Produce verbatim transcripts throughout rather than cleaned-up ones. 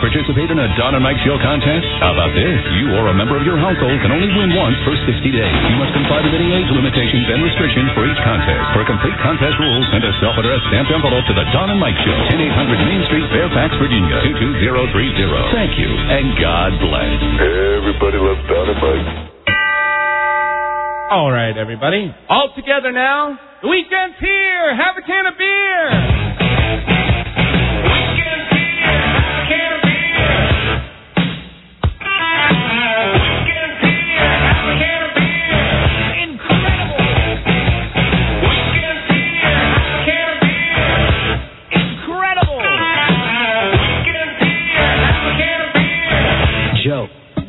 participate in a Don and Mike Show contest? How about this? You or a member of your household can only win once for sixty days. You must comply to any age limitations and restrictions for each contest. For complete contest rules, send a self-addressed stamped envelope to the Don and Mike Show, ten eight hundred Main Street, Fairfax, Virginia, two two zero three zero. Thank you, and God bless. Everybody loves Don and Mike. All right, everybody. All together now. The weekend's here. Have a can of beer. Weekend's here. Have a can of beer. Weekend's here. Have a can of beer. Incredible. Weekend's here. Have a can of beer. Incredible. Weekend's here. Have a can of beer. Joe.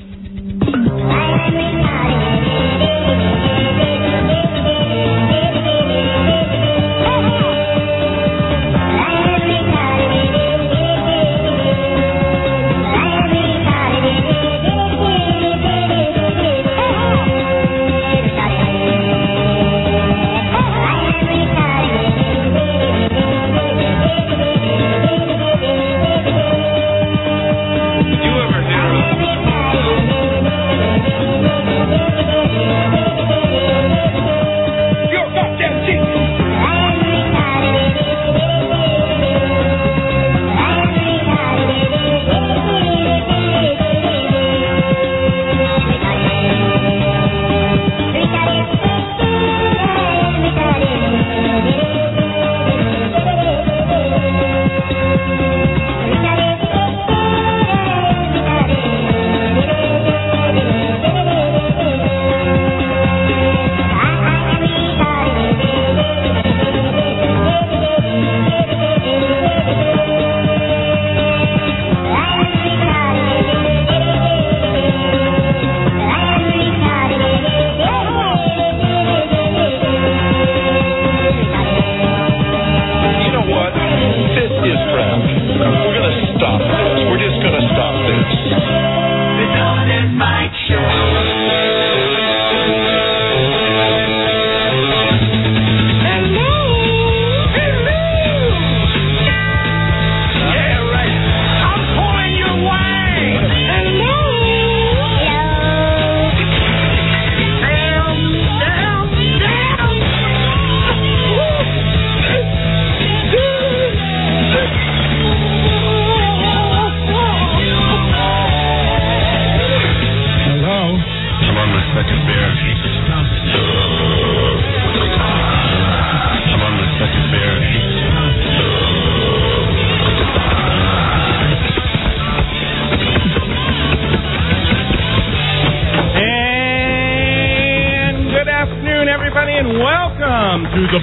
The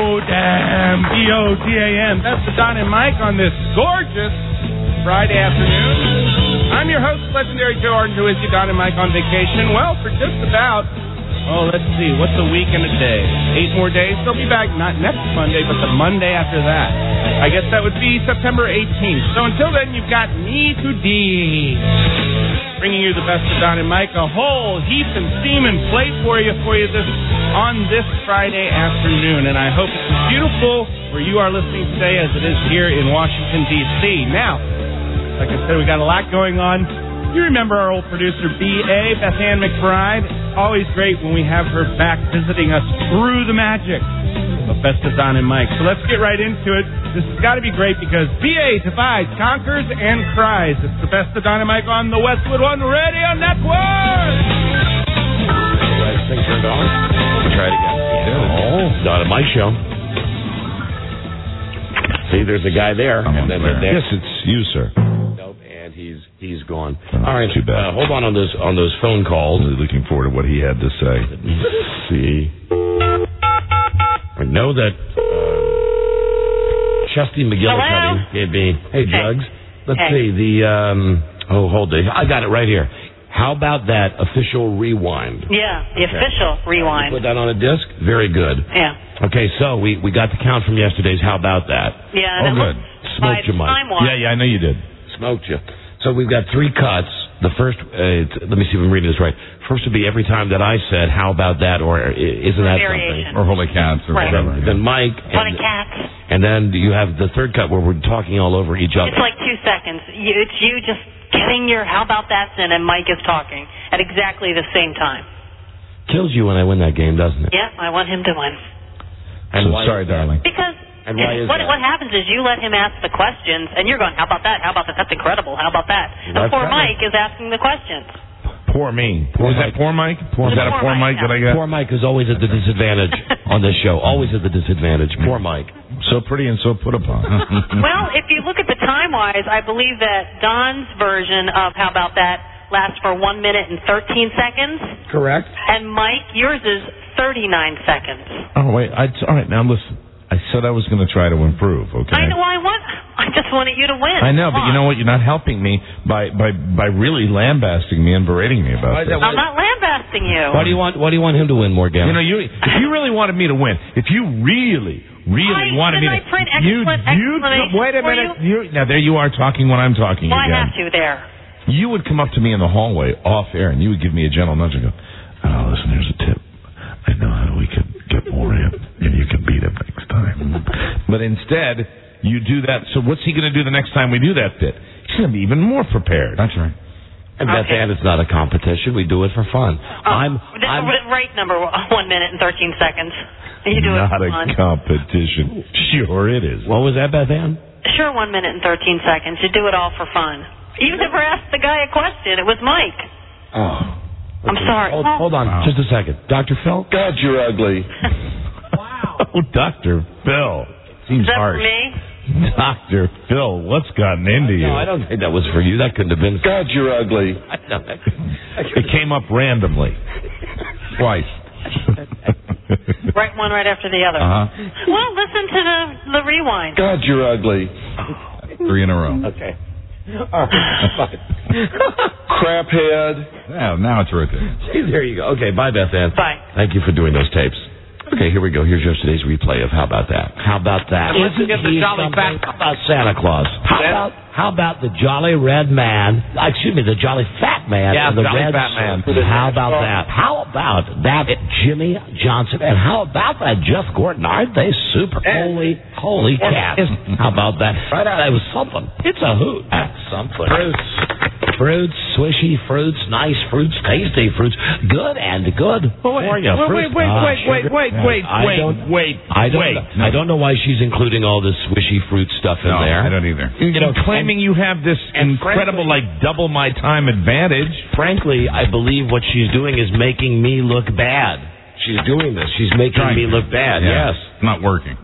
Bodam, B O D A M. That's the Don and Mike on this gorgeous Friday afternoon. I'm your host, legendary Joe Arden, who is your Don and Mike on vacation. Well, for just about, oh, let's see, what's a week and a day? Eight more days. They'll be back not next Monday, but the Monday after that. I guess that would be September eighteenth. So until then, you've got me to D. Bringing you the best of Don and Mike, a whole heap and steam and plate for you for you this on this Friday afternoon. And I hope it's as beautiful where you are listening today as it is here in Washington, D C Now, like I said, we got a lot going on. You remember our old producer, B A, Beth Ann McBride. Always great when we have her back visiting us through the magic of Best of Don and Mike. So let's get right into it. This has got to be great because B A divides, conquers, and cries. It's the Best of Don and Mike on the Westwood One Radio Network. Right, thing turned on. We'll try it again. Yeah. Oh, Don and Mike show. See, there's a guy there. And then there. Yes, it's you, sir. Nope, and he's he's gone. Oh, all right, too bad. Uh, hold on on those on those phone calls. I'm really looking forward to what he had to say. Let's see. I know that uh, Chesty McGillicuddy gave me. Hey, Jugs. Let's hey. see the. Um, oh, hold it. I got it right here. How about that official rewind? Yeah, the okay. official rewind. You put that on a disc? Very good. Yeah. Okay, so we, we got the count from yesterday's. How about that? Yeah. Oh, good. Smoked you, Mike. Yeah, yeah, I know you did. Smoked you. So we've got three cuts. The first, uh, it's, let me see if I'm reading this right. First would be every time that I said, how about that, or isn't that Variation. something? Or holy cats or Right. whatever. Then Mike. Funny And, cats. and then you have the third cut where we're talking all over each other. It's like two seconds. You, it's you just getting your how about that in, and Mike is talking at exactly the same time. Kills you when I win that game, doesn't it? Yeah, I want him to win. And So why sorry, is that? darling. Because And why is what, that? what happens is you let him ask the questions, and you're going, how about that? How about that? That's incredible. How about that? And That's poor right. Mike is asking the questions. Poor me. Poor Is Mike. that poor Mike? Poor is that a Mike, poor Mike yeah. that I got? Poor Mike is always at the disadvantage on this show. Always at the disadvantage. Poor Mike. So pretty and so put upon. Well, if you look at the time-wise, I believe that Don's version of how about that lasts for one minute and thirteen seconds. Correct. And Mike, yours is thirty-nine seconds. Oh, wait. I, all right, now listen. I said I was going to try to improve, okay? I know I want. I just wanted you to win. I know, Come but you on. know what? You're not helping me by, by, by really lambasting me and berating me about this. I'm not lambasting you. Why do you want? Why do you want him to win, Morgan? You know, you if you really wanted me to win, if you really, really I- wanted me didn't to, I print you, excellent you, explanation wait a for minute, you? now there you are talking when I'm talking Well, I again. have to there. You would come up to me in the hallway off air, and you would give me a gentle nudge and go, "Oh, listen, here's a tip. I know how we can get more in, and you can beat him next time." But instead, you do that. So what's he going to do the next time we do that bit? He's going to be even more prepared. That's right. And Beth Okay. Ann, it's not a competition. We do it for fun. Oh, I'm. the I'm right number, one minute and thirteen seconds. You do Not it for a fun. competition. Sure it is. what was that, Beth Ann? Sure, one minute and thirteen seconds. You do it all for fun. You never asked the guy a question. It was Mike. Oh. I'm sorry. Hold, hold on, Wow. just a second, Doctor Phil. God, you're ugly. Oh, Doctor Phil. Seems Is that for harsh. me? Doctor Phil, what's gotten into you? No, I don't think that was for you. That couldn't have been. God, you're ugly. I don't think- It came up randomly. Twice. Right one right after the other. Uh-huh. Well, listen to the, the rewind. God, you're ugly. Three in a row. Okay. All right. Craphead. Yeah, now it's right there. See, there you go. Okay, bye, Beth Ann. Bye. Thank you for doing those tapes. Okay, here we go. Here's yesterday's replay of How About That. How about that? And let's Isn't get the he jolly something? fat- How about Santa Claus? How That- about how about the jolly red man? uh, Excuse me, the jolly fat man. Yeah, in the jolly red fat man. suit. How about that? How about that Jimmy Johnson? And how about that Jeff Gordon? Aren't they super? Holy, holy cats! How about that? Right out, it was something. It's a hoot. That's something. Fruits, fruits, swishy fruits, nice fruits, tasty fruits, good and good for you. Wait, wait, Fruits. wait, Ah, wait, wait, sugar. wait, wait, I wait, don't- wait, I don't. wait. I don't know why she's including all this swishy fruit stuff in No, there. I don't either. You know, claiming you have this and incredible, frankly- like, double my time advantage. Frankly, I believe what she's doing is making me look bad. She's doing this. She's making Trying me to. look bad. Yeah, Yes. Not working.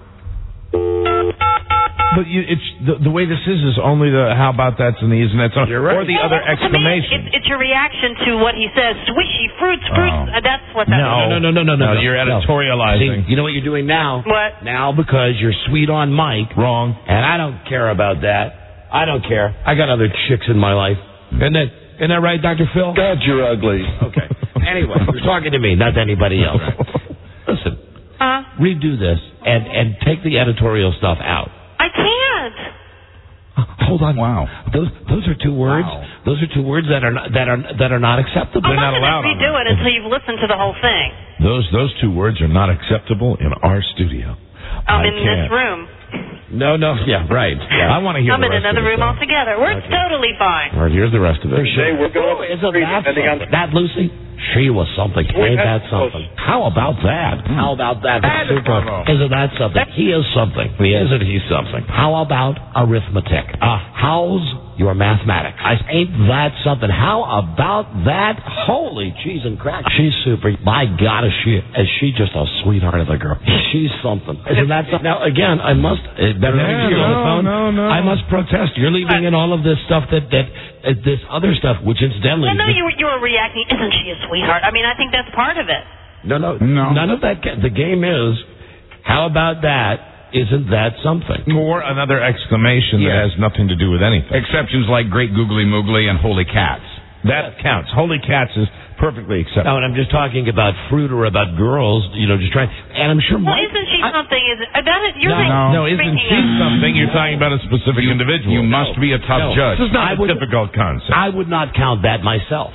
But you, it's the, the way this is is only the how about that's and the isn't that so, You're right. or the Well, other to me, exclamation. It's, it's your reaction to what he says. Swishy fruits, fruits. Oh. Uh, that's what that No. is. No, no, no, no, no. No, you're editorializing. See, you know what you're doing now? What? Now because you're sweet on Mike. Wrong. And I don't care about that. I don't care. I got other chicks in my life. Isn't that, isn't that right, Doctor Phil? God, you're ugly. Okay. Anyway, you're talking to me, not to anybody else. Listen, Huh? redo this and, and take the editorial stuff out. I can't. Hold on. Wow. Those those are two words. Wow. Those are two words that are not, that are that are not acceptable. I'm not not allowed going on to redo that. it until you've listened to the whole thing. Those those two words are not acceptable in our studio. I'm I in can't. this room. No, no, yeah, right. Yeah. I want to hear I'm the in rest another of it, room though. altogether. We're Okay. totally fine. All right, here's the rest of it. Today we're going Oh, to isn't street that depending on- something? That Lucy? She was something. Ain't that something? How about that? How about that? That is Super. bravo. Isn't that something? He is something. Isn't he something? How about arithmetic? Uh, how's your mathematics? I ain't that something? How about that? Holy cheese and crack. She's super. My God, is she, is she just a sweetheart of a girl? She's something. Isn't that something? Now, again, I must, uh, better Yeah, than you on the no, phone. no, no. I must protest. You're leaving in all of this stuff that, that uh, this other stuff, which incidentally... Well, no, you were, you were reacting. Isn't she a sweetheart? I mean, I think that's part of it. No, no, No. none of that. Ga- the game is, how about that? Isn't that something? Or another exclamation Yeah. that has nothing to do with anything. Exceptions like great googly moogly and holy cats. That counts. Holy cats is perfectly acceptable. No, and I'm just talking about fruit or about girls, you know, just trying. And I'm sure Well, Mike... isn't she I, something? Is it, that is, you're No, making, No, isn't making she a- something? You're talking about a specific individual. You must be a No. tough judge. This is not I a would- difficult concept. I would not count that myself.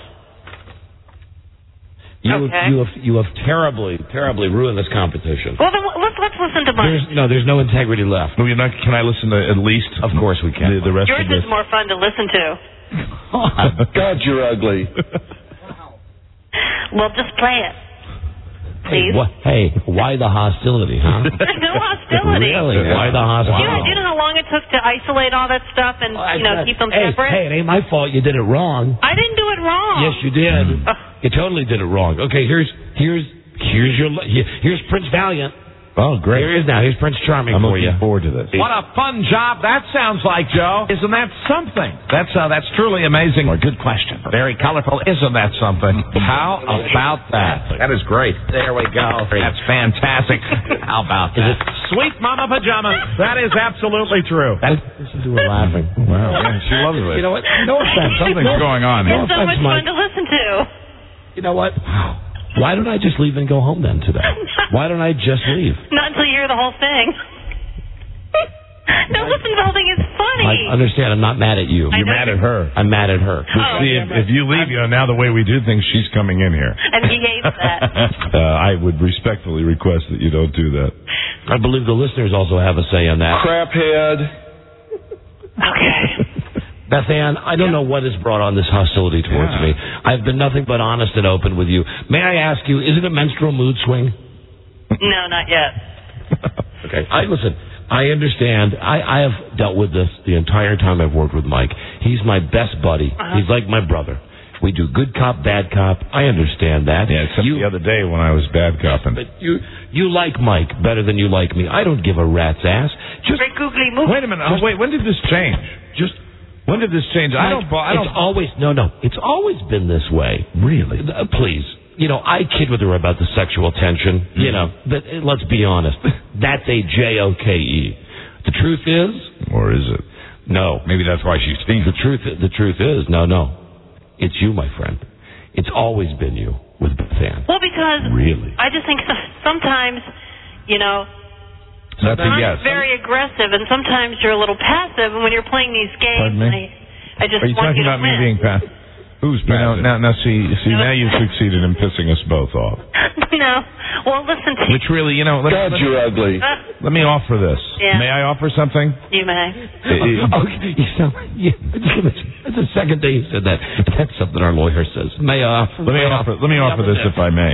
You, Okay. you have you have terribly, terribly ruined this competition. Well, then let's let's listen to mine. There's, no, there's no integrity left. Well, you're not, can I listen to at least? Of course we can. The, the rest Yours of this. is more fun to listen to. God, you're ugly. Well, just play it, Hey, please. what, hey, why the hostility, huh? There's no hostility. Really? Why the Do hostility? you, know, do you know how long it took to isolate all that stuff and I- you know I- keep them hey, separate? Hey, it ain't my fault you did it wrong. I didn't do it wrong. Yes, you did. Ugh. You totally did it wrong. Okay, here's here's here's your here's Prince Valiant. Oh, great. Here he is now. Here's Prince Charming I'm for looking you. forward to this. What a fun job that sounds like, Joe. Isn't that something? That's uh, that's truly amazing. Or good question. Very colorful. Isn't that something? How about that? That is great. There we go. That's fantastic. How about that? Sweet Mama Pajama. That is absolutely true. That, Listen to her laughing. wow, man, she loves it. You know what? No offense. Something's going on here. It's so offense, much Mike. fun to listen to. You know what? Why don't I just leave and go home then today? Why don't I just leave? Not until you hear the whole thing. No, listen to the whole thing. It's funny. I understand. I'm not mad at you. I You're know. mad at her. I'm mad at her. Oh. See, if, if you leave, you know, now the way we do things, she's coming in here. And he hates that. uh, I would respectfully request that you don't do that. I believe the listeners also have a say on that. Craphead. Okay. Beth Ann, I don't know what has brought on this hostility towards Yeah. me. I've been nothing but honest and open with you. May I ask you, is it a menstrual mood swing? No, not yet. Okay. I listen. I understand. I, I have dealt with this the entire time I've worked with Mike. He's my best buddy. Uh-huh. He's like my brother. We do good cop, bad cop. I understand that. Yeah, except you, the other day when I was bad copping. But you, you like Mike better than you like me. I don't give a rat's ass. Just Great googly moo. Wait a minute. Oh, wait, when did this change? just. When did this change? I Mike, don't. I It's don't. always no, no. It's always been this way. Really? Uh, please, you know, I kid with her about the sexual tension. You know, but uh, let's be honest. That's a J O K E. The truth is, Or is it? no. Maybe that's why she's seen The truth, the truth is, no, no. It's you, my friend. It's always been you with Beth Ann. Well, because Really? I just think so, sometimes, you know, That's a I'm yes. very aggressive, and sometimes you're a little passive. And when you're playing these games, Pardon me? I, I just Are you want talking you to about me win. being passive? Who's passive? Now, now, see, see, No. now you've succeeded in pissing us both off. No. Well, listen to Which really, you know, let, God, let, you're ugly. Uh, let me offer this. Yeah. May I offer something? you may. Uh, Okay, you sound, yeah, that's the second day you said that. That's something our lawyer says. May I offer? Let me offer. Let me offer this, if I may.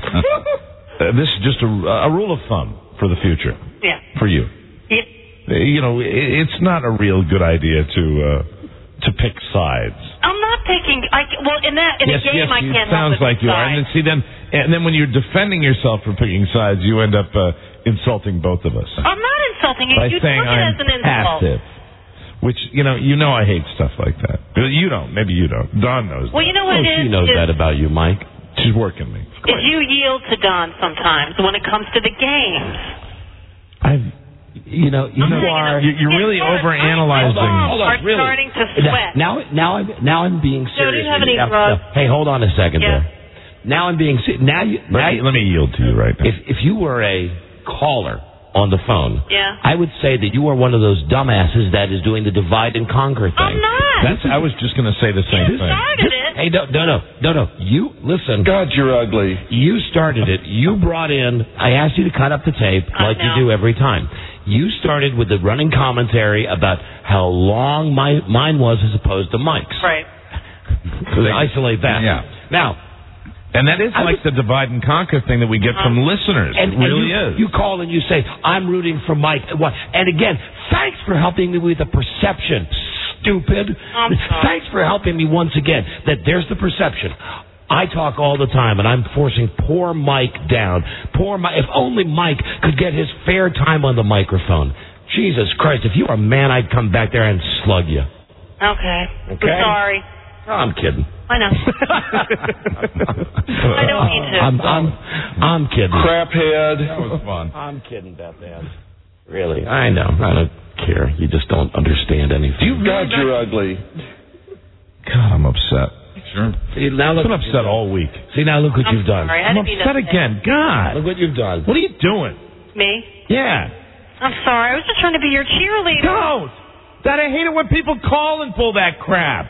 Uh, this is just a, a rule of thumb for the future Yeah. for you. Yep. Uh, You know, it, it's not a real good idea to uh, to pick sides. I'm not picking. I ca- well, in that in yes, a game, yes, I you, can't sounds help but like you are. decide. And then see, then, and then when you're defending yourself for picking sides, you end up uh, insulting both of us I'm not insulting you. by You saying took it I'm as an insult. passive. Which you know, you know, I hate stuff like that. You don't. Maybe you don't. Don knows. Well, that. you know what Oh, it is? she knows is, that about you, Mike. She's working me. is you yield to Don sometimes when it comes to the games. I've, you know, you I'm know, saying, are- you- you're it's really hard. overanalyzing. My Hold balls on, are really. starting to sweat. Now, now, I'm now I'm being So, do you serious. have with any Now- drugs? now- Hey, hold on a second Yeah. there. Now I'm being se- now you now Let me, you, let me yield to you right now. if if you were a caller on the phone, Yeah. I would say that you are one of those dumbasses that is doing the divide and conquer thing. I'm not. That's. I was just going to say the same You thing. started it. Hey, no, no, no, no, no. You listen. God, you're ugly. You started it. You brought in. I asked you to cut up the tape I like know. you do every time. You started with the running commentary about how long my mine was as opposed to Mike's. Right. So isolate that. Yeah. Now, And that is I like the divide and conquer thing that we get from listeners. and, it really and you, is. you call and you say, I'm rooting for Mike. What? And again, thanks for helping me with the perception, stupid. I'm sorry. Thanks for helping me once again that there's the perception. I talk all the time, and I'm forcing poor Mike down. Poor Mike. If only Mike could get his fair time on the microphone. Jesus Christ, if you were a man, I'd come back there and slug you. Okay. Okay. I'm sorry. Oh, I'm kidding. I know. I don't need to. I'm, I'm, I'm kidding. Craphead. That was fun. I'm kidding, Beth Ann. Really, I know. I don't care. You just don't understand anything. Do you God, really you're ugly. God, I'm upset. Sure. See, now look. I've been upset all week. See, now look what I'm you've done. sorry. I I'm didn't mean to upset upset again. God. Look what you've done. What are you doing? Me? Yeah. I'm sorry. I was just trying to be your cheerleader. Don't. That I hate it when people call and pull that crap.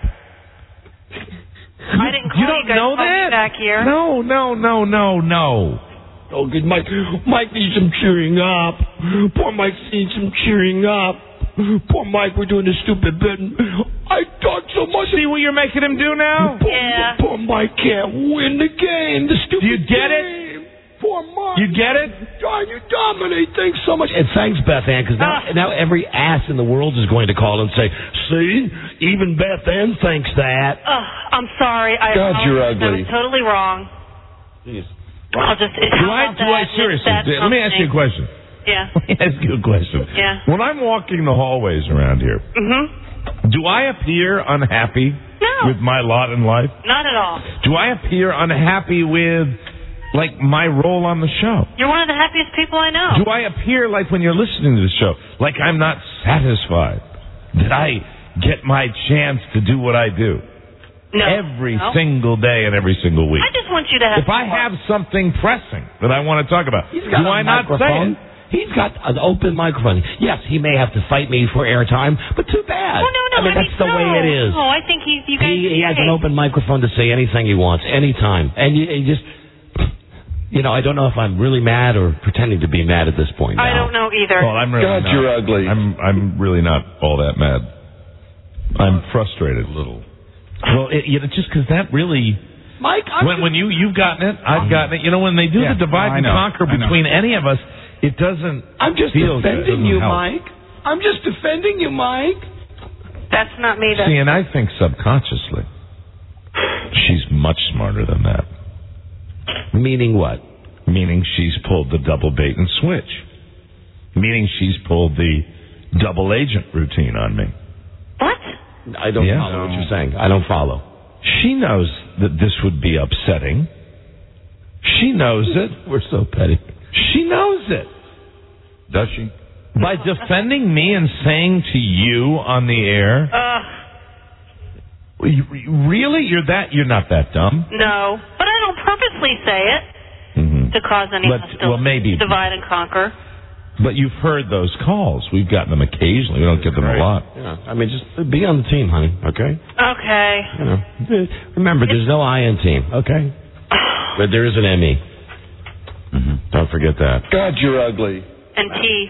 I didn't call You you, don't guys know called me that? back here. No, no, no, no, no. Oh, good, Mike. Mike needs some cheering up. Poor Mike needs some cheering up. Poor Mike, we're doing this stupid bit. I talk so much. See what you're making him do now? Poor, Yeah. poor Mike can't win the game. The stupid Do you get it? game. Poor Mike. You get it? God, you dominate things so much. And thanks, Beth Ann, because now, Ah. now every ass in the world is going to call and say, see, even Beth Ann thinks that. Ugh, I'm sorry. I God, you're apologize. I ugly. was totally wrong. Jeez. I'll just. Do I, do I seriously? Let me ask you a question. Yeah. Let me ask you a question. Yeah. When I'm walking the hallways around here, Mm-hmm. do I appear unhappy No. with my lot in life? Not at all. Do I appear unhappy with, like, my role on the show? You're one of the happiest people I know. Do I appear like when you're listening to the show, like I'm not satisfied that I get my chance to do what I do No. every No. single day and every single week? I just want you to have. If I have something pressing that I want to talk about, He's got do a I not say microphone. it? He's got an open microphone. Yes, he may have to fight me for airtime, but too bad. Oh no, no. I mean, that's the no. way it is. No, I think he. You guys. He, he has an hey. open microphone to say anything he wants, anytime. And you, you just, you know, I don't know if I'm really mad or pretending to be mad at this point now. I don't know either. Well, I'm really God, not. you're ugly. I'm I'm really not all that mad. I'm frustrated a little. Well, it, you know, just because that really. Mike, I'm When, when you you've gotten it, I've gotten it. You know, when they do Yeah, the divide no, I and know. conquer I know. between any of us, it doesn't. I'm just feel good. defending Doesn't you, help. Mike. I'm just defending you, Mike. That's not me. That's See, and I think subconsciously, she's much smarter than that. Meaning what? Meaning she's pulled the double bait and switch. Meaning she's pulled the double agent routine on me. what? I don't Yeah. follow what you're saying. I don't follow. She knows that this would be upsetting. She knows it. We're so petty. She knows it. Does she? By defending me and saying to you on the air, Uh, you- you- really, you're that? You're not that dumb. no. But I don't purposely say it Mm-hmm. to cause any But- hostility. well, maybe. Divide and conquer. But you've heard those calls. We've gotten them occasionally. We don't get them a Right. lot. Yeah, I mean, just be on the team, honey. Okay. Okay. You know, remember, there's no I in team. Okay. But there is an M E. Mm-hmm. Don't forget that. God, you're ugly. And T.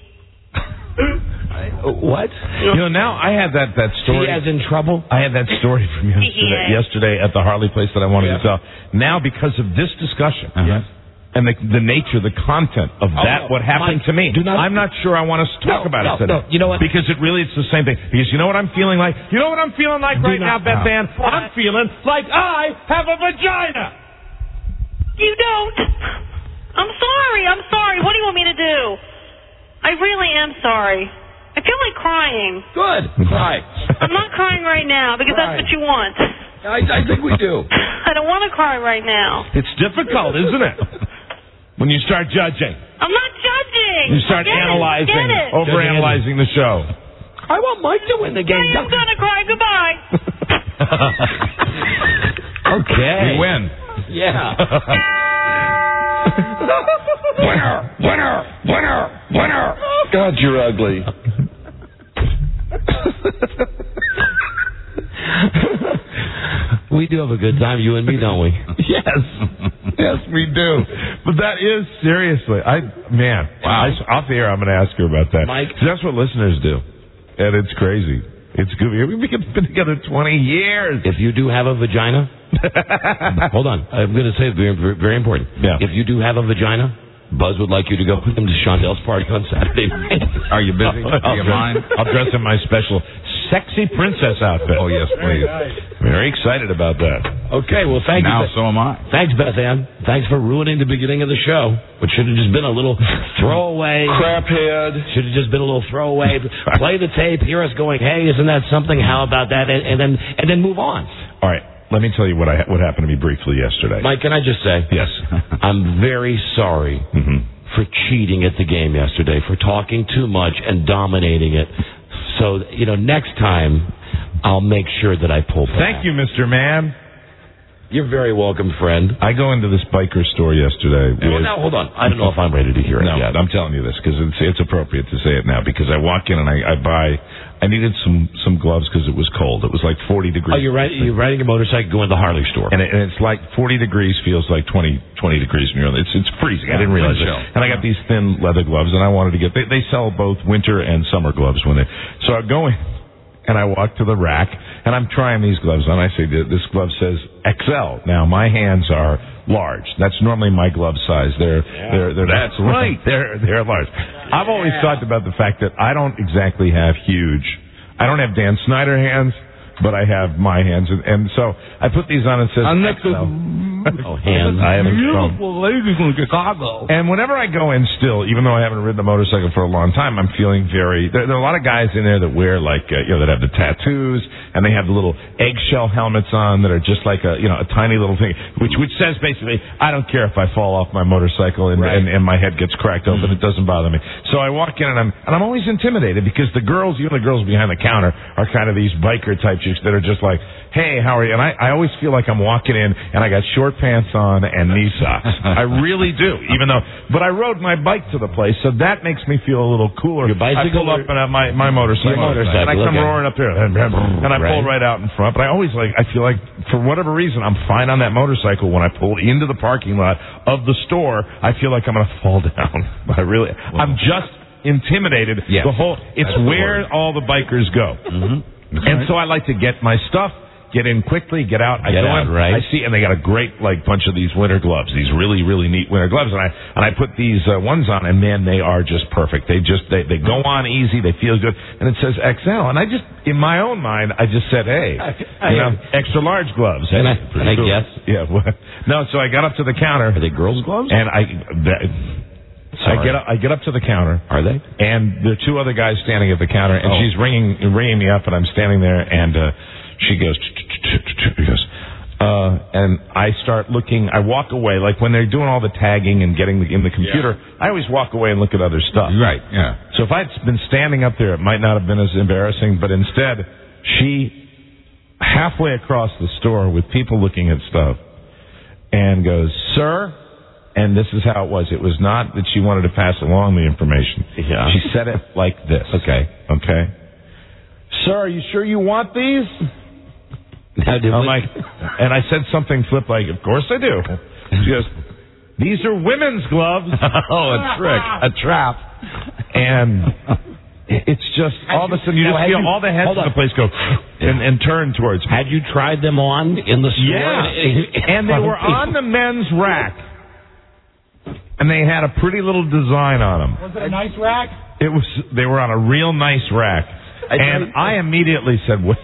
What? You know, now I had that, that story. He is in trouble. I had that story from yesterday, Yeah. yesterday at the Harley place that I wanted Yeah. to tell. Now, because of this discussion Uh-huh. and the, the nature, the content of Oh, that, no. what happened Mike, to me, do not- I'm not sure I want us to talk No, about no, it today. no. You know what? Because it really, it's the same thing. Because you know what I'm feeling like? You know what I'm feeling like Do right now, not- Beth no. Ann? I'm feeling like I have a vagina. You don't. I'm sorry. I'm sorry. What do you want me to do? I really am sorry. I feel like crying. Good. Right. I'm not crying right now because Right. that's what you want. I, I think we do. I don't want to cry right now. It's difficult, isn't it? When you start judging. I'm not judging. You start Get it. analyzing, Get it. overanalyzing the show. I want Mike to win the I game. am gonna cry. Goodbye. Okay. We win. Yeah. Winner, winner, winner, winner. God, you're ugly. We do have a good time, you and me, don't we? Yes, yes, we do. But that is seriously, I man, Wow. I, off the air, I'm going to ask her about that. Mike? 'Cause that's what listeners do, and it's crazy. It's goofy. We've been together twenty years. If you do have a vagina, hold on. I'm going to say it very, very important. Yeah. If you do have a vagina, Buzz would like you to go with him to Shondel's party on Saturday night. Are you busy? Do you have mine? I'll dress in my special sexy princess outfit. Oh, yes, please. Very excited about that. Okay, well, thank Now, you. so am I. Thanks, Beth Ann. Thanks for ruining the beginning of the show, which should have just been a little throwaway. Craphead. Should have just been a little throwaway. Play the tape, hear us going, hey, isn't that something? How about that? And, and then and then move on. All right, let me tell you what I what happened to me briefly yesterday. Mike, can I just say? Yes. I'm very sorry Mm-hmm. for cheating at the game yesterday, for talking too much and dominating it. So, you know, next time, I'll make sure that I pull back. Thank you, Mister Man. You're very welcome, friend. I go into this biker store yesterday. Well, with, now, hold on. I don't know if I'm ready to hear no, it yet. I'm telling you this because it's, it's appropriate to say it now because I walk in and I, I buy, I needed some, some gloves because it was cold. It was like forty degrees. Oh, you're, right, you're riding a motorcycle going to the Harley store. And, it, and it's like forty degrees feels like twenty, twenty degrees in your It's, it's freezing. I didn't realize it. And I got these thin leather gloves and I wanted to get, they, they sell both winter and summer gloves when they, so I go in. And I walk to the rack, and I'm trying these gloves on. I say, this glove says X L. Now, my hands are large. That's normally my glove size. They're, yeah. they're, they're, that's right. They're, they're large. Yeah. I've always talked about the fact that I don't exactly have huge, I don't have Dan Snyder hands, but I have my hands. And, and so I put these on and it says X L. Oh, hands. I haven't beautiful ladies in Chicago. And whenever I go in still, even though I haven't ridden a motorcycle for a long time, I'm feeling very... There, there are a lot of guys in there that wear, like, uh, you know, that have the tattoos, and they have the little eggshell helmets on that are just like a, you know, a tiny little thing, which which says basically, I don't care if I fall off my motorcycle and, right. and, and my head gets cracked open. It doesn't bother me. So I walk in, and I'm and I'm always intimidated because the girls, even the girls behind the counter, are kind of these biker-type chicks that are just like, hey, how are you? And I, I always feel like I'm walking in, and I got short pants on and knee socks. I really do, even though... But I rode my bike to the place, so that makes me feel a little cooler. Your bicycle? I pull up and have my, my motorcycle, motorcycle, and I come okay. roaring up there, and, and I pull right out in front. But I always like... I feel like, for whatever reason, I'm fine on that motorcycle. When I pull into the parking lot of the store, I feel like I'm going to fall down. I really... Well, I'm just intimidated. Yes. The whole... It's where all the bikers go. Mm-hmm. And so I like to get my stuff, get in quickly, get out. I get go out, in, right. I see, and they got a great like bunch of these winter gloves, these really, really neat winter gloves. And I and I put these uh, ones on, and man, they are just perfect. They just they, they go on easy, they feel good, and it says X L. And I just, in my own mind, I just said, hey, I, I, you know, extra large gloves. Can I, Can I guess? Yeah. Well, no, so I got up to the counter. Are they girls' gloves? And I. That, I get up. I get up to the counter. Are they? And there are two other guys standing at the counter, and oh. she's ringing ringing me up, and I'm standing there, and uh, she goes, she goes, uh, and I start looking. I walk away, like when they're doing all the tagging and getting the, in the computer. Yeah. I always walk away and look at other stuff. Right. Yeah. So if I'd been standing up there, it might not have been as embarrassing. But instead, she halfway across the store with people looking at stuff, and goes, "Sir." And this is how it was. It was not that she wanted to pass along the information. Yeah. She said it like this. Okay. Okay. Sir, are you sure you want these? I'm like, and I said something flip like, of course I do. She goes, these are women's gloves. Oh, a trick. A trap. And it's just, all of a sudden, you just feel all the heads in the place go and, and turn towards me. Had you tried them on in the store? Yeah. And they were on the men's rack. And they had a pretty little design on them. Was it a nice rack? It was. They were on a real nice rack. I and I immediately said, well,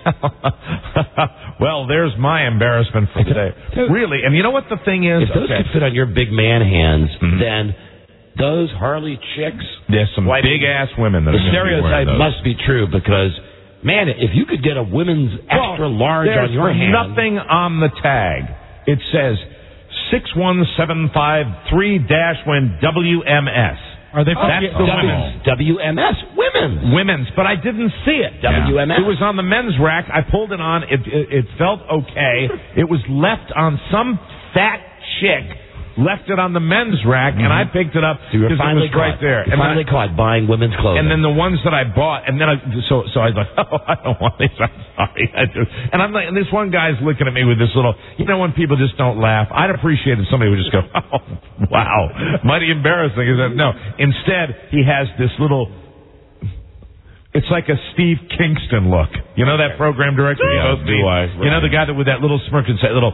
well, there's my embarrassment for today. Really. And you know what the thing is? If those okay. could fit on your big man hands, mm-hmm. then those Harley chicks... There's some big-ass women that the are stereotype must be true because, man, if you could get a women's extra well, large on your hand... There's nothing on the tag. It says... six one seven five three dash when W M S. Are they from That's the women's. W M S? Women's. Women's, but I didn't see it. W M S. It was on the men's rack. I pulled it on. It, it, it felt okay. It was left on some fat chick. Left it on the men's rack, mm-hmm. and I picked it up because so it was caught. right there. You're and finally I, caught buying women's clothing. And then the ones that I bought, and then I, so so I was like, oh, I don't want these. I'm sorry. I do. And I'm like, and this one guy's looking at me with this little, you know, when people just don't laugh. I'd appreciate if somebody would just go, oh, wow, mighty embarrassing. Is that no? Instead, he has this little. It's like a Steve Kingston look. You know that program director? Yeah, you, know, right. you know the guy that with that little smirk and that little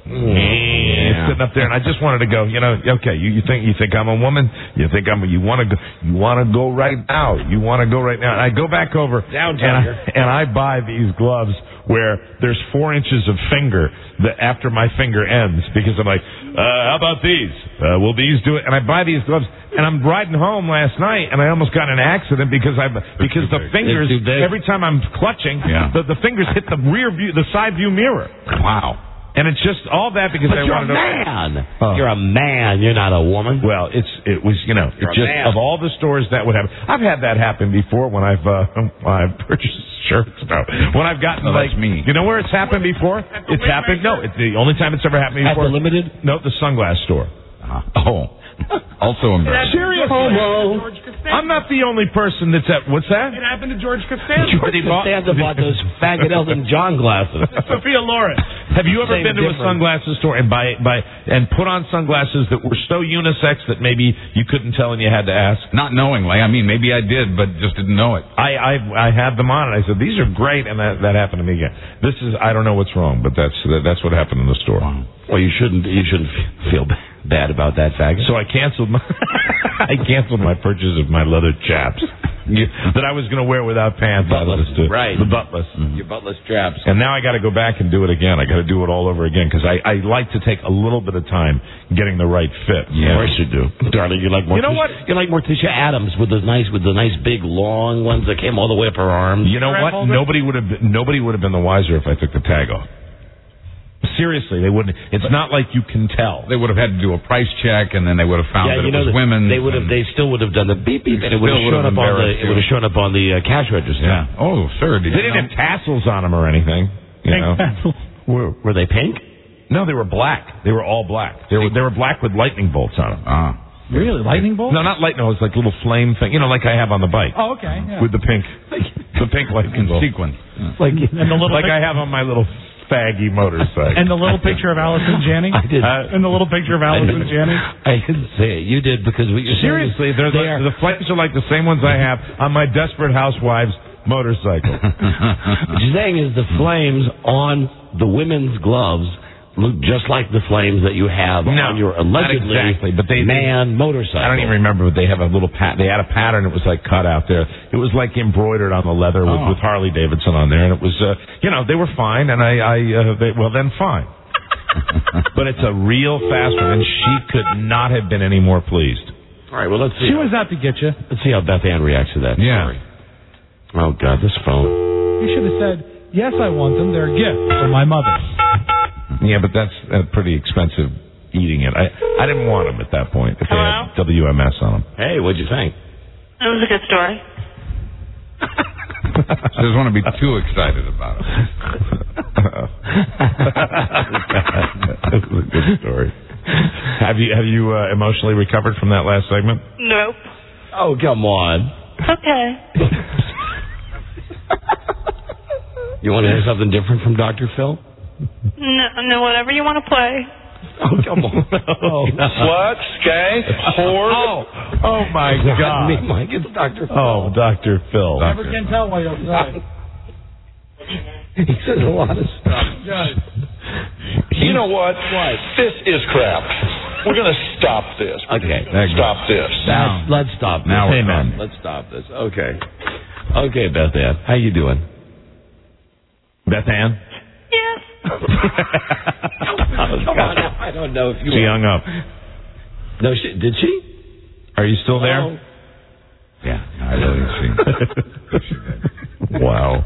yeah. sitting up there, and I just wanted to go. You know, okay, you, you think you think I'm a woman? You think I'm? You want to go? You want to go right now? You want to go right now? And I go back over Down, and, I, and I buy these gloves where there's four inches of finger that after my finger ends because I'm like, uh, how about these? Uh, will these do it? And I buy these gloves. And I'm riding home last night, and I almost got in an accident because I because the big. fingers every time I'm clutching, yeah. the, the fingers hit the rear view, the side view mirror. Wow! And it's just all that because But I you're wanted a to. man. Oh. You're a man. You're not a woman. Well, it's it was you know You're it's a just man. of all the stores that would happen. I've had that happen before when I've uh, when I've purchased shirts. No, when I've gotten Oh, like that's me. You know where it's happened before? It's happened. No, it's the only time it's ever happened At before. the Limited? No, the sunglass store. Uh-huh. Oh. Also embarrassing. Seriously, Homo. George Costanza. I'm not the only person that's at. What's that? It happened to George Costanza. George Costanza bought those faggot Elton John glasses. Sophia Loren. Have you ever Same been to a difference. sunglasses store and buy buy and put on sunglasses that were so unisex that maybe you couldn't tell and you had to ask? Not knowingly. I mean, maybe I did, but just didn't know it. I I, I had them on and I said these are great, and that, that happened to me again. This is I don't know what's wrong, but that's that, that's what happened in the store. Well, you shouldn't. You shouldn't feel bad about that faggot. So I canceled my I canceled my purchase of my leather chaps that I was going to wear without pants. out of Buttless. the store. Right. The buttless. Your buttless straps. And now I got to go back and do it again. I got to do it all over again because I, I like to take a little bit of time getting the right fit. Of course you do, darling. You like Morticia, You know what? You like Morticia Adams with the nice, with the nice big long ones that came all the way up her arms. You know what? Nobody would have been, nobody would have been the wiser if I took the tag off. Seriously, they wouldn't. It's not like you can tell. They would have had to do a price check, and then they would have found Yeah, that you it know, was that women. they would have. They still would have done the beep beep, and it would have Still shown would up have on the. embarrassed It would have you. shown up on the uh, cash register. Yeah. Oh, sir. Did They you didn't know? have tassels on them or anything. You know. Were, were they pink? No, they were black. They were all black. They were they were black with lightning bolts on them. Ah. Really? Lightning bolt? No, not lightning. It was like little flame thing. You know, like I have on the bike. Oh, okay. Yeah. With the pink, the pink lightning bolt. Sequin. like and the little Like pic- I have on my little faggy motorcycle. and the little picture of Allison Janney. I did. Uh, and the little picture of Allison Janney. I didn't say it. You did because we. Seriously, they're they the, are. the flames are like the same ones I have on my Desperate Housewives motorcycle. What you're saying is the flames on the women's gloves look just like the flames that you have No, on your not allegedly exactly, but they- man motorcycle. I don't even remember, but they have a little pat. They had a pattern. It was like cut out there. It was like embroidered on the leather with, Oh. with Harley Davidson on there, and it was, uh, you know, they were fine. And I, I, uh, they, well, then fine. But it's a real fast one, and she could not have been any more pleased. All right. Well, let's see. She was out to get you. Let's see how Beth Ann reacts to that. Yeah. Story. Oh God, this phone. You should have said, yes, I want them. They're a gift for my mother. Yeah, but that's uh, pretty expensive eating it. I, I didn't want them at that point if they Hello? had W M S on them. Hey, what'd you think? It was a good story. She doesn't want to be too excited about it. That's a good story. Have you have you uh, emotionally recovered from that last segment? Nope. Oh, come on. Okay. You want to hear something different from Doctor Phil? No, no, whatever you want to play. Oh, come on. Oh, Slut, skank, whore. Oh, oh my God. God! Me, Mike, it's Doctor Phil. Oh, Doctor Phil. Never can tell why you're upset. He says a lot of stuff. You know what? What? This is crap. We're going to stop this. Okay. Stop this. Let's, let's stop this. Now we're Amen. done. Let's stop this. Okay. Okay, Beth Ann. How you doing? Beth Ann? Yes. Oh, come on. I don't know if you She are. hung up. No, she, did she? Are you still there? Oh. Yeah, I really see. Wow.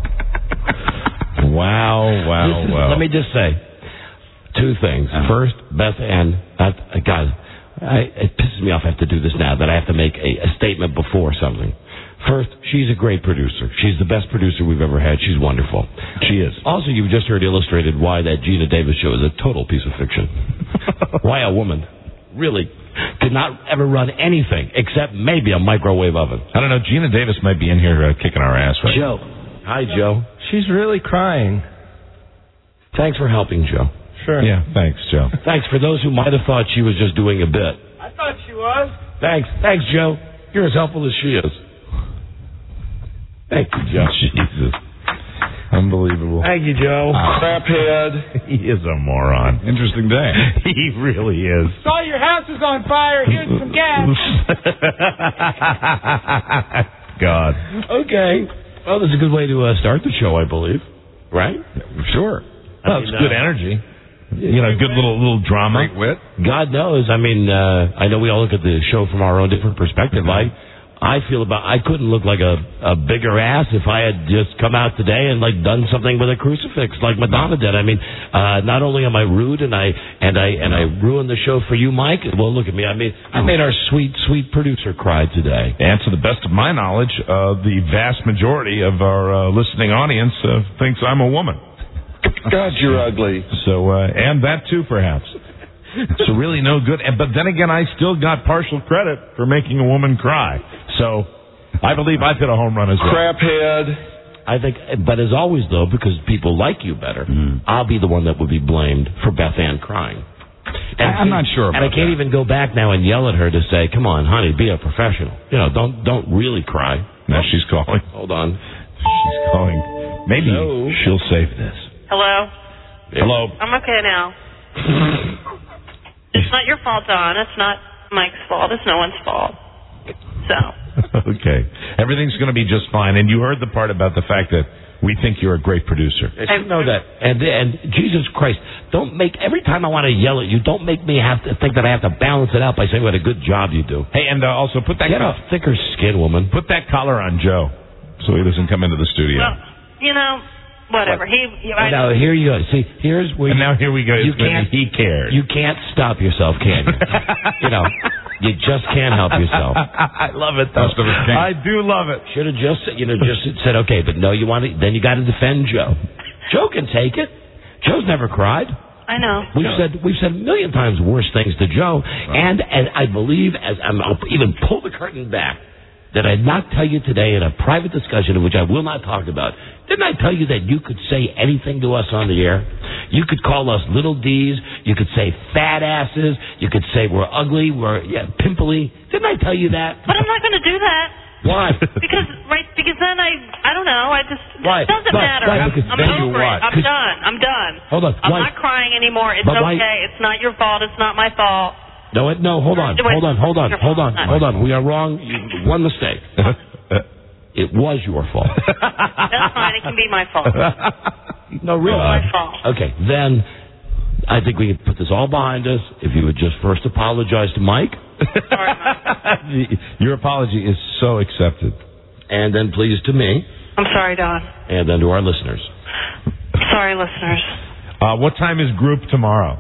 Wow, wow, This is- wow. Let me just say two things. Uh-huh. First, Beth Ann, I, I, God, I, it pisses me off I have to do this now, that I have to make a, a statement before something. First, she's a great producer. She's the best producer we've ever had. She's wonderful. She is. Also, you've just heard illustrated why that Gina Davis show is a total piece of fiction. Why a woman really could not ever run anything except maybe a microwave oven. I don't know. Gina Davis might be in here uh, kicking our ass right Joe. Hi, Joe. She's really crying. Thanks for helping, Joe. Sure. now. Yeah, thanks, Joe. Thanks for those who might have thought she was just doing a bit. I thought she was. Thanks. Thanks, Joe. You're as helpful as she is. Thank you, Joe. Jesus. Unbelievable. Thank you, Joe. Craphead. He is a moron. Interesting day. He really is. Saw your house is on fire. Here's some gas. God. Okay. Well, that's a good way to uh, start the show, I believe. Right? Sure. Well, I it's mean, good uh, energy. You know, good little little drama. Great wit. God knows. I mean, uh, I know we all look at the show from our own different perspective. I, I feel about I couldn't look like a, a bigger ass if I had just come out today and like done something with a crucifix like Madonna did. I mean, uh, not only am I rude and I and I and I ruined the show for you, Mike. Well, look at me. I made I made our sweet sweet producer cry today. And to the best of my knowledge, uh, the vast majority of our uh, listening audience uh, thinks I'm a woman. God, you're ugly. So uh, and that too, perhaps. So really no good. But then again, I still got partial credit for making a woman cry. So I believe I've hit a home run as well. Craphead. I think, but as always, though, because people like you better, mm. I'll be the one that would be blamed for Beth Ann crying. And I'm not sure about And I can't that. even go back now and yell at her to say, come on, honey, be a professional. You know, don't don't really cry. Now she's calling. Hold on. She's calling. Maybe Hello? she'll save this. Hello? Hello. I'm okay now. It's not your fault, Don. It's not Mike's fault. It's no one's fault. So. Okay. Everything's going to be just fine. And you heard the part about the fact that we think you're a great producer. I should know that. And and Jesus Christ, don't make, every time I want to yell at you, don't make me have to think that I have to balance it out by saying what a good job you do. Hey, and uh, also put that Get co- a thicker skin, woman. Put that collar on Joe so he doesn't come into the studio. Well, you know, whatever. He. You, I, Now, here you go. See, here's where And you, now here we go. you It's when can't, he cares. you can't stop yourself, can you? You know, you just can't help yourself. I love it, though. Most of us can't. I do love it. Should have just, you know, just said, okay, but no, you want to, then you got to defend Joe. Joe can take it. Joe's never cried. I know. We've said we've said a million times worse things to Joe, and and I believe, as I'm, I'll even pull the curtain back, that I did not tell you today in a private discussion, of which I will not talk about. Didn't I tell you that you could say anything to us on the air? You could call us little D's. You could say fat asses. You could say we're ugly. We're yeah, pimply. Didn't I tell you that? But I'm not going to do that. Why? Because right, because then I, I don't know. I just Why? it doesn't Why? matter. Why? I'm, Because I'm then you over what? it. I'm done. I'm done. Hold on. I'm Why? not crying anymore. It's But why- okay. It's not your fault. It's not my fault. No, it, no. Hold on. Wait, Hold on. Hold on. your Hold fault. on. Hold on. We are wrong. You- One mistake. It was your fault. That's fine. It can be my fault. No, really. my fault. Okay, then I think we can put this all behind us. If you would just first apologize to Mike, Sorry, Mike. Your apology is so accepted. and then please to me, I'm sorry, Don. and then to our listeners. Sorry, listeners. Uh, what time is group tomorrow?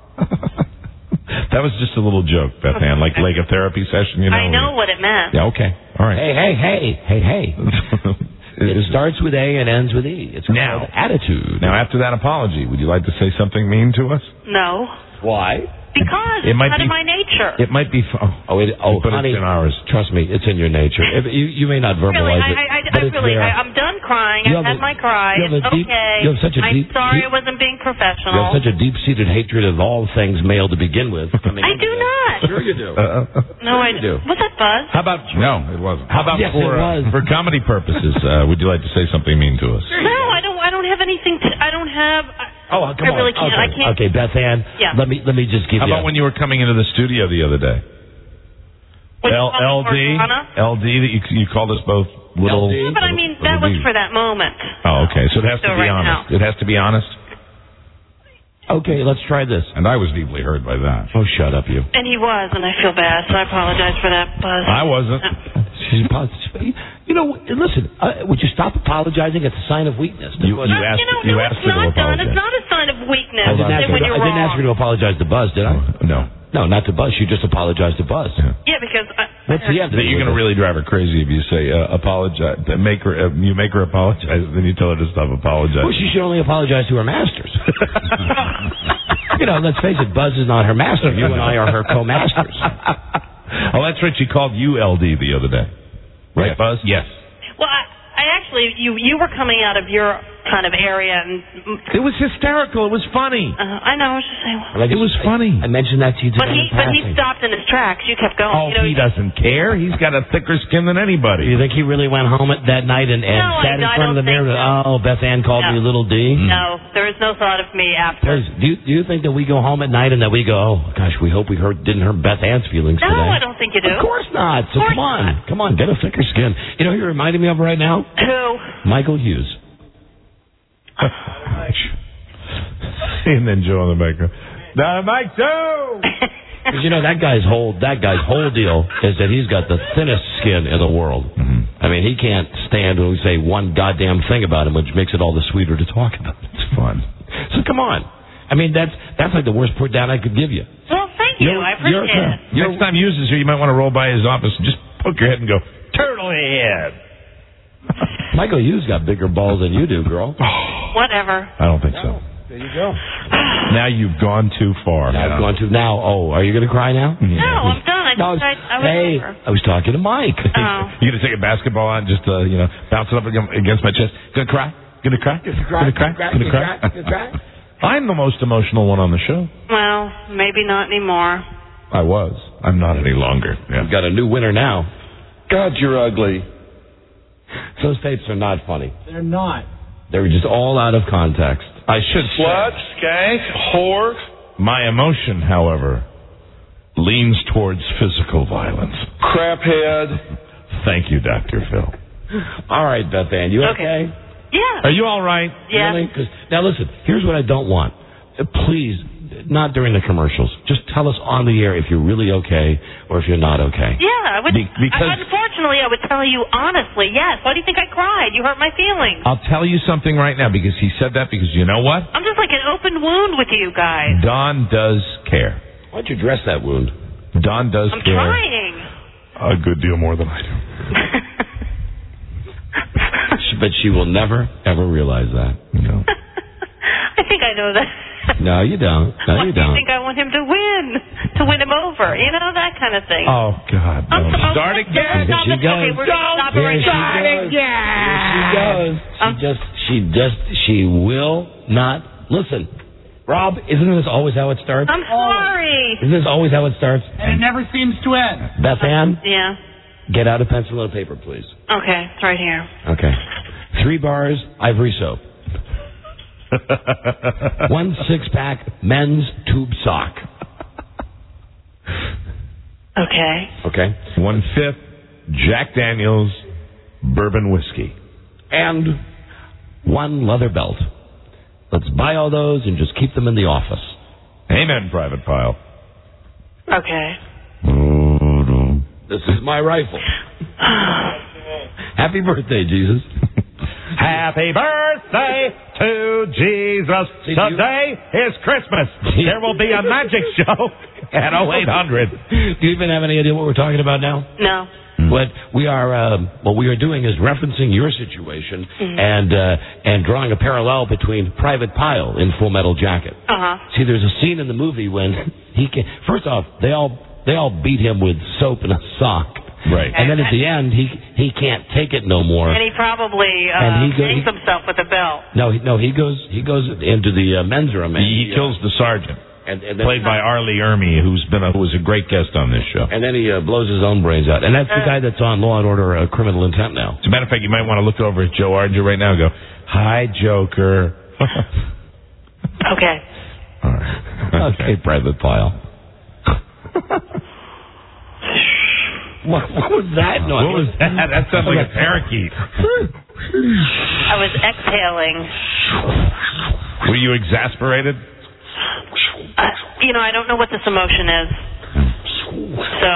That was just a little joke, Beth Ann, like like a therapy session, you know. I know what it meant. Yeah, okay. All right. Hey, hey, hey, hey, hey. It starts with A and ends with E. It's called Now. attitude. Now, after that apology, would you like to say something mean to us? No. Why? Because It it's might out be- of my nature. It might be... F- Oh, it, oh, but honey, it's in ours. trust me, it's in your nature. If, you, you may not verbalize Really, I, it, I, I, but I it's really, there. I, I'm done crying. You I've have had a- my cry. you have a It's deep- okay. you have such a I'm deep- sorry deep- I wasn't being You professional. have such a deep-seated hatred of all things male to begin with. Coming I into do this. not. Sure you do. Uh, No, I you do. Was that Buzz? how about... No, it wasn't. How about Yes, for it was. uh, for comedy purposes? Uh, would you like to say something mean to us? No, I don't. I don't have anything. To, I don't have. I, Oh, come I on. really can't. Okay. I can't. Okay, Beth Ann. Yeah. Let me let me just give How you. about when you were coming into the studio the other day? When you L- called me LD, Morgana? L D, that you you called us both little. L D? No, but I mean little that was Ds. for that moment. Oh, okay. So it has to So be right honest. now. It has to be honest. Okay, let's try this. And I was deeply hurt by that. Oh, shut up, you. And he was, and I feel bad, so I apologize for that, Buzz. I wasn't. She's apo- You know, listen. Uh, would you stop apologizing? It's a sign of weakness. You- Uh, you asked- you know, you no, asked it's her to not, Don. apologize. It's not a sign of weakness. I didn't, ask Say her when to, you're I didn't wrong. ask her to apologize to Buzz, did I? No. No, not to Buzz. You just apologized to Buzz. Yeah, because I, What's he have to That do you're with going to it? really drive her crazy if you say uh, apologize. that Make her. Uh, you make her apologize, then you tell her to stop apologizing. Well, she should only apologize to her masters. You know, let's face it, Buzz is not her master. You and I are her co-masters. Oh, that's right. She called you L D the other day, right, Yes. Buzz? Yes. well, I, I actually, you you were coming out of your kind of area, and It was hysterical. It was funny. uh, I know. I was just saying. Like, It was funny. I mentioned that to you But today he, in but he passing. stopped in his tracks. You kept going. Oh, you know, he doesn't care. He's got a thicker skin than Do anybody. you think he really went home at that night and, and No, I- sat in I front of don't the mirror? think And, oh, Beth Ann called No. me little D. No, there is no thought of me after. There's, do you do you think that we go home at night and that we go, oh gosh, we hope we hurt didn't hurt Beth Ann's feelings No, today? I don't think you do. Of course not. So Of course come on, not. come on, get a thicker skin. You know who you're reminding me of right now? Who? Michael Hughes. And then Joe in the background. Now, Mike Joe. Because, you know, that guy's whole that guy's whole deal is that he's got the thinnest skin in the world. Mm-hmm. I mean, he can't stand when we say one goddamn thing about him, which makes it all the sweeter to talk about. It's fun. So come on. I mean, that's that's like the worst put down I could give you. Well, thank you. You're, I appreciate it. You're, Next time Hughes is here, you might want to roll by his office and just poke your head and go, turtle head. Michael Hughes got bigger balls than you do, girl. Whatever. I don't think so. There you go. Now you've gone too far. Now I've gone too. Now, oh, are you going to cry now? No, I'm done. I No, just I, I was hey, over. I was talking to Mike. Oh. You going to take a basketball out and just, uh, you know, bounce it up against my chest? Going to cry? Going to cry? Going to cry? Going to cry? Going to cry? Gonna cry? I'm the most emotional one on the show. Well, maybe not anymore. I was. I'm not any longer. Yeah. We've got a new winner now. God, you're ugly. Those tapes are not funny. They're not. They were just all out of context. I should Slut, say, skank, whore. my emotion, however, leans towards physical violence. Craphead. Thank you, Doctor Phil. All right, Beth Ann, you okay? Okay. Yeah. Are you all right? Yeah. Really? 'Cause- now listen, here's what I don't want. Uh, Please, not during the commercials. Just tell us on the air if you're really okay or if you're not okay. Yeah, I would. Be- because- I, unfortunately, I would tell you honestly. Yes. Why do you think I cried? You hurt my feelings. I'll tell you something right now because he said that because you know what? I'm just like an open wound with you guys. Don does care. Why don't you dress that wound? Don does I'm care. trying. A good deal more than I do. She- But she will never, ever realize that. No. I think I know that. No, you don't. No, Why you do you don't. think I want him to win? To win him over? You know, that kind of thing. Oh, God. I'm No. so- Start okay, again. stop Here it. she Okay, goes. we're gonna stop it Here right she now. goes. Here she goes. She Um, just, she just, she will not listen. Rob, isn't this always how it starts? I'm sorry. Isn't this always how it starts? And it never seems to end. Beth Ann, Yeah. get out a pencil and a paper, please. Okay, it's right here. Okay. Three bars, ivory soap. One six-pack men's tube sock. Okay. Okay. One fifth Jack Daniels bourbon whiskey. And one leather belt. Let's buy all those and just keep them in the office. Amen, Private Pile. Okay. This is my rifle. Happy birthday, Jesus. Happy birthday to Jesus. Did Today is Christmas. There will be a magic show at oh eight hundred. Do you even have any idea what we're talking about now? No. What we are, um, what we are doing is referencing your situation Mm-hmm. and uh, and drawing a parallel between Private Pile in Full Metal Jacket. Uh huh. See, there's a scene in the movie when he can. First off, they all they all beat him with soap and a sock. Right. And then at the end, he he can't take it no more. And he probably uh, And he go- hangs himself with a belt. No, he, no, he goes he goes into the uh, men's room. And He, he kills the sergeant, and, and then, played by Arlie Ermy, who's been a, who was a great guest on this show. And then he uh, blows his own brains out. And that's the guy that's on Law and Order uh, Criminal Intent now. As a matter of fact, you might want to look over at Joe Arger right now and go, "Hi, Joker." Okay. All right. Okay, Private Pile. What, what was that noise? What was that? That sounds like a parakeet. I was exhaling. Were you exasperated? Uh, you know, I don't know what this emotion is. So.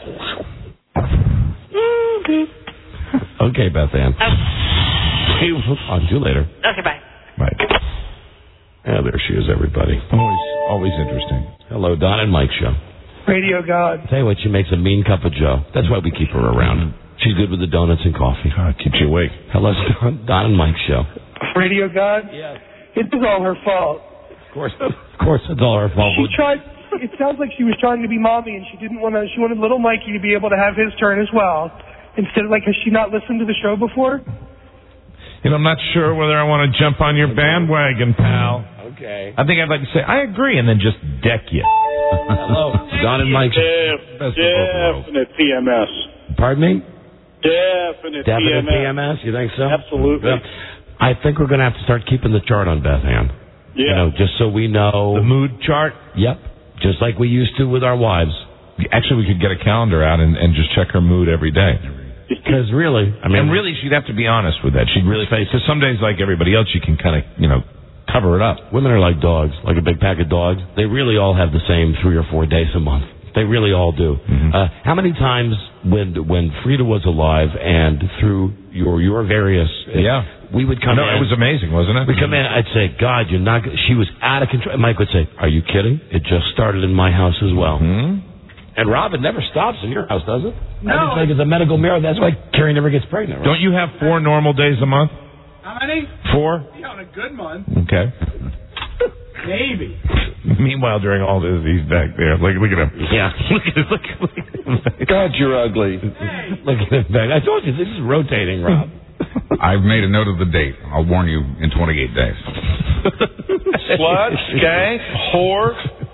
Okay, Beth Ann. Oh, We'll talk to you later. okay, bye. Right. Yeah, there she is, everybody. Always, always interesting. Hello, Don and Mike Show. Radio God. Tell you what, she makes a mean cup of Joe. That's why we keep her around. She's good with the donuts and coffee. Oh, it keeps you awake. Hello, Don, Don and Mike Show. Radio God? Yeah. It was all her fault. Of course, of course, it's all her fault. She tried, it sounds like she was trying to be mommy and she didn't want to, she wanted little Mikey to be able to have his turn as well. Instead of like, has she not listened to the show before? You know, I'm not sure whether I want to jump on your bandwagon, pal. Okay. I think I'd like to say, I agree, and then just deck you. Hello, Don and Mike Show. Def, Best of both worlds. definite P M S. Pardon me? Definite, Definite P M S. P M S, you think so? Absolutely. Well, I think we're going to have to start keeping the chart on Beth Ann. Yeah. You know, just so we know. The mood chart. Yep. Just like we used to with our wives. Actually, we could get a calendar out and, and just check her mood every day. Because really, I mean, and really, she'd have to be honest with that. She'd really face, because some days, like everybody else, you can kind of, you know, cover it up. women are like dogs, like a big pack of dogs. They really all have the same three or four days a month. They really all do. Mm-hmm. Uh, how many times when when Frida was alive and through your your various yeah. we would come no, in. it was amazing, wasn't it? We'd come in, I'd say, God, you're not... She was out of control. And Mike would say, are you kidding? It just started in my house as well. Mm-hmm. And Rob, it never stops in your house, does it? No. I just think it's a medical mirror. That's why Carrie never gets pregnant, right? Don't you have four normal days a month? How many? Four? Yeah, on a good month. Okay. Maybe. Meanwhile, during all this, he's back there. Look, look at him. Yeah. Look at look, look at him. God, you're ugly. Hey. Look at him back. I told you, this is rotating, Rob. I've made a note of the date. I'll warn you in twenty-eight days. Slut, skank, whore.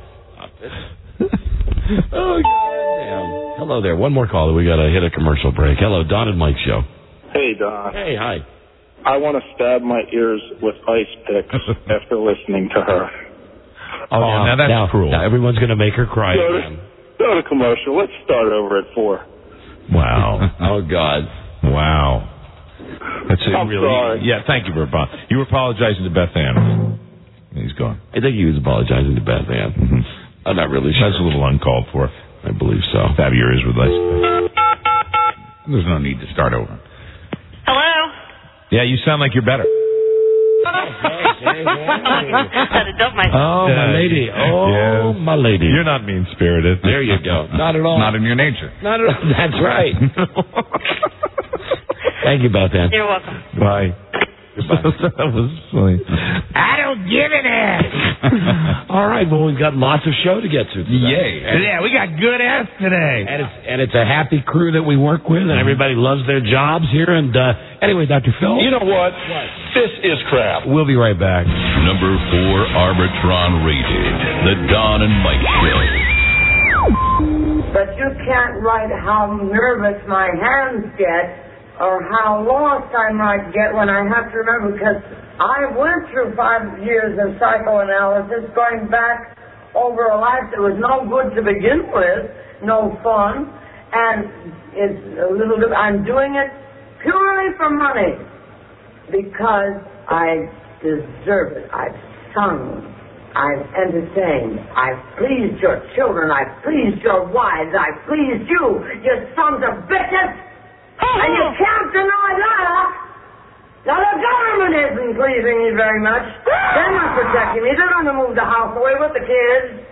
Oh, goddamn. Hello there. One more caller. We got to hit a commercial break. Hello, Don and Mike Show. Hey, Don. Hey, hi. I want to stab my ears with ice picks after listening to her. Oh, yeah, now that's now, cruel. Now everyone's going to make her cry Go to, again. go to commercial. Let's start over at four. Wow. Oh, God. Wow. That's it, I'm really. sorry. Yeah, thank you for apo- you were apologizing to Beth Ann. He's gone. I think he was apologizing to Beth Ann. Mm-hmm. I'm not really sure. That's a little uncalled for. I believe so. Stab your ears with ice. There's no need to start over. Hello? Yeah, you sound like you're better. Had to dump myself. Oh, my lady. Oh, Yes. my lady. You're not mean-spirited. There you go. Not at all. Not in your nature. Not at all. That's right. Thank you, Beth Ann. You're welcome. Bye. That was funny. I don't give an ass. All right, well, we've got lots of show to get to today. Yay. Yeah, we got good ass today. And it's, and it's a happy crew that we work with, and everybody loves their jobs here. And uh, anyway, Doctor Phil. You know what? This is crap. We'll be right back. Number four Arbitron rated. The Don and Mike Show. But you can't write how nervous my hands get or how lost I might get when I have to remember, because I went through five years of psychoanalysis going back over a life that was no good to begin with, no fun, and it's a little bit, I'm doing it purely for money because I deserve it. I've sung, I've entertained, I've pleased your children, I've pleased your wives, I've pleased you, you sons of bitches! And you can't deny that. Now, the government isn't pleasing me very much. They're not protecting me. They're going to move the house away with the kids.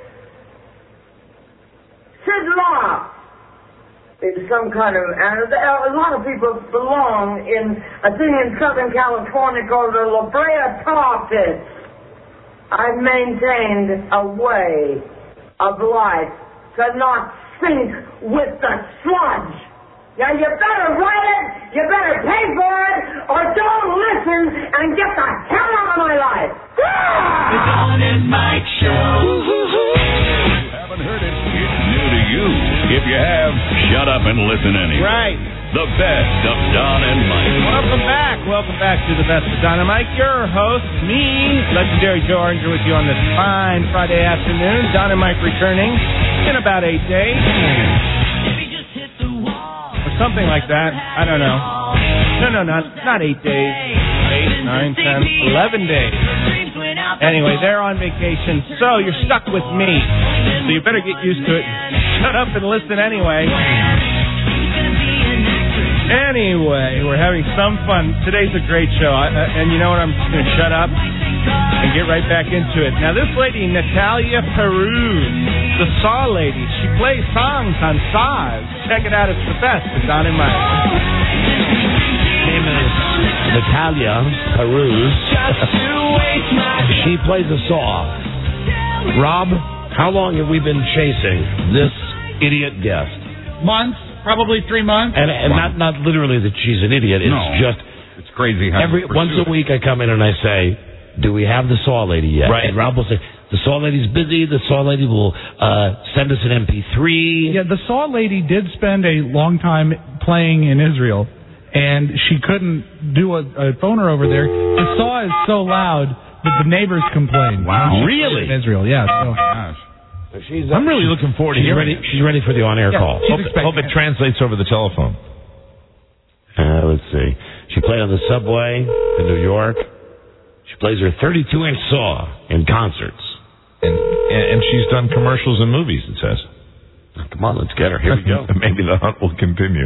Sid Law is some kind of... And a lot of people belong in a thing in Southern California called the La Brea Tar Pits. I've maintained a way of life to not sink with the sludge. Now, you better write it, you better pay for it, or don't listen and get the hell out of my life. The Don and Mike Show. You haven't heard it, it's new to you. If you have, shut up and listen anyway. Right. The best of Don and Mike. Welcome back. Welcome back to the best of Don and Mike. Your host, me, Legendary Joe Oranger, with you on this fine Friday afternoon. Don and Mike returning in about eight days. Something like that. I don't know. No, no, not not eight days. Eight, nine, ten, eleven days. Anyway, they're on vacation, so you're stuck with me. So you better get used to it. Shut up and listen anyway. Anyway, we're having some fun. Today's a great show. I, uh, and you know what? I'm just going to shut up and get right back into it. Now, this lady, Natalia Peruz, the Saw lady, she plays songs on saws. Check it out. It's the best. It's on in my name is Natalia Peruz. She plays a saw. Rob, how long have we been chasing this idiot guest? Months, probably three months. And, and not not literally that she's an idiot. It's No. just It's crazy how every you once pursue a week I come in and I say, "Do we have the saw lady yet?" Right. And Rob will say, "The saw lady's busy. The saw lady will uh, send us an M P three." Yeah, the Saw lady did spend a long time playing in Israel, and she couldn't do a, a phoner over there. The saw is so loud that the neighbors complain. Wow. Really? In Israel, yeah. So. Gosh. So she's, I'm really looking forward to she's hearing ready. it. She's ready for the on-air Yeah, call. she's Hope, expecting hope it it. translates over the telephone. Uh, let's see. She played on the subway in New York. She plays her thirty-two inch saw in concerts. And, and and she's done commercials and movies, it says. Come on, let's get her. Here we go. Maybe the hunt will continue.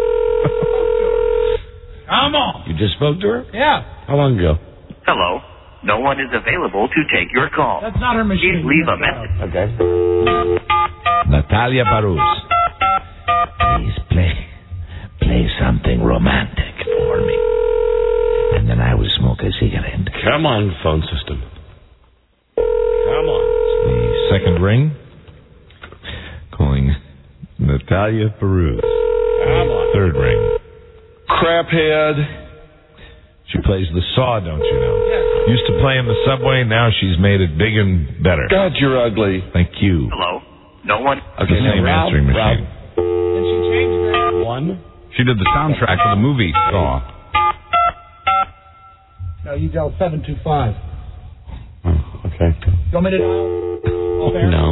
Come on. You just spoke to her? Yeah. How long ago? Hello. No one is available to take your call. That's not her machine. Please leave a message. Okay. Natalia Parus. Please play, play something romantic for me. And then I will smoke a cigarette. Come on, phone system. Come on. The second ring. Calling Natalia Parus. Come on. Third ring. Craphead. She plays the saw, don't you know? Yes. Used to play in the subway, now she's made it big and better. God, you're ugly. Thank you. Hello. No one. Okay, the same Rob, answering machine. Rob. And she changed that. One. She did the soundtrack for the movie Saw. No, you dial seven two five. Oh, okay. You want me to dial? Okay. No.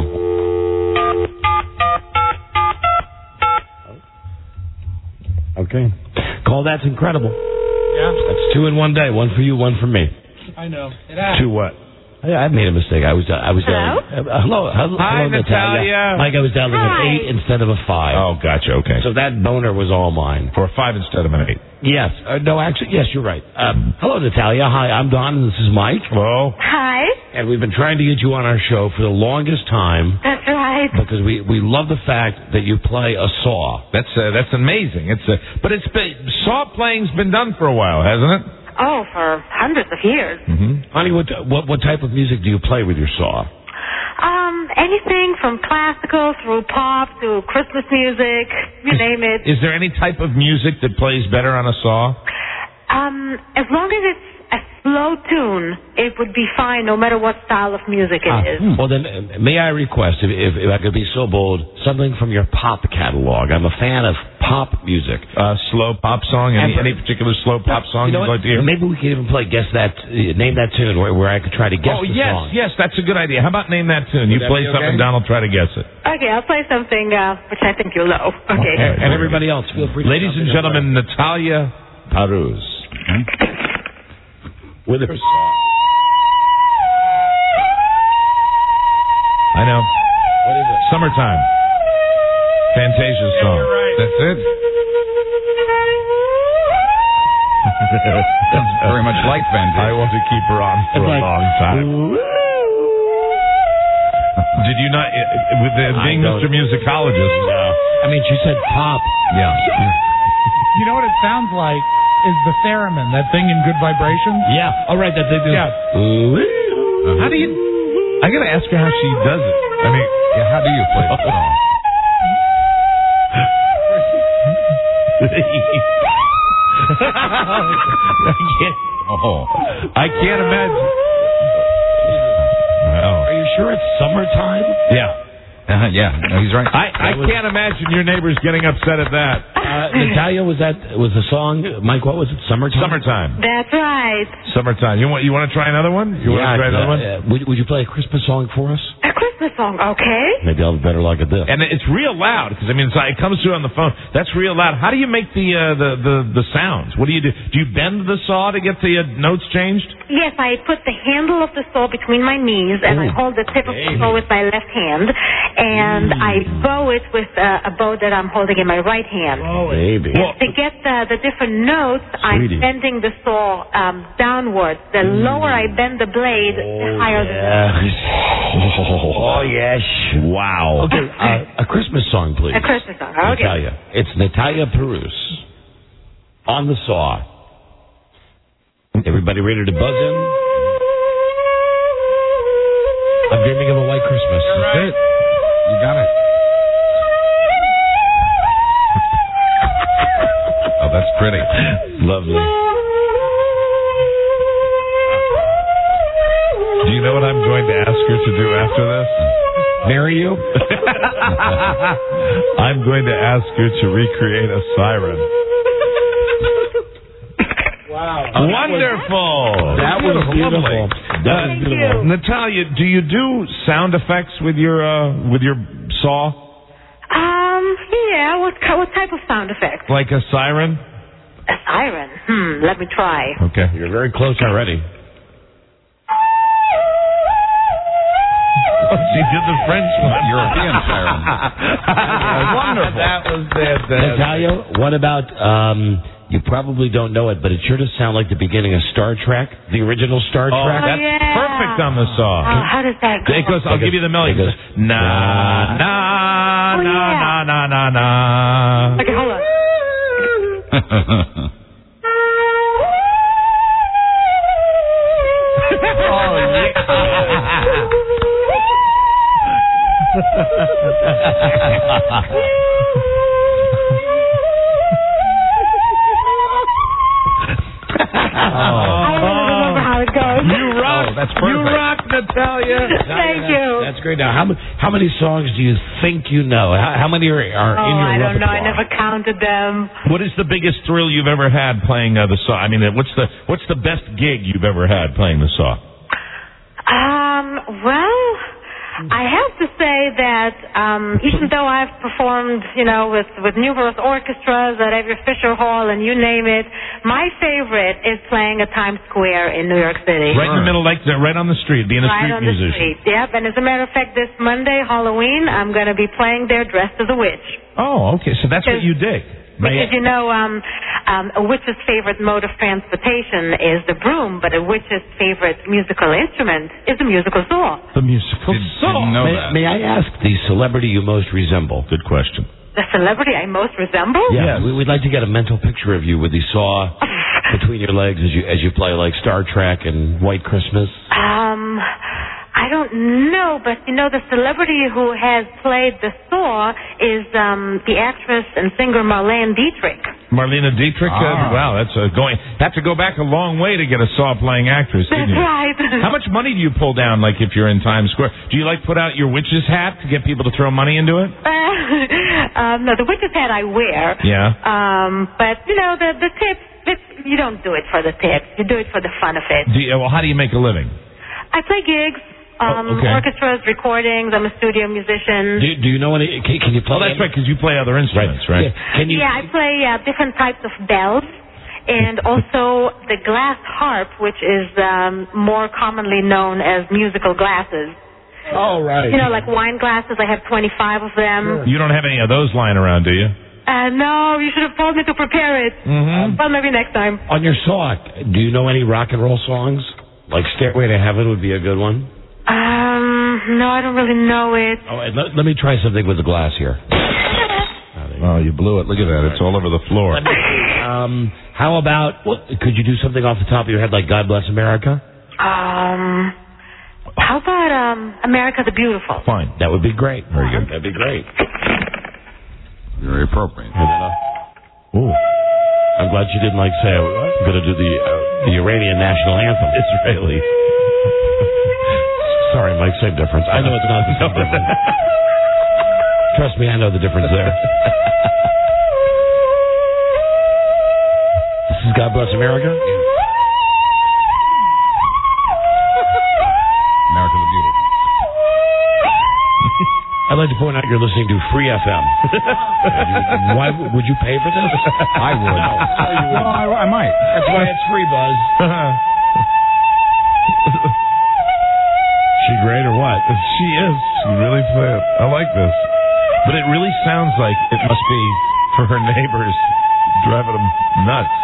Okay. Call That's Incredible. Yeah. That's two in one day. One for you, one for me. I know. It happened. To what? I, I made a mistake. I was I was Hello? dialing. Uh, hello, hello, Hi, hello, Natalia. Mike, I was dialing an Hi. eight instead of a five. Oh, gotcha. Okay. So that boner was all mine. For a five instead of an eight. Yes. Uh, no, actually, yes, you're right. Um, hello, Natalia. Hi, I'm Don, and this is Mike. Hello. Hi. And we've been trying to get you on our show for the longest time That's right. because we, we love the fact that you play a saw. That's uh, that's amazing. It's uh, but it's been, saw playing's been done for a while, hasn't it? Oh, for hundreds of years. Mm-hmm. Honey, what, what what type of music do you play with your saw? Um, anything from classical through pop to Christmas music, you name it. Is there any type of music that plays better on a saw? Um, as long as it's a slow tune, it would be fine no matter what style of music it Ah, is. well, then, uh, may I request, if, if, if I could be so bold, something from your pop catalog? I'm a fan of pop music. Uh, slow pop song? Any, And- any particular slow pop song You know you'd what? like to hear? Maybe we could even play Guess That, uh, name that tune where, where I could try to guess Oh, the yes, song. yes, that's a good idea. How about name that tune? Would You that play be something, okay? Don will try to guess it. Okay, I'll play something uh, which I think you'll know. Okay. And, and everybody else, feel free to Ladies jump and in gentlemen, Natalia Parus. with her saw. I know. What is it? Summertime. Fantasia's song. you're right. That's it? Sounds very much like Fantasia. I want to keep her on for It's a like, long time. Did you not, uh, with the, I being don't- Mister Musicologist? No. I mean, she said pop. Yeah. You know what it sounds like is the theremin, that thing in Good Vibrations. Yeah. All right, that they do. Yeah. Uh, how do you, I gotta ask her how she does it. I mean, yeah, how do you play the song? I can't, oh, I can't imagine. Wow. Are you sure it's summertime? Yeah. Uh, yeah, no, he's right. I, I can't imagine your neighbors getting upset at that. Uh, Natalia, was that was the song? Mike, what was it? Summertime. Summertime. That's right. Summertime. You want you want to try another one? You want to Yeah, try another uh, one? uh, would, would you play a Christmas song for us? A Christmas song, okay? Maybe I'll have better luck at this. And it's real loud because I mean it's like, it comes through on the phone. That's real loud. How do you make the uh, the, the the sounds? What do you do? Do you bend the saw to get the uh, notes changed? Yes, I put the handle of the saw between my knees, and I hold the tip of the saw with my left hand, and I bow it with uh, a bow that I'm holding in my right hand. Baby. Well, To get the, the different notes, I'm Sweetie. bending the saw um, downwards. The lower I bend the blade, the higher the note. Oh, yes. Wow. Okay, uh, a Christmas song, please. A Christmas song, okay. Natalia. It's Natalia Parus on the saw. Everybody ready to buzz in? I'm dreaming of a white Christmas. That's it. You got it. Oh, that's pretty. Lovely. Do you know what I'm going to ask her to do after this? Marry you? I'm going to ask her to recreate a siren. Wow. Wonderful. That was beautiful. Lovely. That was Thank beautiful. you. Natalia, do you do sound effects with your uh, with your saw? Um, yeah, what, ki- what type of sound effect? Like a siren? A siren. Hmm, let me try. Okay. You're very close already. she did the French one. European siren. Wonderful. That was fantastic. Natalia, what about, um, you probably don't know it, but it sure does sound like the beginning of Star Trek, the original Star Oh, Trek. that's yeah. perfect on the song. Oh, how does that go? It goes, I'll give you the melody. It goes, na, na, Oh, na, yeah. na, na, na, na. Okay, hold on. Oh, yeah. I don't even remember how it goes. You rock. Oh, that's You perfect. rock, Natalia. Thank you. That's great. Now, how, ma- how many songs do you think you know? How, how many are, are Oh, in your I don't know. repertoire? I never counted them. What is the biggest thrill you've ever had playing uh, the saw? I mean, uh, what's the what's the best gig you've ever had playing the saw? Um, well, I have to say that um, even though I've performed, you know, with, with numerous orchestras at every Fisher Hall and you name it, my favorite is playing at Times Square in New York City. Right in the middle, like that, right on the street, being a Right street on the musician. street. Yep, and as a matter of fact, this Monday, Halloween, I'm going to be playing there dressed as a witch. Oh, okay. So that's what you dig. Because, you know, um, um, a witch's favorite mode of transportation is the broom, but a witch's favorite musical instrument is the musical saw. The musical Did- saw. didn't know may, that. may I ask the celebrity you most resemble? Good question. The celebrity I most resemble? Yeah, Yes. we, we'd like to get a mental picture of you with the saw between your legs as you as you play like Star Trek and White Christmas. Um, I don't know, but you know, the celebrity who has played the saw is um, the actress and singer Marlene Dietrich. Marlene Dietrich. Ah. Uh, wow, that's a going. Have to go back a long way to get a saw playing actress. That's Didn't you? right. How much money do you pull down? Like if you're in Times Square, do you like put out your witch's hat to get people to throw money into it? um, no, the witch's hat I wear. Yeah. Um, but you know, the the tips. It's, you don't do it for the tips. You do it for the fun of it. Do you, well, how do you make a living? I play gigs. Um, Oh, okay. orchestras, recordings. I'm a studio musician. Do, do you know any? Can, can you play? Oh, that's any- right, because you play other instruments, right? Yeah. Can you? Yeah, I play uh, different types of bells, and also the glass harp, which is um, more commonly known as musical glasses. Oh, right. You know, like wine glasses. I have twenty-five of them. You don't have any of those lying around, do you? Uh, no, you should have told me to prepare it. Mm-hmm. Well, maybe next time. On your saw, do you know any rock and roll songs? Like Stairway to Heaven would be a good one. Um, no, I don't really know it. Oh, and let, let me try something with the glass here. Oh, you blew it. Look at that. It's all over the floor. Um, how about, what, could you do something off the top of your head like God Bless America? Um, how about um, America the Beautiful? Fine. That would be great. Very good. That'd be great. Very appropriate. Ooh. I'm glad you didn't like say I'm going to do the uh, the Iranian national anthem. Israeli. Sorry, Mike, same difference. I know it's not the same difference. Trust me, I know the difference there. This is God Bless America? America the Beautiful. I'd like to point out you're listening to Free F M. Why would would you pay for this? I would. No, you Well, wouldn't. I, I might. That's why it's free, Buzz. She great or what? She is. She really played. I like this. But it really sounds like it must be for her neighbors driving them nuts.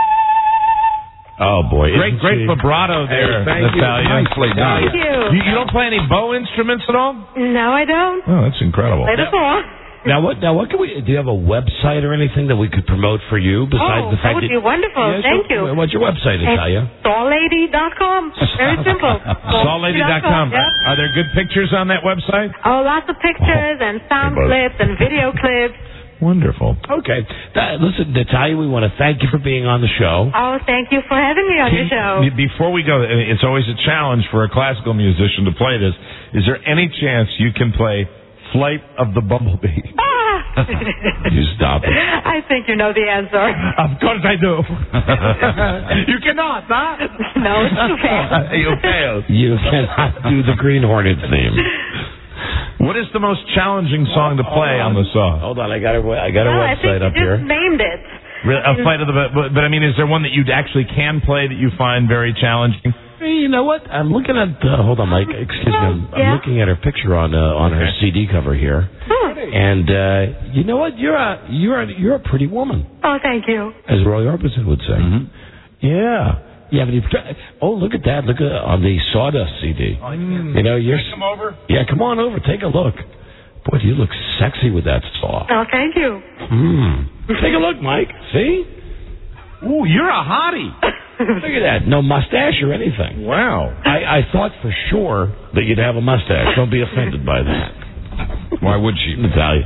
Oh, boy. Great, Isn't great she- vibrato there, Hey, thank you. Natalia. Nicely done. Thank you. You, you don't play any bow instruments at all? No, I don't. Oh, that's incredible. Play the saw. Now what? Now what can we? Do you have a website or anything that we could promote for you besides Oh, the fact that would be wonderful. Yeah, Thank sure. you. What's your website, Natalia? saw lady dot com. Very simple. saw lady dot com. Yep. Are there good pictures on that website? Oh, lots of pictures and sound Hey, Buzz. clips and video clips. Wonderful. Okay. That, listen, Natalia, we want to thank you for being on the show. Oh, thank you for having me on your show. Before we go, I mean, it's always a challenge for a classical musician to play this. Is there any chance you can play Flight of the Bumblebee? Ah! You stop it. I think you know the answer. Of course I do. You cannot, huh? No, it's too fast. You failed. You cannot do the Green Hornet theme. What is the most challenging song to play on the saw? Hold on, I got a, I got a No, I think website you up just here. named it. Really, a Flight of the but, but I mean, is there one that you actually can play that you find very challenging? Hey, you know what? I'm looking at. Uh, hold on, Mike. Excuse me. I'm, Yeah? I'm looking at her picture on uh, on her C D cover here, Oh. and uh, you know what? You're a you're a, you're a pretty woman, Oh, thank you. as Roy Orbison would say. Mm-hmm. Yeah. You have any? Oh, look at that! Look at on the Sawdust C D. Oh, You know, you're. Come over. Yeah, come on over. Take a look. Boy, you look sexy with that saw. Oh, thank you. Hmm. Take a look, Mike. See? Ooh, you're a hottie. Look at that. No mustache or anything. Wow. I, I thought for sure that you'd have a mustache. Don't be offended by that. Why would she? Natalia.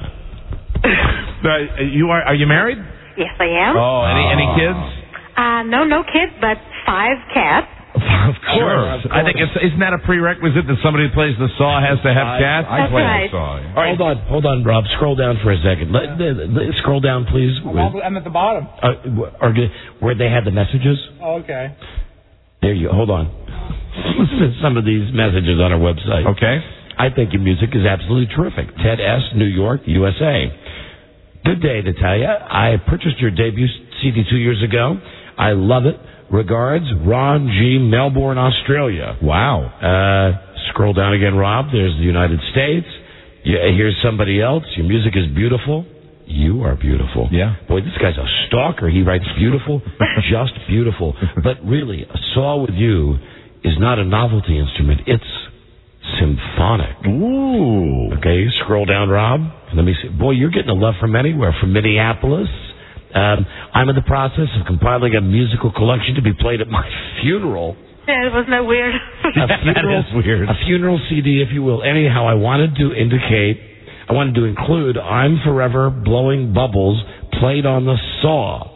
Uh, you are? Are you married? Yes, I am. Oh, any any kids? Uh, no, no kids, but five cats. Of course. Sure, of I think it's isn't that a prerequisite that somebody who plays the saw has to have I- cats? I That's play right. the saw. Yeah. All right, hold on, hold on, Rob. Scroll down for a second. Let, let- let- scroll down, please. I'm at the bottom. Uh, or where they had the messages. Oh, okay. There you. Hold on. Listen to some of these messages on our website. Okay. I think your music is absolutely terrific. Ted S., New York, U S A. Good day, Natalia. I purchased your debut C D two years ago. I love it. Regards, Ron G., Melbourne, Australia. Wow. Uh, scroll down again, Rob. There's the United States. Yeah, here's somebody else. Your music is beautiful. You are beautiful. Yeah. Boy, this guy's a stalker. He writes beautiful, just beautiful. But really, a saw with you is not a novelty instrument. It's symphonic. Ooh. Okay, scroll down, Rob. Let me see. Boy, you're getting a love from anywhere. From Minneapolis. Um, I'm in the process of compiling a musical collection to be played at my funeral. Yeah, wasn't that weird? A funeral, That is weird. A funeral C D, if you will. Anyhow, I wanted to indicate, I wanted to include I'm Forever Blowing Bubbles played on the saw.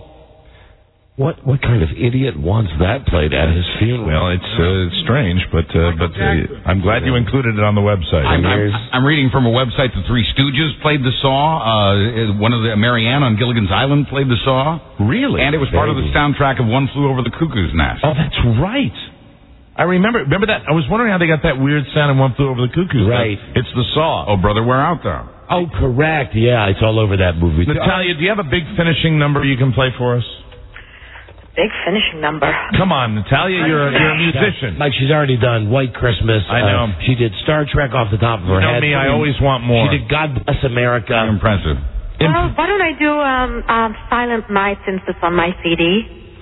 What what kind of idiot wants that played at his funeral? Well, it's uh, strange, but uh, but uh, I'm glad you included it on the website. I'm, I'm, I'm reading from a website. The Three Stooges played the saw. Uh, one of the Marianne on Gilligan's Island played the saw. Really? And it was part of the soundtrack of One Flew Over the Cuckoo's Nest. Oh, that's right. I remember. Remember that? I was wondering how they got that weird sound in One Flew Over the Cuckoo's Nest. Right. It's the saw. Oh, brother, we're out there. Oh, correct. Yeah, it's all over that movie. Natalia, do you have a big finishing number you can play for us? Big finishing number. Come on, Natalia, you're a, you're a musician. Mike, she's already done White Christmas. I know. Uh, she did Star Trek off the top of her You know head. me, I always want more. She did God Bless America. Impressive. Well, why don't I do um, um, Silent Night since it's on my C D?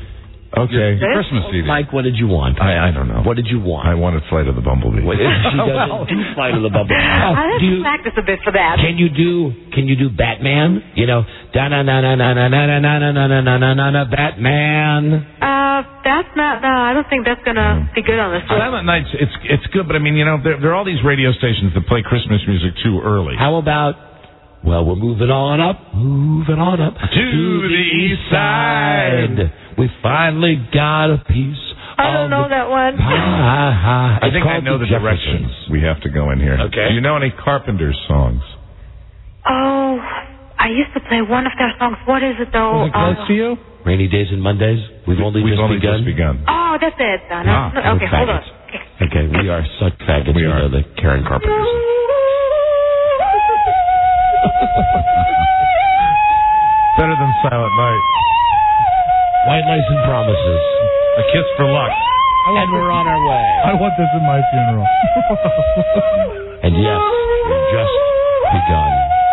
Okay. Your Christmas C D. Mike, what did you want? I, I don't know. What did you want? I wanted Flight of the Bumblebee. What is, she doesn't do Flight of the Bumblebee. I have do to you, practice a bit for that. can you do Can you do Batman? You know, da na na na na na na na na na na na na na na Batman. Uh, that's not. No, I don't think that's gonna be good on this one. Silent Nights, it's it's good, but I mean, you know, there, there are all these radio stations that play Christmas music too early. How about? Well, we're moving on up, moving on up To the east side. We finally got a piece. I don't know that one. Ah, I think I know the directions we have to go in here. Okay. Do you know any Carpenters songs? Oh, I used to play one of their songs. What is it though? Was it close Uh, to you? Rainy Days and Mondays. We've only We've just only begun. just begun. Oh, that's it. Uh, no, Ah, no, okay, we're hold on. faggots. Okay, we are such faggots. We you are. know, the Karen Carpenters. Better than Silent Night. White Lace and Promises. A Kiss for Luck. And we're on our way. I want this in my funeral. And yes, we've just begun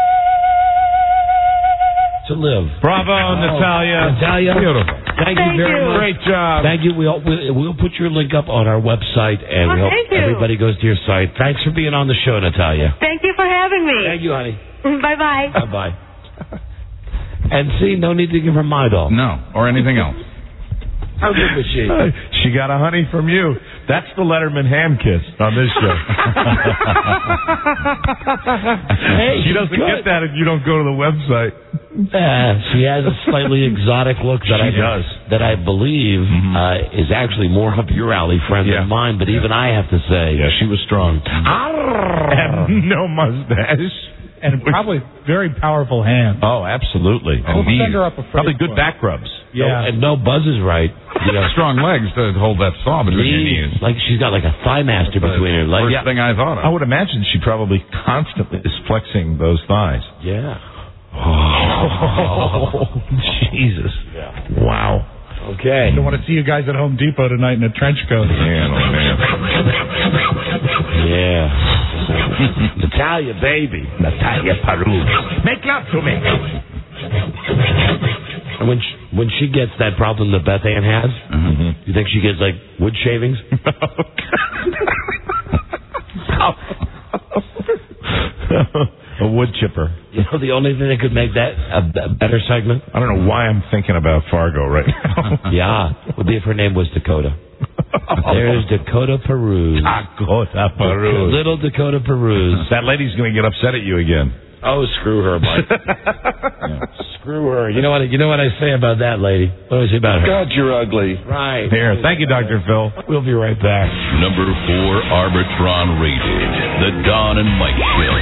to live. Bravo, Natalia. Natalia. Beautiful. Thank, Thank you very you. much. Great job. Thank you. We'll, we'll, we'll put your link up on our website, and Oh, we hope thank you. everybody goes to your site. Thanks for being on the show, Natalia. Thank you for having me. Thank you, honey. Bye bye. Bye-bye. And see, no need to give her my doll. No, or anything else. How good was she? She got a honey from you. That's the Letterman ham kiss on this show. Hey, she she's doesn't good. get that if you don't go to the website. Uh, she has a slightly exotic look that She I does. that I believe Mhm. uh, is actually more up your alley, friend, Yeah. than mine. But even I have to say, Yeah, she was strong. Arrgh. And no mustache. And probably very powerful hands. Oh, absolutely. We'll And knees. send her up a Probably good Facebook. back rubs. No, Yeah. and no buzz is right. You know, Strong legs to hold that saw between your knees. like she's got like a thigh master between her legs. First thing I thought of. I would imagine she probably constantly is flexing those thighs. Yeah. Oh, Jesus. Yeah. Wow. Okay. I don't want to see you guys at Home Depot tonight in a trench coat. Man, oh, man. Yeah. Natalia, baby. Natalia Parus. Make love to me. And when she, when she gets that problem that Beth Ann has, Mm-hmm. you think she gets, like, wood shavings? A wood chipper. You know, the only thing that could make that a, a better segment? I don't know why I'm thinking about Fargo right now. Yeah, would be if her name was Dakota. There's Dakota Peruse. Dakota Peruse. Little Dakota Peruse. That lady's going to get upset at you again. Oh, screw her, Mike. Yeah. Screw her. You know what? You know what I say about that lady? What do I say about her? God, you're ugly. Right. Here, thank you, Doctor Phil. We'll be right back. Number four, Arbitron rated. The Don and Mike Show.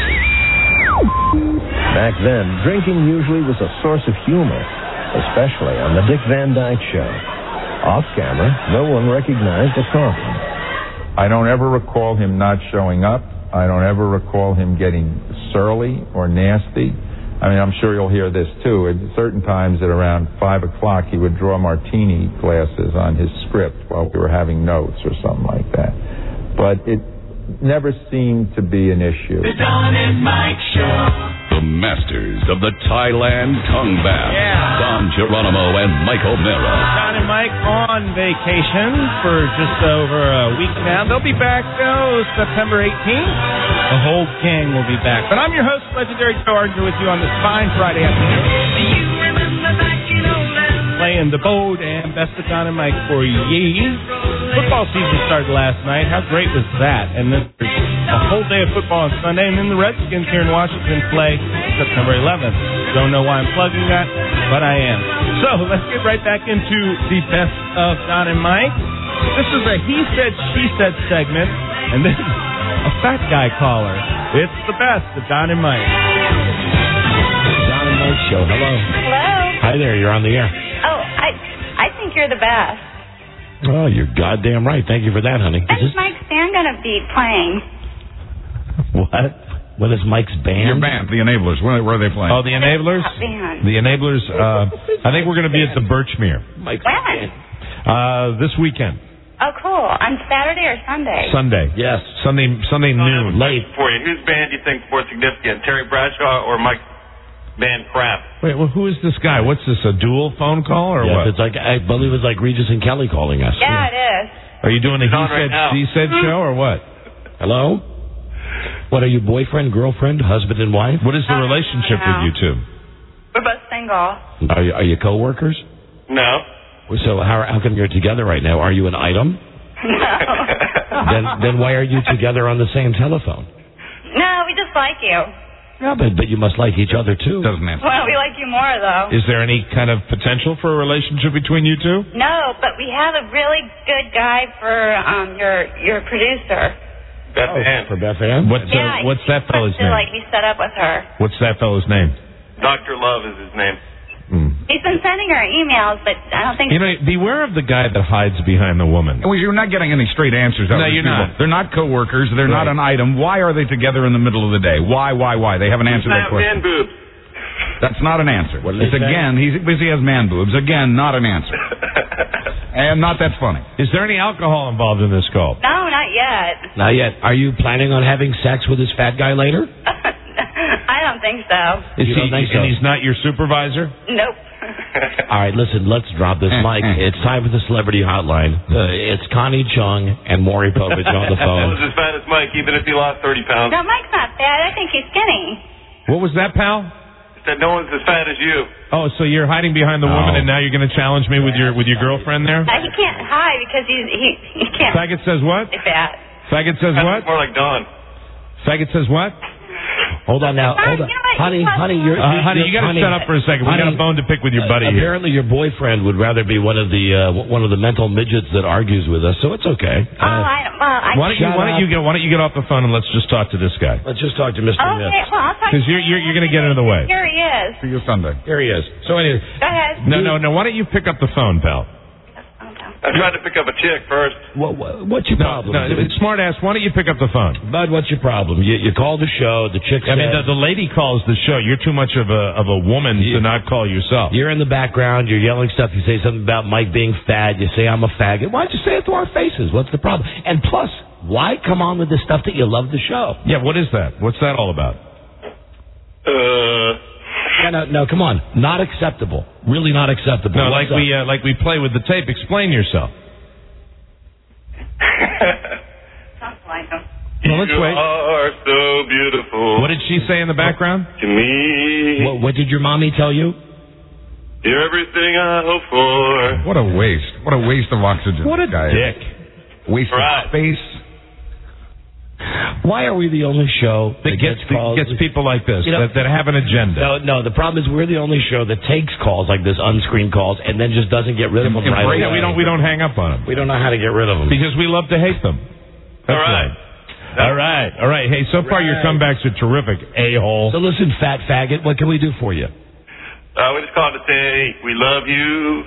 Back then, drinking usually was a source of humor, especially on the Dick Van Dyke Show. Off camera, no one recognized a coffin. I don't ever recall him not showing up. I don't ever recall him getting surly or nasty. I mean, I'm sure you'll hear this too. At certain times at around five o'clock, he would draw martini glasses on his script while we were having notes or something like that. But it never seemed to be an issue. The Don and Mike Show. The masters of the Thailand tongue bath. Yeah. Don Geronimo and Mike O'Mara. Don and Mike on vacation for just over a week now. They'll be back, though, September eighteenth. The whole gang will be back. But I'm your host, Legendary Joe Archer, with you on this fine Friday afternoon. Playing the boat and best of Don and Mike for ye. Football season started last night. How great was that? And then a whole day of football on Sunday, and then the Redskins here in Washington play September eleventh. Don't know why I'm plugging that, but I am. So let's get right back into the best of Don and Mike. This is a He Said, She Said segment, and this is a fat guy caller. It's the best of Don and Mike. Don and Mike Show. Hello. Hello. Hi there. You're on the air. Oh, I I think you're the best. Oh, you're goddamn right. Thank you for that, honey. When's Mike's band going to be playing? What? When is Mike's band? Your band, the Enablers. Where, where are they playing? Oh, the Enablers? Band. The Enablers, uh, I think we're going to be at the Birchmere. Mike's When? band. Uh, this weekend. Oh, cool. On Saturday or Sunday? Sunday. Yes. Sunday Sunday noon. Late. For you, whose band do you think is more significant, Terry Bradshaw or Mike's band Crap? Wait, well, who is this guy? What's this, a dual phone call or Yes, what? it's like, I believe it's like Regis and Kelly calling us. Yeah, it is. Are you doing a It's he on right said, now. she said show or what? Hello? What are you, boyfriend, girlfriend, husband and wife? What is the Uh, relationship no. with you two? We're both single. Are you, are you co-workers? No. So how, how come you're together right now? Are you an item? No. Then then why are you together on the same telephone? No, we just like you. Yeah, but, but you must like each other, too. Doesn't answer. Well, we like you more, though. Is there any kind of potential for a relationship between you two? No, but we have a really good guy for um your your producer. Beth Ann. For Beth Ann? What's, uh, Yeah, what's he that fellow's wants to, name? like, be set up with her. What's that fellow's name? Doctor Love is his name. He's been sending her emails, but I don't think... You know, beware of the guy that hides behind the woman. Well, you're not getting any straight answers out No, of these you're people. not. They're not co-workers. They're not Right. an item. Why are they together in the middle of the day? Why, why, why? They haven't answered that Not man question. boobs. That's not an answer. What did It's they say? again, he's, because he has man boobs. Again, not an answer. And not that funny. Is there any alcohol involved in this call? No, not yet. Not yet. Are you planning on having sex with this fat guy later? I don't think so. Is You he, don't think so? And he's not your supervisor? Nope. All right, listen, let's drop this mic. It's time for the celebrity hotline. Uh, it's Connie Chung and Maury Povich on the That phone. was as fat as Mike, even if he lost thirty pounds. No, Mike's not fat. I think he's skinny. What was that, pal? Said no one's as fat as you. Oh, so you're hiding behind the Oh. woman, and now you're going to challenge me with your with your girlfriend there? Uh, he can't hide because he's he he can't. Faggot says what? Be fat. Faggot says what? More like Don. Faggot says what? Hold on now. Hold on. Honey, honey, you're... Uh, honey, you got to honey, shut up for a second. We got honey, a bone to pick with your buddy uh, here. Apparently your boyfriend would rather be one of the uh, one of the mental midgets that argues with us, so it's okay. Oh, I don't. Well, I. Why don't you Shut why don't up. you get why don't you get off the phone and let's just talk to this guy? Let's just talk to Mister Okay, Mips. well, I'll talk. Because you're you're, you're going to get into the way. Here he is. See you Sunday. Here he is. So anyway, Go ahead. No, no, no. Why don't you pick up the phone, pal? Oh, no. I'm trying to pick up a chick first. What, what, what's your No, problem? no, smart ass. Why don't you pick up the phone? Bud, what's your problem? You, you call the show. The chick I mean, says- the, the lady calls the show. You're too much of a of a woman to not call yourself. You're in the background. You're yelling stuff. You say something about Mike being fat. You say I'm a faggot. Why don't you say it to our faces? What's the problem? And plus, why come on with the stuff that you love the show? Yeah, what is that? What's that all about? Uh. Yeah, no, no, come on. Not acceptable. Really not acceptable. No, What's like we uh, like we play with the tape. Explain yourself. Well, let's you wait. are so beautiful. What did she say in the background? To me. What, what did your mommy tell you? You're everything I hope for. What a waste. What a waste of oxygen. What a guy dick. Is. Waste Right. of space. Why are we the only show that, That gets, gets calls? gets people like this, You know- that, that have an agenda. No, no. The problem is we're the only show that takes calls like this, unscreened calls, and then just doesn't get rid of them right away. Yeah, we don't we don't hang up on them We don't know how to get rid of them. because we love to hate them. That's All right. All right, all right. Hey, so far your comebacks are terrific, a-hole. So listen, fat faggot, what can we do for you? Uh, we just called to say we love you.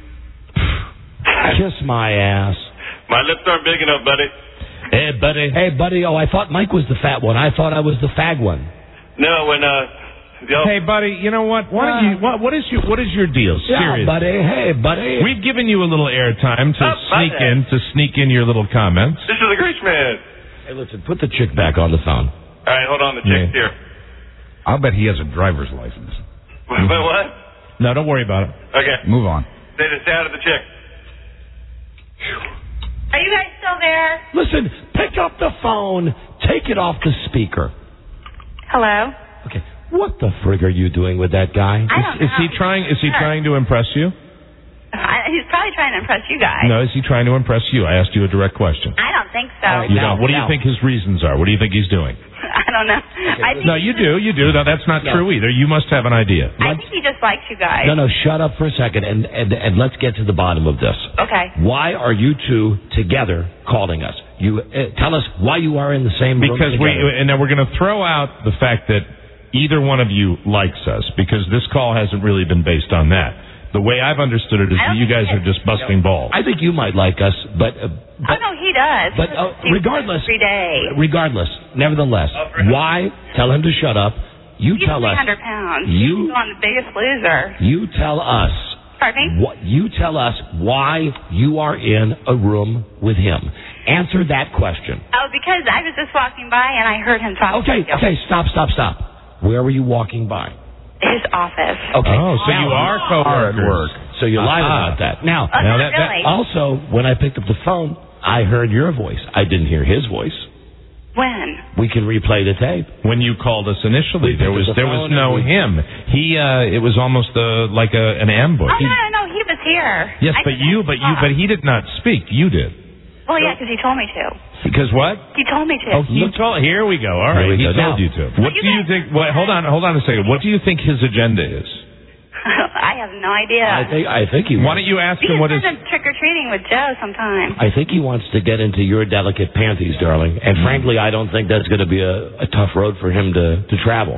Kiss my ass. My lips aren't big enough, buddy. Hey, buddy. Hey, buddy. Oh, I thought Mike was the fat one. I thought I was the fag one. No, when uh, y'all. Hey, buddy, you know what? Why don't you? What, what is your What is your deal? Yeah, Seriously. buddy. Hey, buddy. We've given you a little airtime to Oh, sneak buddy. in to sneak in your little comments. This is a great man. Hey, listen. Put the chick back on the phone. All right, hold on. The chick's here. I'll bet he has a driver's license. But what? No, don't worry about it. Okay. Move on. They just out of the chick. Are you guys still there? Listen. Pick up the phone. Take it off the speaker. Hello? Okay. What the frig are you doing with that guy? I don't Is know. he trying? Is he Sure. trying to impress you? I, he's probably trying to impress you guys. No, is he trying to impress you? I asked you a direct question. I don't think so. All right, You Now, don't. What do you now. think his reasons are? What do you think he's doing? I don't know. I think No, you do. You do. No, that's not No. true either. You must have an idea. I think he just likes you guys. No, no. Shut up for a second, and, and and let's get to the bottom of this. Okay. Why are you two together calling us? You uh, tell us why you are in the same room Because we, together. and then we're going to throw out the fact that either one of you likes us, because this call hasn't really been based on that. The way I've understood it is I that don't you guys think are just busting balls. I think you might like us, but uh, Oh, no, he does. but He uh, listens to you regardless, Every day. regardless, nevertheless, why? Tell him to shut up. You He's tell three us. hundred pounds. You- He's on the biggest loser. You tell us. Pardon me? What you tell us why you are in a room with him. Answer that question. Oh, because I was just walking by and I heard him talking Okay, to you. okay, stop, stop, stop. Where were you walking by? His office. Okay. Oh, so Now- you are coworkers. Hard work. So you lied Ah. about that. Now, Oh, now not that, that- really. also, when I picked up the phone, I heard your voice. I didn't hear his voice. When? We can replay the tape. When you called us initially, We there picked was up the there was phone no and we- him. He uh, it was almost uh, like a, an ambush. Oh, no, no, no. He was here. Yes, I but didn't you, but you, talk. but he did not speak. You did. Well, yeah, because he told me to. Because what? He told me to. Oh, he told. Here we go. All Here right, we he go. told Now- you to. What you do you guys- think? What, hold on, hold on a second. What do you think his agenda is? I have no idea. I think I think he. Why don't you ask we him can what his? send him trick-or-treating with Joe sometime. I think he wants to get into your delicate panties, darling. And frankly, I don't think that's going to be a, a tough road for him to to travel.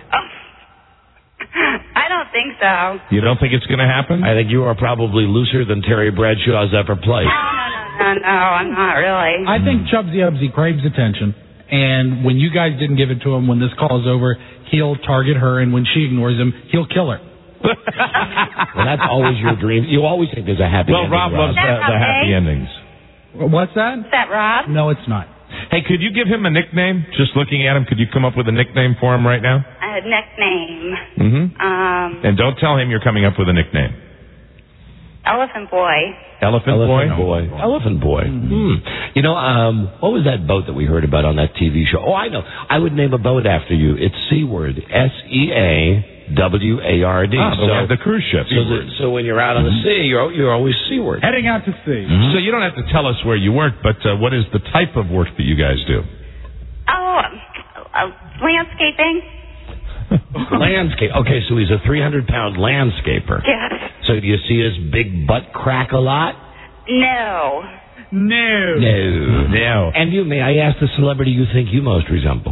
I don't think so. You don't think it's going to happen? I think you are probably looser than Terry Bradshaw's ever played. No, no, no, no, I'm not really. I think Chubbsy Ubbsy craves attention, and when you guys didn't give it to him, when this call is over, he'll target her, and when she ignores him, he'll kill her. Well, that's always your dream. You always think there's a happy Well, ending. Rob loves the, That's the happy okay. endings. What's that? Is that Rob? No, it's not. Hey, could you give him a nickname? Just looking at him, could you come up with a nickname for him right now? A nickname. Mm-hmm. Um, And don't tell him you're coming up with a nickname. Elephant Boy. Elephant, Elephant Boy? Boy. Elephant Boy. Hmm. You know, um, what was that boat that we heard about on that T V show? Oh, I know. I would name a boat after you. It's Seaward. S E A W A R D. Ah, the, the cruise ship. so, the, so when you're out on the sea, you're you're always seaward. Heading out to sea. Mm-hmm. So you don't have to tell us where you work, but uh, what is the type of work that you guys do? Oh, uh, landscaping. Landscape. Okay, so he's a three hundred pound landscaper. Yes. So do you see his big butt crack a lot? No. No. No. No. And you, may I ask the celebrity you think you most resemble?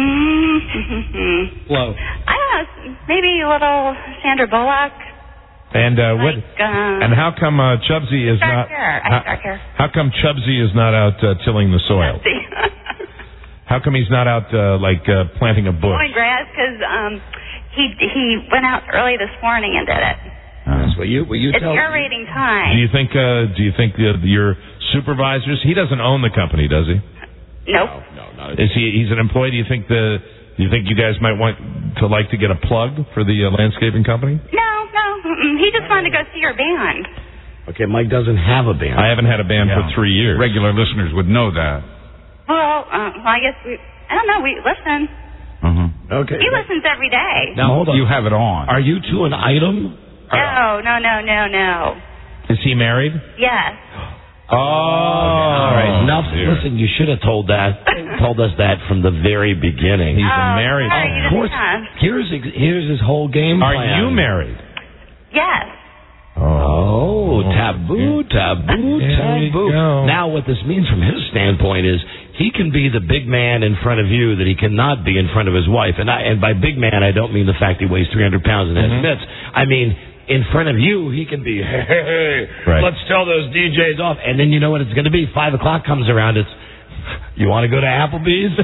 Mm-hmm. Low. I don't know. Maybe a little Sandra Bullock. And uh, what? Like, um, and how come uh, Chubsy is dark not? hair. I How, have dark hair. how come Chubsy is not out uh, tilling the soil? How come he's not out uh, like uh, planting a bush? Mowing grass because um, he he went out early this morning and did it. That's what you, what you It's tell aerating Do time. you think? Uh, do you think uh, your supervisors? He doesn't own the company, does he? Nope. No, no. Is he? He's an employee. Do you think the? Do you think you guys might want to like to get a plug for the uh, landscaping company? No, no. Mm-mm. He just wanted to go see your band. Okay, Mike doesn't have a band. I haven't had a band Yeah. for three years. Regular listeners would know that. Well, uh, well, I guess we. I don't know. We listen. Uh-huh. Okay. He listens every day. Now hold on. You have it on. Are you two an item? No, no, no, no, no. Is he married? Yes. Oh, All right. Now, listen, you should have told that, told us that from the very beginning. He's Oh, a married sorry, man. you Of course. didn't ask. Here's ex- here's his whole game Are plan. you married? Yes. Oh, taboo, taboo, There we taboo. go. Now, what this means from his standpoint is he can be the big man in front of you that he cannot be in front of his wife. And I, and by big man, I don't mean the fact he weighs three hundred pounds and has Mhm. mitts. I mean, in front of you, he can be, hey, hey, hey, Right. let's tell those D Js off. And then you know what it's going to be. Five o'clock comes around. It's, you want to go to Applebee's?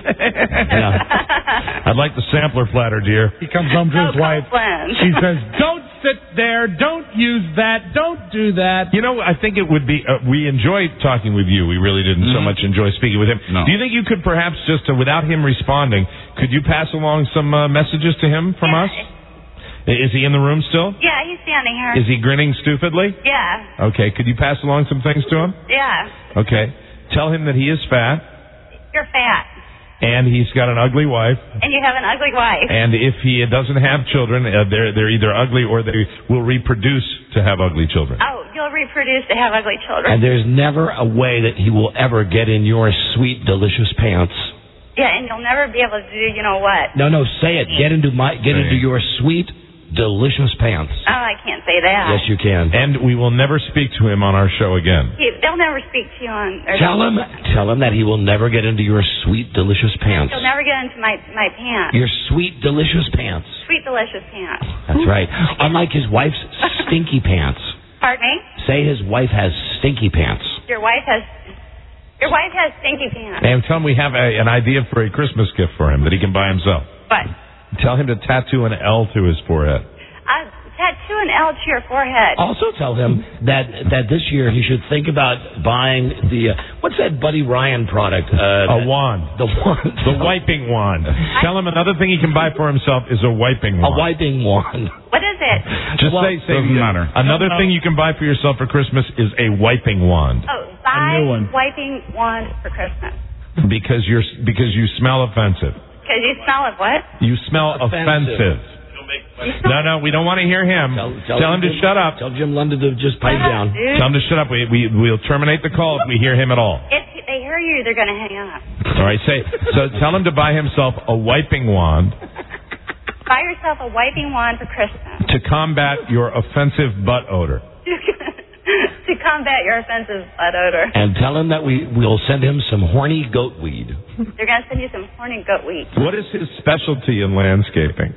Yeah. I'd like the sampler platter, dear. He comes home to his Oh, wife. Copeland. She says, "Don't sit there. Don't use that. Don't do that." You know, I think it would be. Uh, we enjoyed talking with you. We really didn't so Mhm. much enjoy speaking with him. No. Do you think you could perhaps just, uh, without him responding, could you pass along some uh, messages to him from Yeah. us? I- Is he in the room still? Yeah, he's standing here. Is he grinning stupidly? Yeah, Okay. Could you pass along some things to him? yeah. Okay. Tell him that he is fat You're fat. and he's got an ugly wife. And you have an ugly wife. And if he doesn't have children, uh, they're they're either ugly or they will reproduce to have ugly children. Oh, you'll reproduce to have ugly children. And there's never a way that he will ever get in your sweet, delicious pants. Yeah, and you'll never be able to do you know what. No, no, say it. Get into my, get into your sweet, delicious pants. Oh, I can't say that. Yes, you can. And we will never speak to him on our show again. He, they'll never speak to you on... Or Tell him, tell him that he will never get into your sweet, delicious pants. He'll never get into my, my pants. Your sweet, delicious pants. Sweet, delicious pants. That's right. Unlike his wife's stinky pants. Pardon me? Say his wife has stinky pants. Your wife has... Your wife has stinky pants. And tell him we have a, an idea for a Christmas gift for him that he can buy himself. What? Tell him to tattoo an L to his forehead. Uh, tattoo an L to your forehead. Also tell him that that this year he should think about buying the, uh, what's that Buddy Ryan product? Uh, A wand. The wand. The wiping wand. Tell him another thing he can buy for himself is a wiping A wand. wiping wand. What is it? Just Well, say, say doesn't matter. Another thing you can buy for yourself for Christmas is a wiping wand. Oh, buy new one. wiping wand for Christmas. Because you're because you smell offensive. Because you smell of what? You smell Offensive. offensive. No, no, we don't want to hear him. Tell, Tell him to Jim- shut up. Tell Jim London to just pipe down. Dude, Tell him to shut up. We, we, we'll terminate the call if we hear him at all. if they hear you, they're going to hang up. All right, say so. Tell him to buy himself a wiping wand Buy yourself a wiping wand for Christmas. to combat your offensive butt odor. to combat your offensive butt odor. And tell him that we will send him some horny goat weed. They're going to send you some horny goat weed. What is his specialty in landscaping?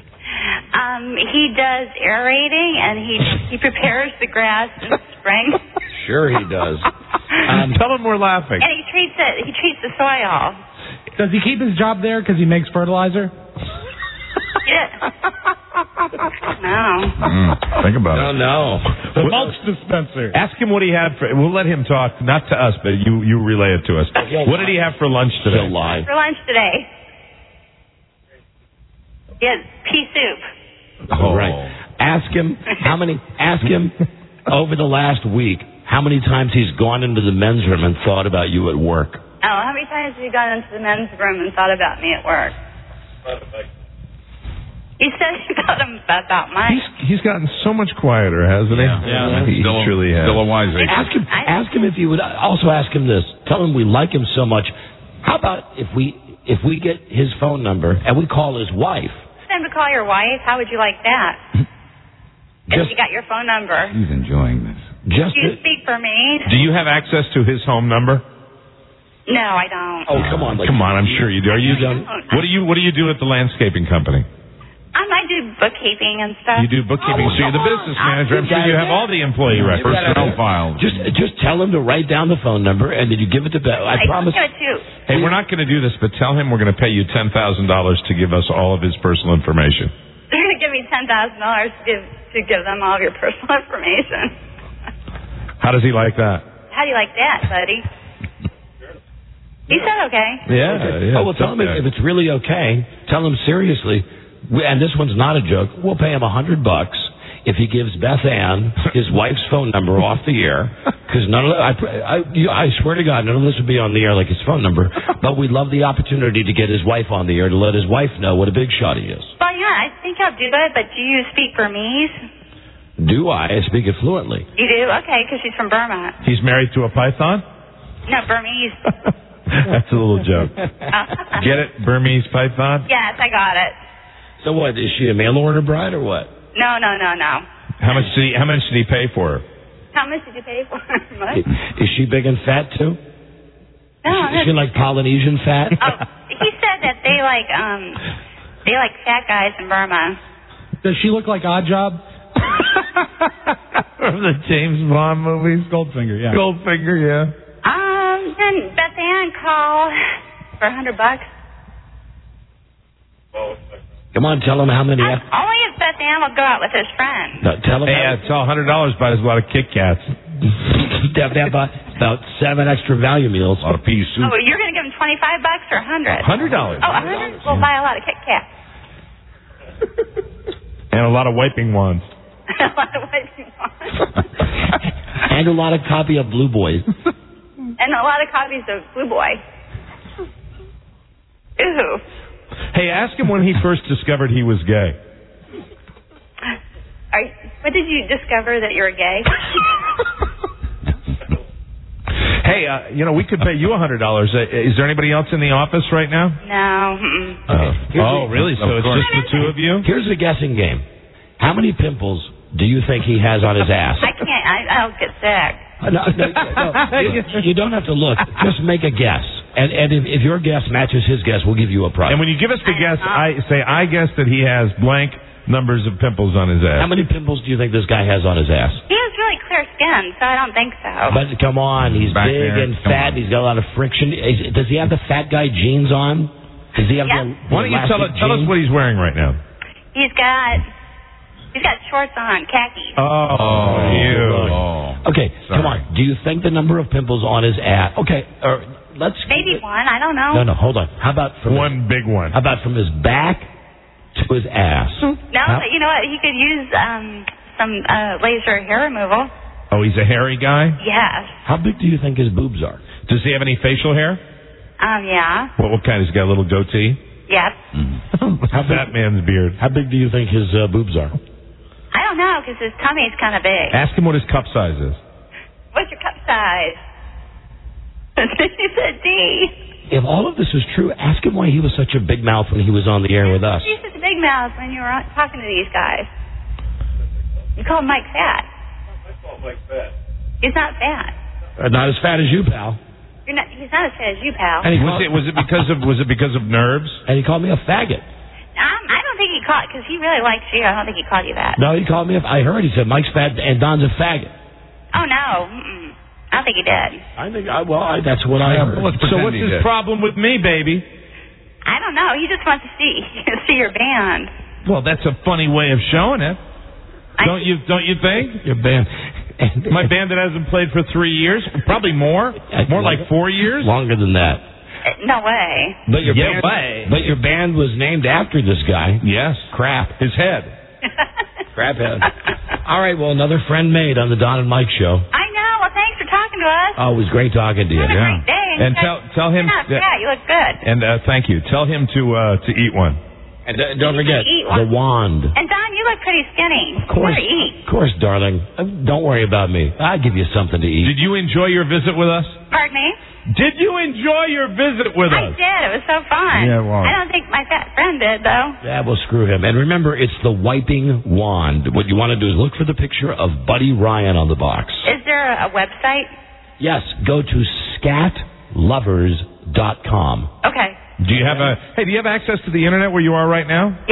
Um, he does aerating, and he he prepares the grass in spring. Sure he does. Um, tell him we're laughing. And he treats it. He treats the soil. Does he keep his job there because he makes fertilizer? Yeah. No. Mm, think about Oh, it. no. The mulch dispenser. Ask him what he had for. We'll let him talk, not to us, but you you relay it to us. What did he have for lunch today? He'll lie. For lunch today. Yeah, pea soup. Oh. Right. Ask him how many. Ask him over the last week how many times he's gone into the men's room and thought about you at work. Oh, how many times have you gone into the men's room and thought about me at work? He said he thought about Mike. He's, he's gotten so much quieter, hasn't he? Yeah. He Still- truly has. still a wiseacre. Ask him. Ask him if you would. Also ask him this. Tell him we like him so much. How about if we if we get his phone number and we call his wife? Time to call your wife. How would you like that? If Just she got your phone number. He's enjoying this. just. Do you speak for me? Do you have access to his home number? No, I don't. Oh come on, like, Come on, I'm sure you do. Are you? don't. What do you What do you do at the landscaping company? Um, I do do bookkeeping and stuff. You do bookkeeping, so you're the business manager. I'm sure you have all the employee records. Personnel files. Just, just tell him to write down the phone number, and then you give it to Beth. I, I promise. give it too. Hey, we're not going to do this, but tell him we're going to pay you ten thousand dollars to give us all of his personal information. They're going to give me ten thousand dollars to give to give them all of your personal information. How does he like that? How do you like that, buddy? He said okay. Yeah, yeah. Oh, well, tell him if, if it's really okay. Tell him seriously. We, and this one's not a joke. We'll pay him a hundred bucks if he gives Beth Ann his wife's phone number off the air. Because none of I, I, I swear to God, none of this would be on the air like his phone number. But we'd love the opportunity to get his wife on the air to let his wife know what a big shot he is. Well, yeah, I think I'll do it. But do you speak Burmese? Do I? I speak it fluently. You do? Okay, because she's from Burma. He's married to a python? No, Burmese. That's a little joke. Get it? Burmese python? Yes, I got it. So what? Is she a mail order bride or what? No, no, no, no. How much did he? How much did he pay for her? How much did you pay for her? What? Is she big and fat too? No. Is she, is she like Polynesian fat? Oh, he said that they like um they like fat guys in Burma. Does she look like Oddjob? From the James Bond movies? Goldfinger, yeah. Goldfinger, yeah. Um, then Beth Ann call for a hundred bucks. Come on, tell him how many. Um, only if Beth Ann will go out with his friend. No, tell him. Hey, how, it's all hundred dollars buys a lot of Kit Kats. That, that about, about seven extra value meals. A lot of pea soup. Oh, you're going to give him twenty-five bucks or a hundred? Hundred dollars. Oh, a hundred? We'll buy a lot of Kit Kats. And a lot of wiping wands. A lot of wiping wands. And a lot of copy of Blue Boys. And a lot of copies of Blue Boy. Ooh. Hey, ask him when he first discovered he was gay. Are, when did you discover that you were gay? Hey, uh, you know, we could pay you a hundred dollars. Uh, is there anybody else in the office right now? No. Mm-mm. Uh, oh, really? So it's just the two of you? Here's the guessing game. How many pimples do you think he has on his ass? I can't. I, I'll get sick. Uh, no, no, no, you, you don't have to look. Just make a guess. And, and if, if your guess matches his guess, we'll give you a prize. And when you give us the guess, I say, I guess that he has blank numbers of pimples on his ass. How many pimples do you think this guy has on his ass? He has really clear skin, so I don't think so. But come on, he's Back big there. and Come fat. on. He's got a lot of friction. Is, does he have the fat guy jeans on? Does he have Yep. the, the Why don't you tell, elastic tell us jeans? what he's wearing right now? He's got he's got shorts on, khakis. Oh, you. Oh. Okay, Sorry. come on. Do you think the number of pimples on his ass? Okay, or let's. Maybe one. I don't know. No, no, hold on. How about from One his, big one. How about from his back to his ass? No, How- but you know what? He could use um some uh, laser hair removal. Oh, he's a hairy guy? Yes. How big do you think his boobs are? Does he have any facial hair? Um. Yeah. What, what kind? He's got a little goatee? Yep. How big, Fat man's beard. how big do you think his uh, boobs are? I don't know because his tummy's kind of big. Ask him what his cup size is. What's your cup size? He said D. If all of this is true, ask him why he was such a big mouth when he was on the air with us. He's such a big mouth when you were on- talking to these guys. You call Mike fat. I call Mike fat. He's not fat. Uh, not as fat as you, pal. You're not. He's not as fat as you, pal. And he Was called, it was it because of was it because of nerves? and he called me a faggot. Um, I don't think he called because he really likes you. I don't think he called you that. No, he called me. A, I heard he said Mike's fat and Don's a faggot. Oh no. Mm-mm. I don't think he did. I think. I, well, I, that's what I heard. So what's his problem with me, baby? I don't know. He just wants to see see your band. Well, that's a funny way of showing it. Don't you? Don't you think? Your band. My band that hasn't played for three years, probably more, more like four years. Longer than that. Uh, no way. But your Yeah, band. way. But your band was named after this guy. Yes. Crap. His head. Crap head. All right. Well, another friend made on the Don and Mike show. I know. Well, thanks for talking to us. Oh, it was great talking to you. Have a great day. And you tell guys- tell him. You're not that- fat. You look good. And uh, thank you. Tell him to uh, to eat one. And uh, don't forget Eat the one. wand. And Don, you look pretty skinny. Of course, You better eat. of course, darling. Uh, Don't worry about me. I'll give you something to eat. Did you enjoy your visit with us? Pardon me? Did you enjoy your visit with I us? did. It was so fun. Yeah, well. I don't think my fat friend did, though. Yeah, well, screw him. And remember, it's the wiping wand. What you want to do is look for the picture of Buddy Ryan on the box. Is there a, a website? Yes, go to scat lovers dot com. Okay. Do you have a? Hey, do you have access to the internet where you are right now? Yep.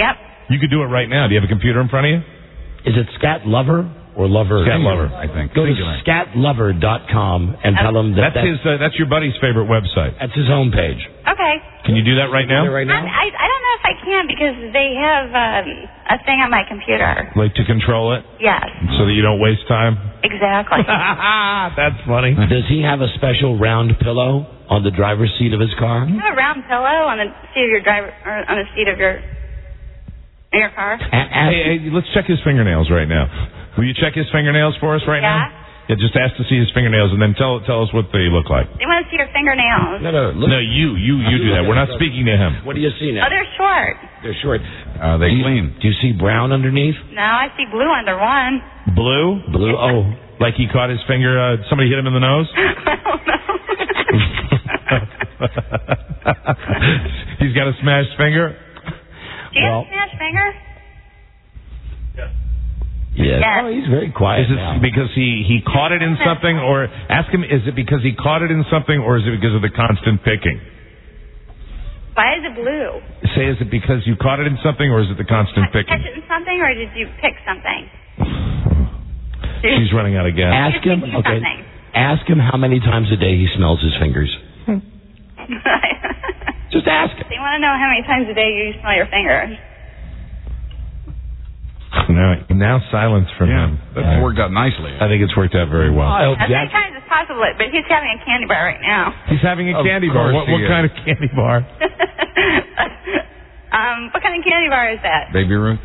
You could do it right now. Do you have a computer in front of you? Is it Scat Lover or Lover? Scat Lover, I think. Go to Singular. scat lover dot com and tell him that That's his. Uh, that's your buddy's favorite website. That's his homepage. Okay. Can you do that right now? Right I, now? I, I don't know if I can because they have um, a thing on my computer. Like to control it? Yes. So that you don't waste time? Exactly. That's funny. Does he have a special round pillow on the driver's seat of his car? You have a round pillow on the seat of your driver, or on the seat of your, in your car. Hey, hey, let's check his fingernails right now. Will you check his fingernails for us right Yeah. now? Yeah, just ask to see his fingernails and then tell tell us what they look like. They want to see your fingernails. No, no, look. No, you, you, you do that. We're not speaking to him. What do you see now? Oh, they're short. They're short. Are they do you, clean? Do you see brown underneath? No, I see blue under one. Blue? Blue? Oh. Like he caught his finger, uh, somebody hit him in the nose? I don't know. He's got a smashed finger? Do you Well- have a smashed finger? Yes. Yes. Oh, he's very quiet Is it now. because he, he caught it in something, or ask him, is it because he caught it in something, or is it because of the constant picking? Why is it blue? Say, is it because you caught it in something, or is it the constant Did you picking? catch it in something, or did you pick something? She's running out of gas. Ask him. Did you Okay. something? Ask him how many times a day he smells his fingers. Just ask him. They want to know how many times a day you smell your fingers. Now, now silence from Yeah, him. that's worked out nicely. I think it's worked out very well. I hope As many Jack. times as possible, but he's having a candy bar right now. He's having a Of candy bar. course What, he what is. kind of candy bar? um, what kind of candy bar is that? Baby Ruth?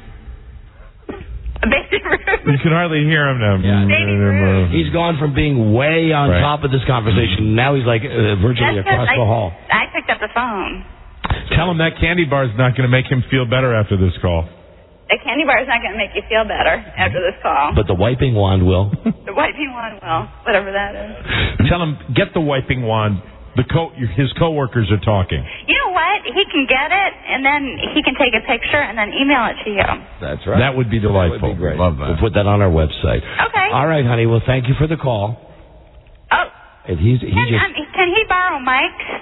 A Baby Ruth. You can hardly hear him now. Baby Ruth. He's gone from being way on Right. top of this conversation. Now he's like uh, virtually That's 'cause across I, the hall. I picked up the phone. Tell him that candy bar is not going to make him feel better after this call. A candy bar is not going to make you feel better after this call. But the wiping wand will. The wiping one will, whatever that is. Tell him, get the wiping wand. The co- his coworkers are talking. You know what? He can get it, and then he can take a picture and then email it to you. That's right. That would be delightful. That would be great. Love that. We'll put that on our website. Okay. All right, honey. Well, thank you for the call. Oh, And he's he can, just um, can he borrow Mike's?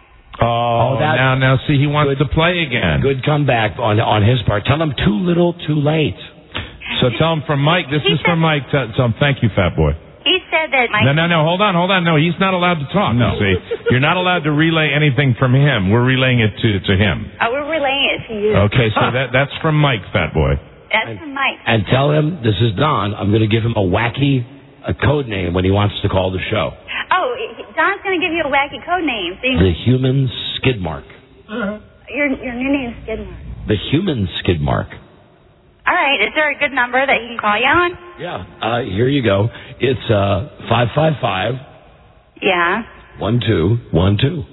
Oh, Oh, that- now, now, see, he wants to play again. good comeback on on his part. Tell him too little, too late. So tell him from Mike. This He is from said- Mike. Tell, tell him, thank you, fat boy. He said that Mike... No, no, no. Hold on, hold on. No, he's not allowed to talk. No. You see, you're not allowed to relay anything from him. We're relaying it to to him. Oh, we're relaying it to you. Okay, so that that's from Mike, fat boy. That's from Mike. And tell him this is Don. I'm going to give him a wacky a code name when he wants to call the show. Oh, he- Don's going to give you a wacky code name. So you, The Human Skid Mark. your, your new name's Skidmore. The Human Skid Mark. All right. Is there a good number that he can call you on? Yeah. Uh, here you go. It's uh five five five Yeah. one two one two.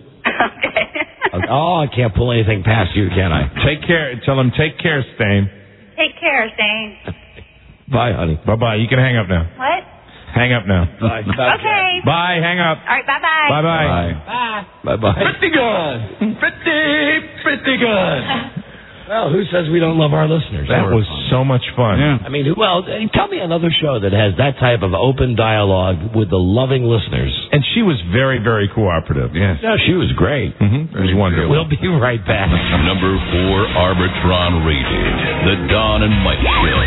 Okay. Oh, I can't pull anything past you, can I? Take care. Tell him, take care, Stain. Take care, Zane. Bye, honey. Bye bye. You can hang up now. What? Hang up now. Bye. Okay. Bye. Hang up. All right. Bye-bye. Bye bye. Bye. Bye bye. Pretty good. Pretty, pretty good. Well, who says we don't love our listeners? That was so much fun. Yeah. I mean, who- well, eh, tell me another show that has that type of open dialogue with the loving listeners. And she was very, very cooperative. Yes. No, she was great. Mm-hmm. It was wonderful. We'll be right back. Number four Arbitron rated. The Don and Mike Show.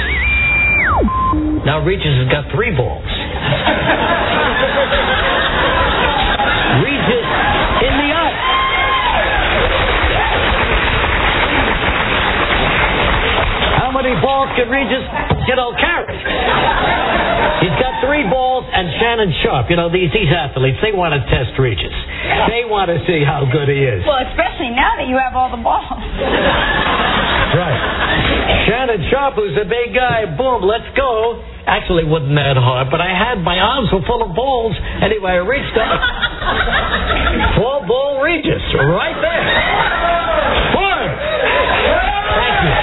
Now Regis has got three balls. Regis in the eye. How many balls can Regis, you know, carry? He's got three balls and Shannon Sharp. You know, these, these athletes, they want to test Regis. They want to see how good he is. Well, especially now that you have all the balls. Right. Shannon Sharp, who's a big guy, boom, let's go. Actually, wasn't that hard, but I had my arms were full of balls. Anyway, I reached up. Four ball Regis, right there. Four. Thank you.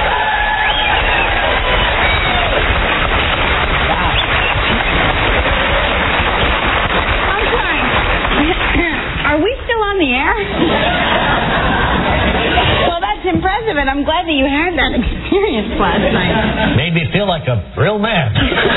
I'm sorry. Are we still on the air? Well, that's impressive, and I'm glad that you had that experience last night. Made me feel like a real man.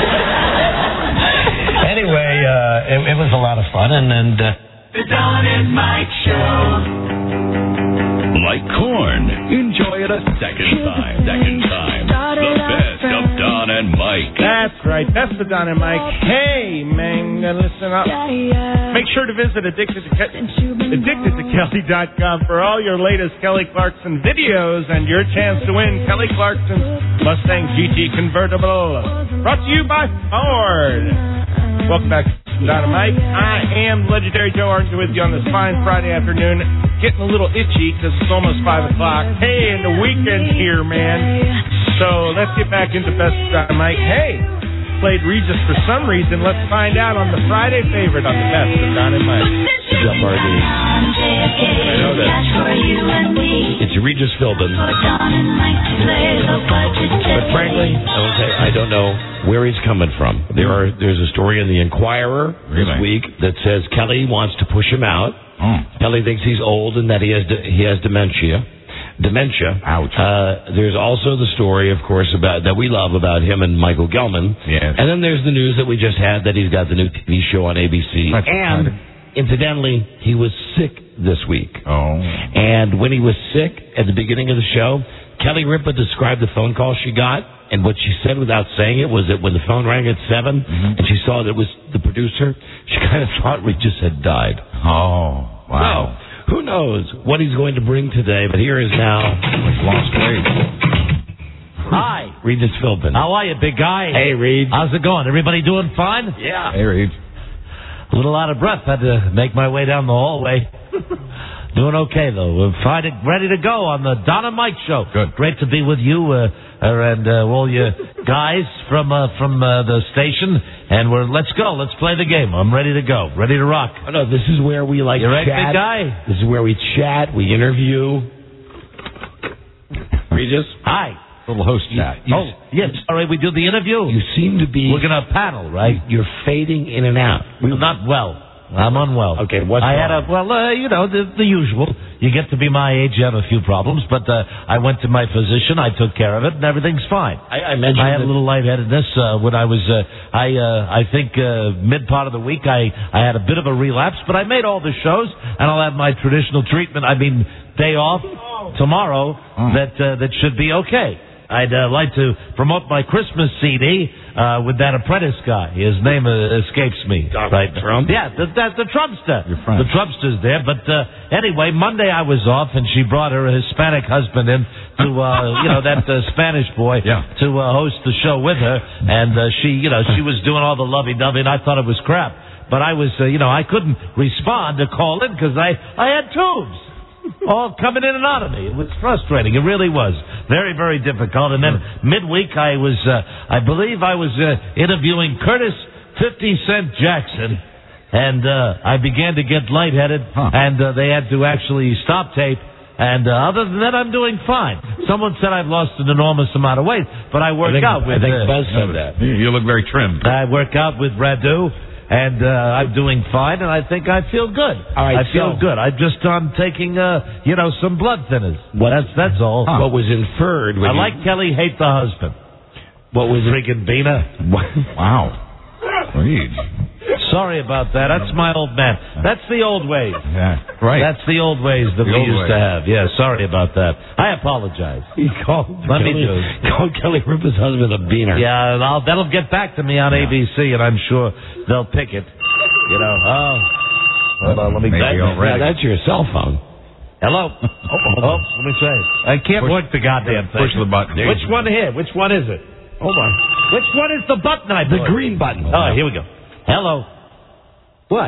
Anyway, uh, it, it was a lot of fun, and, and uh, The Don and Mike Show. like corn. Enjoy it a second time. Second time. The best of Don and Mike. That's right. That's the Don and Mike. Hey, man, listen up. Make sure to visit addicted to Ke- addicted to Kelly dot com for all your latest Kelly Clarkson videos and your chance to win Kelly Clarkson's Mustang G T convertible. Brought to you by Ford. Welcome back to Don and Mike. I am Legendary Joe Arngton with you on this fine Friday afternoon. Getting a little itchy because it's almost five o'clock. Hey, and the weekend's here, man. So let's get back into Best of Don and Mike. Hey, played Regis for some reason. Let's find out on the Friday favorite on the Best of Don and Mike. What's up, R D? I know that. It's Regis Philbin. But frankly, okay, I don't know where he's coming from. There are there's a story in the Inquirer this Really? week that says Kelly wants to push him out. Oh. Kelly thinks he's old and that he has de- he has dementia. Dementia. Ouch. Uh, there's also the story, of course, about that we love about him and Michael Gelman. Yes. And then there's the news that we just had that he's got the new T V show on A B C. That's and exciting. incidentally, he was sick this week. Oh. And when he was sick at the beginning of the show, Kelly Ripa described the phone call she got. And what she said without saying it was that when the phone rang at seven Mm-hmm. and she saw that it was the producer, she kind of thought Regis had died. Oh. Wow. So, who knows what he's going to bring today, but here is now Lost weight. Hi. Regis Philbin. How are you, big guy? Hey, Reed. How's it going? Everybody doing fine? Yeah. Hey, Reed. A little out of breath. Had to make my way down the hallway. Doing okay, though. We're Friday, ready to go on the Don and Mike Show. Good. Great to be with you uh, uh, and uh, all you guys from uh, from uh, the station. And we're let's go. Let's play the game. I'm ready to go. Ready to rock. Oh, no, this is where we like You ready, chat. big guy? This is where we chat, we interview. Regis? Hi. Little host chat. You- Oh, yes. All right, we do the interview. You seem to be... We're going to panel, right? You're fading in and out. Well, not well. I'm unwell. Okay, what's I had wrong? a well, uh, you know, the, the usual. You get to be my age, you have a few problems, but uh, I went to my physician, I took care of it, and everything's fine. I, I mentioned I had a that- little lightheadedness uh, when I was, uh, I, uh, I think uh, mid part of the week, I, I had a bit of a relapse, but I made all the shows, and I'll have my traditional treatment. I mean, day off tomorrow. That uh, that should be okay. I'd uh, like to promote my Christmas C D uh, with that apprentice guy. His name uh, escapes me. Donald right? Trump? Yeah, the, that's the Trumpster. Your friend. The Trumpster's there. But uh, anyway, Monday I was off, and she brought her Hispanic husband in to, uh, you know, that uh, Spanish boy Yeah. to uh, host the show with her. And uh, she, you know, she was doing all the lovey-dovey, and I thought it was crap. But I was, uh, you know, I couldn't respond to call in because I, I had tubes. All coming in and out of me. It was frustrating. It really was. Very, very difficult. And then midweek, I was, uh, I believe I was uh, interviewing Curtis fifty Cent Jackson. And uh, I began to get lightheaded. Huh. And uh, they had to actually stop tape. And uh, other than that, I'm doing fine. Someone said I've lost an enormous amount of weight. But I work I think, out with... I think uh, Buzz said that. You you look very trimmed. I work out with Radu, and uh, I'm doing fine, and I think I feel good. All right, I feel so- good. I just I'm taking uh, you know some blood thinners. What- that's that's all. What was inferred when I you- like Kelly hate the husband. What was Friggin' Bina. Wow. Reed. Sorry about that. That's my old man. That's the old ways. Yeah. Right. That's the old ways that The we old used ways. to have. Yeah, sorry about that. I apologize. He called Let me Kelly, do. called Kelly Ripa's husband a beaner. Yeah, and I'll, that'll get back to me on A B C, and I'm sure they'll pick it. You know. Oh. Hold on, let me. Maybe that- already. Yeah, that's your cell phone. Hello. Oh, oh, let me say. I can't Push- work the goddamn thing. Push the button. Which one here? Which one is it? Hold on. Which one is the button I The pushed? green button. Oh, here we go. Hello. What?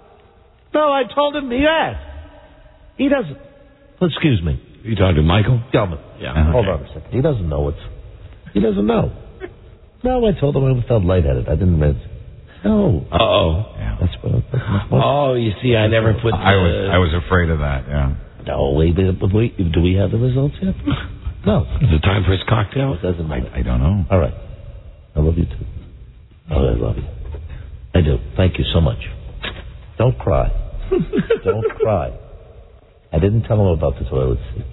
No, I told him he asked. He doesn't. Excuse me. You talking to Michael? Gelman. Yeah. Hold on a second. He doesn't know what's. He doesn't know. No, I told him I felt lightheaded. I didn't miss. No. Uh oh. Yeah. That's what. That's what Oh, you see, I never put. I was the- I was afraid of that. Yeah. no, wait, wait, wait. Do we have the results yet? No. Is it time for his cocktail? It doesn't matter. I don't know. All right. I love you too. Oh, I love you. I do. Thank you so much. Don't cry. Don't cry. I didn't tell him about the toilet seat.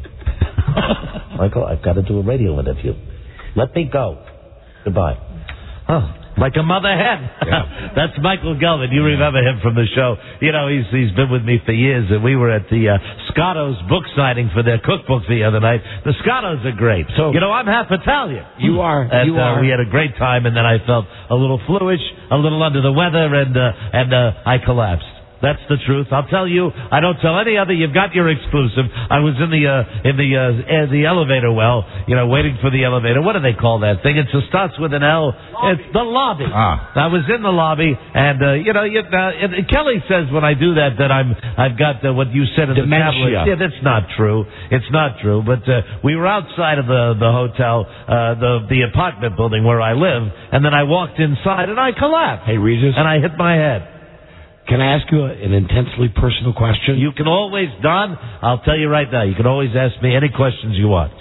Michael, I've got to do a radio interview. Let me go. Goodbye. Oh, Like a mother hen. Yeah. That's Michael Gelman. You remember him from the show. You know, he's he's been with me for years, and we were at the uh, Scotto's book signing for their cookbook the other night. The Scottos are great. So, you know, I'm half Italian. You are. And, you uh, are. We had a great time, and then I felt a little fluish, a little under the weather, and uh, and uh, I collapsed. That's the truth. I'll tell you. I don't tell any other. You've got your exclusive. I was in the uh, in the uh, the elevator well, you know, waiting for the elevator. What do they call that thing? It starts with an L. Lobby. It's the lobby. Ah. I was in the lobby, and uh, you know, you, uh, Kelly says when I do that that I'm I've got uh, what you said in Dementia. the tablet. Yeah, that's not true. It's not true. But uh, we were outside of the the hotel, uh, the the apartment building where I live, and then I walked inside and I collapsed. Hey, Regis. And I hit my head. Can I ask you an intensely personal question? You can always, Don, I'll tell you right now, you can always ask me any questions you want.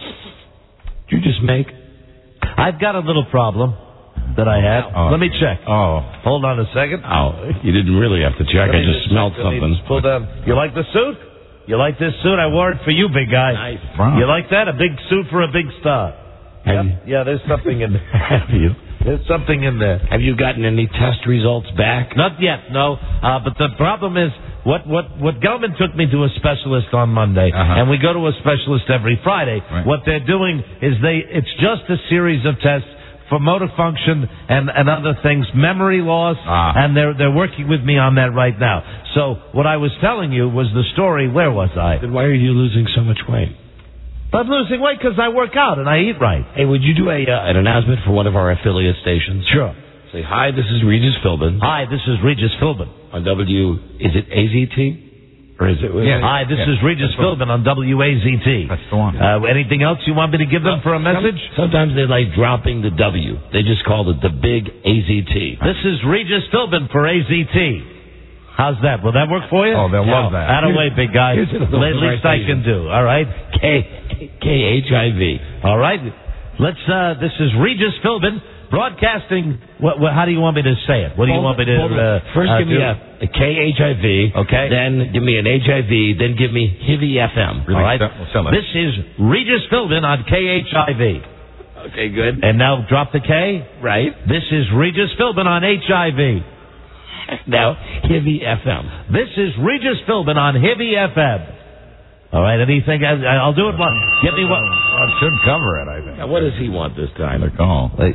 You just make? I've got a little problem that I had. Oh. Let me check. Oh. Hold on a second. Oh, you didn't really have to check. I just smelled Let me something. just pull down. You like the suit? You like this suit? I wore it for you, big guy. Nice. Wow. You like that? A big suit for a big star. Have Yep. Yeah, there's something in there. Have you? There's something in there. Have you gotten any test results back? Not yet, no. Uh, but the problem is, what what what Gelman took me to a specialist on Monday, Uh-huh. and we go to a specialist every Friday. Right. What they're doing is they it's just a series of tests for motor function and, and other things, memory loss, Ah. and they're they're working with me on that right now. So what I was telling you was the story. Where was I? Then why are you losing so much weight? I'm losing weight because I work out and I eat right. Hey, would you do a uh, an announcement for one of our affiliate stations? Sure. Say, hi, this is Regis Philbin. Hi, this is Regis Philbin. On W, is it A Z T? Or is it? Yeah. Hi, this Yeah. is Regis Philbin on W A Z T. That's the one. Uh, anything else you want me to give them for a message? Sometimes they like dropping the W. They just called it the big A Z T. This is Regis Philbin for A Z T. How's that? Will that work for you? Oh, they'll love that. Out of way, big guy. Here's another At one least right I can do. All right. K K H I V. All right. Let's. Uh, this is Regis Philbin broadcasting. What, what, how do you want me to say it? What do you want me to? Uh, First, uh, give me do? a, a K H I V. Okay. Then give me an H I V. Then give me H I V F M. Really All right. sell- sell it. This is Regis Philbin on K H I V. Okay, good. And now drop the K. Right. This is Regis Philbin on H I V. Now, H I V F M. This is Regis Philbin on H I V F M. All right, anything? I, I'll do it one. Get me one. Well, it should cover it, I think. Now, what does he want this time? The call. Wait.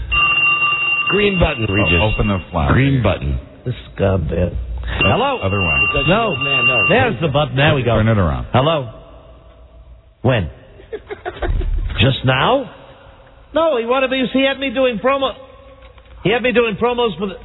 Green button, Regis. Oh, open the flower. Green button. This goddamn. Hello? Other way. No. Man, no. There's the button. There we go. Turn it around. Hello? When? Just now? No, he wanted me. He had me doing promo. He had me doing promos for the.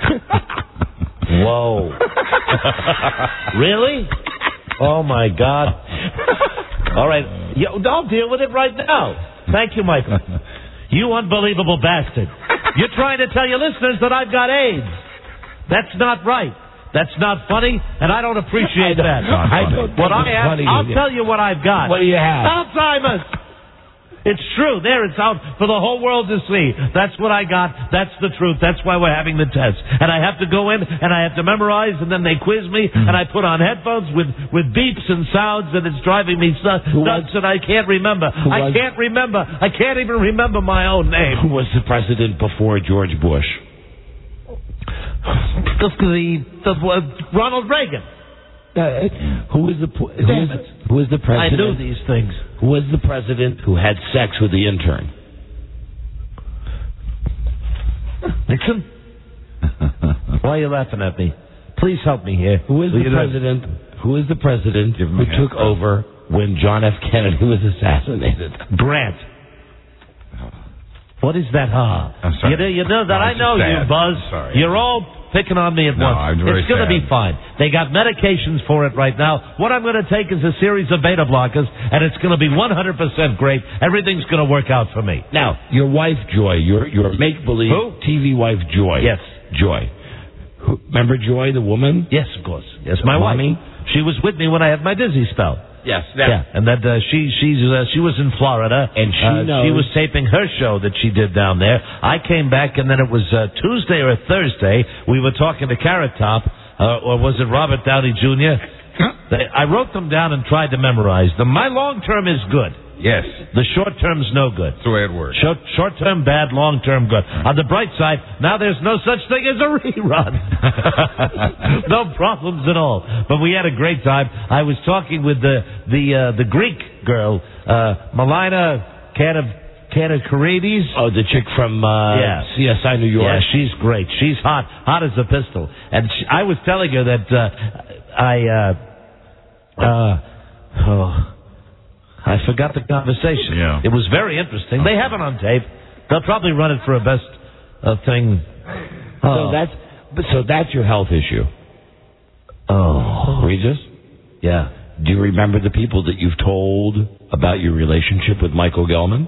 Whoa. Really? Oh, my God. All right. Yo, I'll deal with it right now. Thank you, Michael. You unbelievable bastard. You're trying to tell your listeners that I've got AIDS. That's not right. That's not funny, and I don't appreciate I that. don't, I don't What think I it's have, funny I'll to you. tell you what I've got. What do you have? Alzheimer's. It's true. There, it's out for the whole world to see. That's what I got. That's the truth. That's why we're having the test. And I have to go in, and I have to memorize, and then they quiz me, Mm-hmm. and I put on headphones with, with beeps and sounds, and it's driving me nuts, nuts and I can't remember. I was- can't remember. I can't even remember my own name. Who was the president before George Bush? Just the, the uh, Ronald Reagan. Uh, who was the who Damn was, it. who was the I president? knew these things. Who was the president who had sex with the intern? Nixon? Why are you laughing at me? Please help me here. Who is Will the you do it? president? Who is the president Give him who a took hand. over when John F. Kennedy was assassinated? Grant. What is that, huh? I'm sorry. You know, you know that No, I it's know just you, sad. Buzz. I'm sorry. You're all picking on me at No, once. I'm very It's going to sad. be fine. They got medications for it right now. What I'm going to take is a series of beta blockers, and it's going to be one hundred percent great. Everything's going to work out for me. Now, your wife Joy, your your make believe Who? T V wife Joy. Yes. Joy. Who, remember Joy, the woman? Yes, of course. Yes, my Mommy? wife. She was with me when I had my dizzy spell. Yes. Yeah, and that uh, she she's uh, she was in Florida, And she uh, knows- she was taping her show that she did down there. I came back, and then it was uh, Tuesday or Thursday. We were talking to Carrot Top, uh, or was it Robert Downey Junior? They, I wrote them down and tried to memorize them. My long term is good. Yes. The short term's no good. That's the way it works. Short, short term bad, long term good. On the bright side, now there's no such thing as a rerun. No problems at all. But we had a great time. I was talking with the the uh, the Greek girl, uh, Melina Kanakarides. Oh, the chick from uh, yeah. C S I New York. Yeah, she's great. She's hot, hot as a pistol. And she, I was telling her that uh, I, uh, uh, oh, I forgot the conversation. Yeah. It was very interesting. They have it on tape. They'll probably run it for a best uh, thing. Oh. So that's so that's your health issue. Oh, Regis? Yeah. Do you remember the people that you've told about your relationship with Michael Gelman?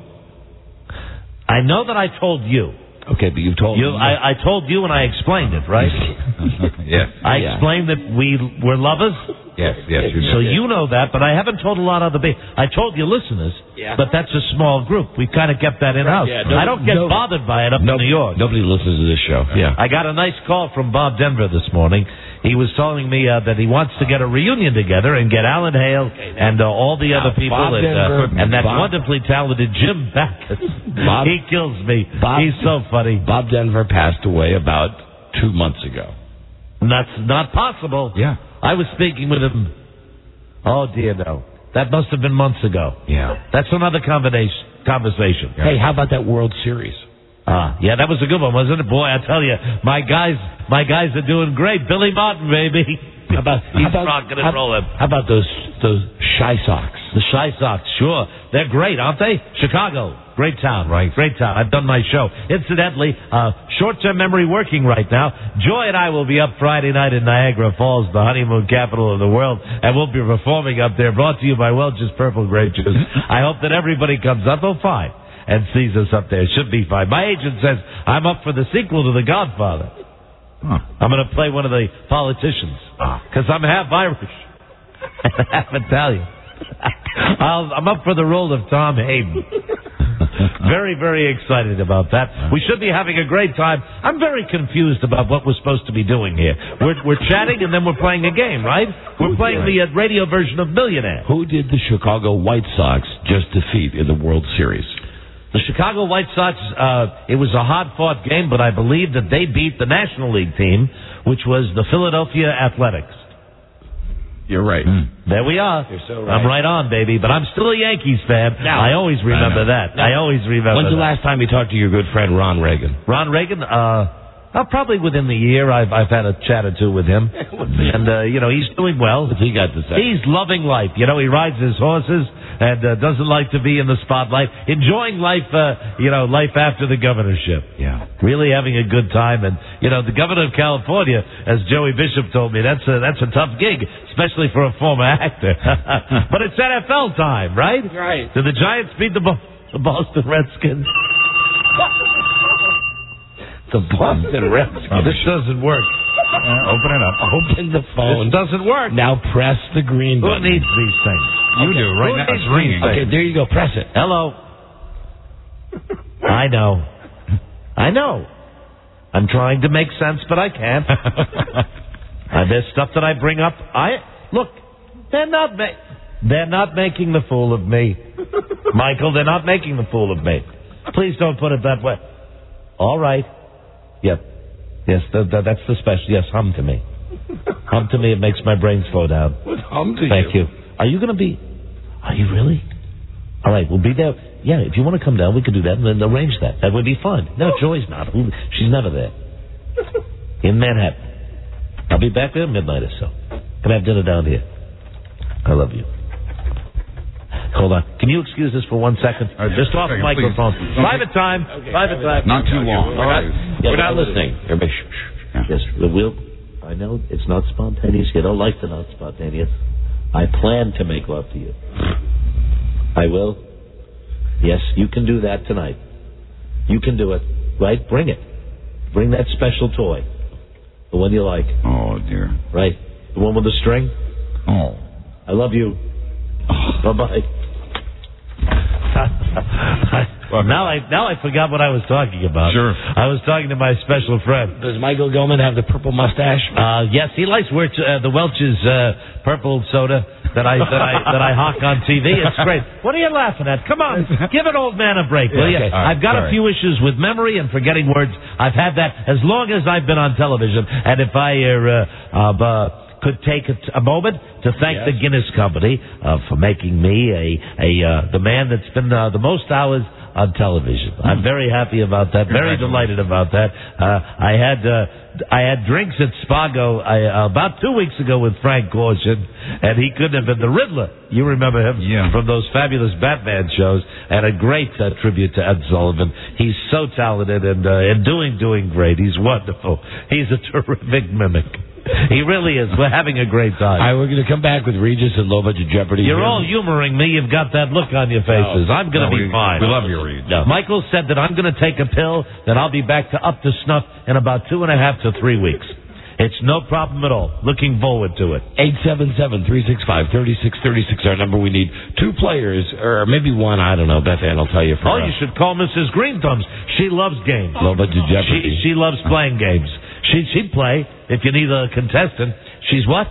I know that I told you. Okay, but you've told you. me. I, I told you and I explained it, right? Yes. I Yeah. explained that we were lovers. Yes, yes. You So did. you know that, but I haven't told a lot of other people. I told your listeners, Yeah. but that's a small group. We've kind of kept that in-house. Yeah, no- I don't get no- bothered by it up no, in New York. Nobody listens to this show. Yeah. I got a nice call from Bob Denver this morning. He was telling me uh, that he wants to get a reunion together and get Alan Hale and uh, all the other people Bob and, Denver, uh, and that Bob- wonderfully talented Jim Backus. Bob- he kills me. Bob- He's so funny. Bob Denver passed away about two months ago. That's not possible. Yeah. I was speaking with him. Oh, dear, no. That must have been months ago. Yeah. That's another combination, conversation. Hey, how about that World Series? Ah, yeah, that was a good one, wasn't it? Boy, I tell you, my guys, my guys are doing great. Billy Martin, baby. How about, He's how about, rocking and how, rolling. How about those those Shy Sox? The Shy Sox, sure. They're great, aren't they? Chicago, great town. Right. Great town. I've done my show. Incidentally, uh, short-term memory working right now. Joy and I will be up Friday night in Niagara Falls, the honeymoon capital of the world, and we'll be performing up there, brought to you by Welch's Purple Grape Juice. I hope that everybody comes up. Oh, fine. And sees us up there. It should be fine. My agent says I'm up for the sequel to The Godfather. Huh. I'm going to play one of the politicians because I'm half Irish and half Italian. I'll, I'm up for the role of Tom Hayden. Very, very excited about that. We should be having a great time. I'm very confused about what we're supposed to be doing here. We're, we're chatting and then we're playing a game, right? We're playing the uh, radio version of Millionaire. Who did the Chicago White Sox just defeat in the World Series? The Chicago White Sox, uh, it was a hard-fought game, but I believe that they beat the National League team, which was the Philadelphia Athletics. You're right. Mm. There we are. You're so right. I'm right on, baby. But I'm still a Yankees fan. Now- I always remember that. I always remember When's the that. last time you talked to your good friend Ron Reagan? Ron Reagan, uh... Uh, probably within the year, I've I've had a chat or two with him, and uh, you know he's doing well. What's he got to say? He's loving life. You know, he rides his horses and uh, doesn't like to be in the spotlight, enjoying life. Uh, you know, life after the governorship. Yeah. Really having a good time, and you know, the governor of California, as Joey Bishop told me, that's a that's a tough gig, especially for a former actor. But it's N F L time, right? Right. Did the Giants beat the, Bo- the Boston Redskins? The Boston Redskins. Oh, this doesn't work. Uh, open it up. Open the phone. This doesn't work. Now press the green Who button. needs these things? You Okay. do. Right Who now needs it's ringing. these Okay, things? there you go. Press it. Hello. I know. I know. I'm trying to make sense, but I can't. uh, there's stuff that I bring up. I look. They're not. Ma- they're not making the fool of me, Michael. They're not making the fool of me. Please don't put it that way. All right. Yep. Yes, the, the, that's the special. Yes, hum to me. Hum to me. It makes my brain slow down. Hum to Thank you. Are you going to be? Are you really? All right, we'll be there. Yeah, if you want to come down, we could do that and then arrange that. That would be fun. No, Joy's not. Who- She's never there. In Manhattan. I'll be back there at midnight or so. Can I have dinner down here? I love you. Hold on. Can you excuse us for one second? Uh, Just off the second, microphone. please. Private time. Private time. Not too long. All right. Yeah, We're not but- listening. Everybody, shh, shh. Yes, we'll. I know it's not spontaneous. You don't like the not spontaneous. I plan to make love to you. I will. Yes, you can do that tonight. You can do it. Right? Bring it. Bring that special toy. The one you like. Oh, dear. Right? The one with the string. Oh. I love you. Bye-bye. Now I now I forgot what I was talking about. Sure. I was talking to my special friend. Does Michael Gelman have the purple mustache? Uh, yes, he likes Welch, uh, the Welch's uh, purple soda that I that I that I hawk on T V. It's great. What are you laughing at? Come on, give an old man a break, will Yeah, you? okay. All right, I've got sorry. a few issues with memory and forgetting words. I've had that as long as I've been on television. And if I uh, uh, uh, could take a, a moment to thank Yes. the Guinness Company uh, for making me a a uh, the man that's been uh, the most hours on television. I'm very happy about that. Very delighted about that. Uh, I had uh, I had drinks at Spago I, uh, about two weeks ago with Frank Gorshin, and he couldn't have been the Riddler. You remember him Yeah. from those fabulous Batman shows, and a great uh, tribute to Ed Sullivan. He's so talented and uh, and doing doing great. He's wonderful. He's a terrific mimic. He really is. We're having a great time. All right, we're going to come back with Regis and Low Budget Jeopardy. You're here. all humoring me. You've got that look on your faces. I'm going to No, be we- fine. we love you, Reed. No. Michael said that I'm going to take a pill, that I'll be back to up to snuff in about two and a half to three weeks. It's no problem at all. Looking forward to it. eight seven seven, three six five, three six three six, our number. We need two players, or maybe one, I don't know. Beth Ann will tell you. For Oh, us. you should call Missus Green Thumbs. She loves games. Low Budget Jeopardy. She, she loves playing games. She, she'd play if you need a contestant. She's what?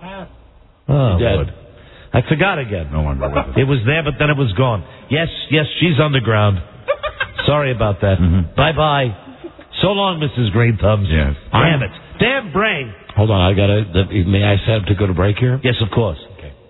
Oh, Dead. Lord. I forgot again. No wonder. It was there, but then it was gone. Yes, yes, she's underground. Sorry about that. Mhm. Bye-bye. So long, Missus Green Thumbs. Yes. Damn it. Damn brain. Hold on, I got to. May I set up to go to break here? Yes, of course.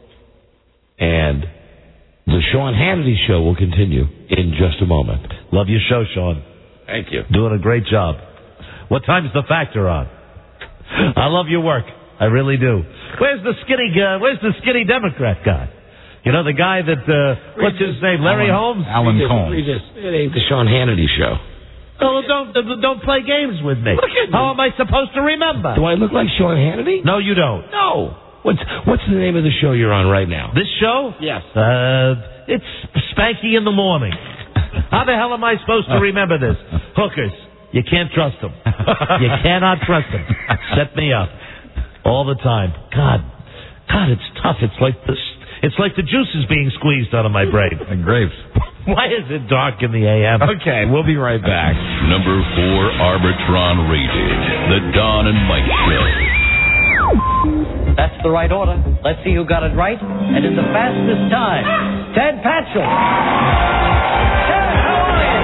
And the Sean Hannity show will continue in just a moment. Love your show, Sean. Thank you. Doing a great job. What time's the Factor on? I love your work. I really do. Where's the skinny uh, Where's the skinny Democrat guy? You know, the guy that, uh, what's his name, Larry Alan- Holmes? Alan Regis, Combs. Regis, it ain't the Sean Hannity show. Oh, don't don't play games with me. How am I supposed to remember? Do I look like Sean Hannity? No, you don't. No. What's what's the name of the show you're on right now? This show? Yes. Uh, it's Spanky in the morning. How the hell am I supposed to remember this? Hookers. You can't trust them. You cannot trust them. Set me up all the time. God, God, it's tough. It's like this. It's like the juice is being squeezed out of my brain. And grapes. Why is it dark in the A M? Okay, we'll be right back. Number four Arbitron rated. The Don and Mike Show. That's the right order. Let's see who got it right. And in the fastest time, Ted Patchell. Ted, how are you?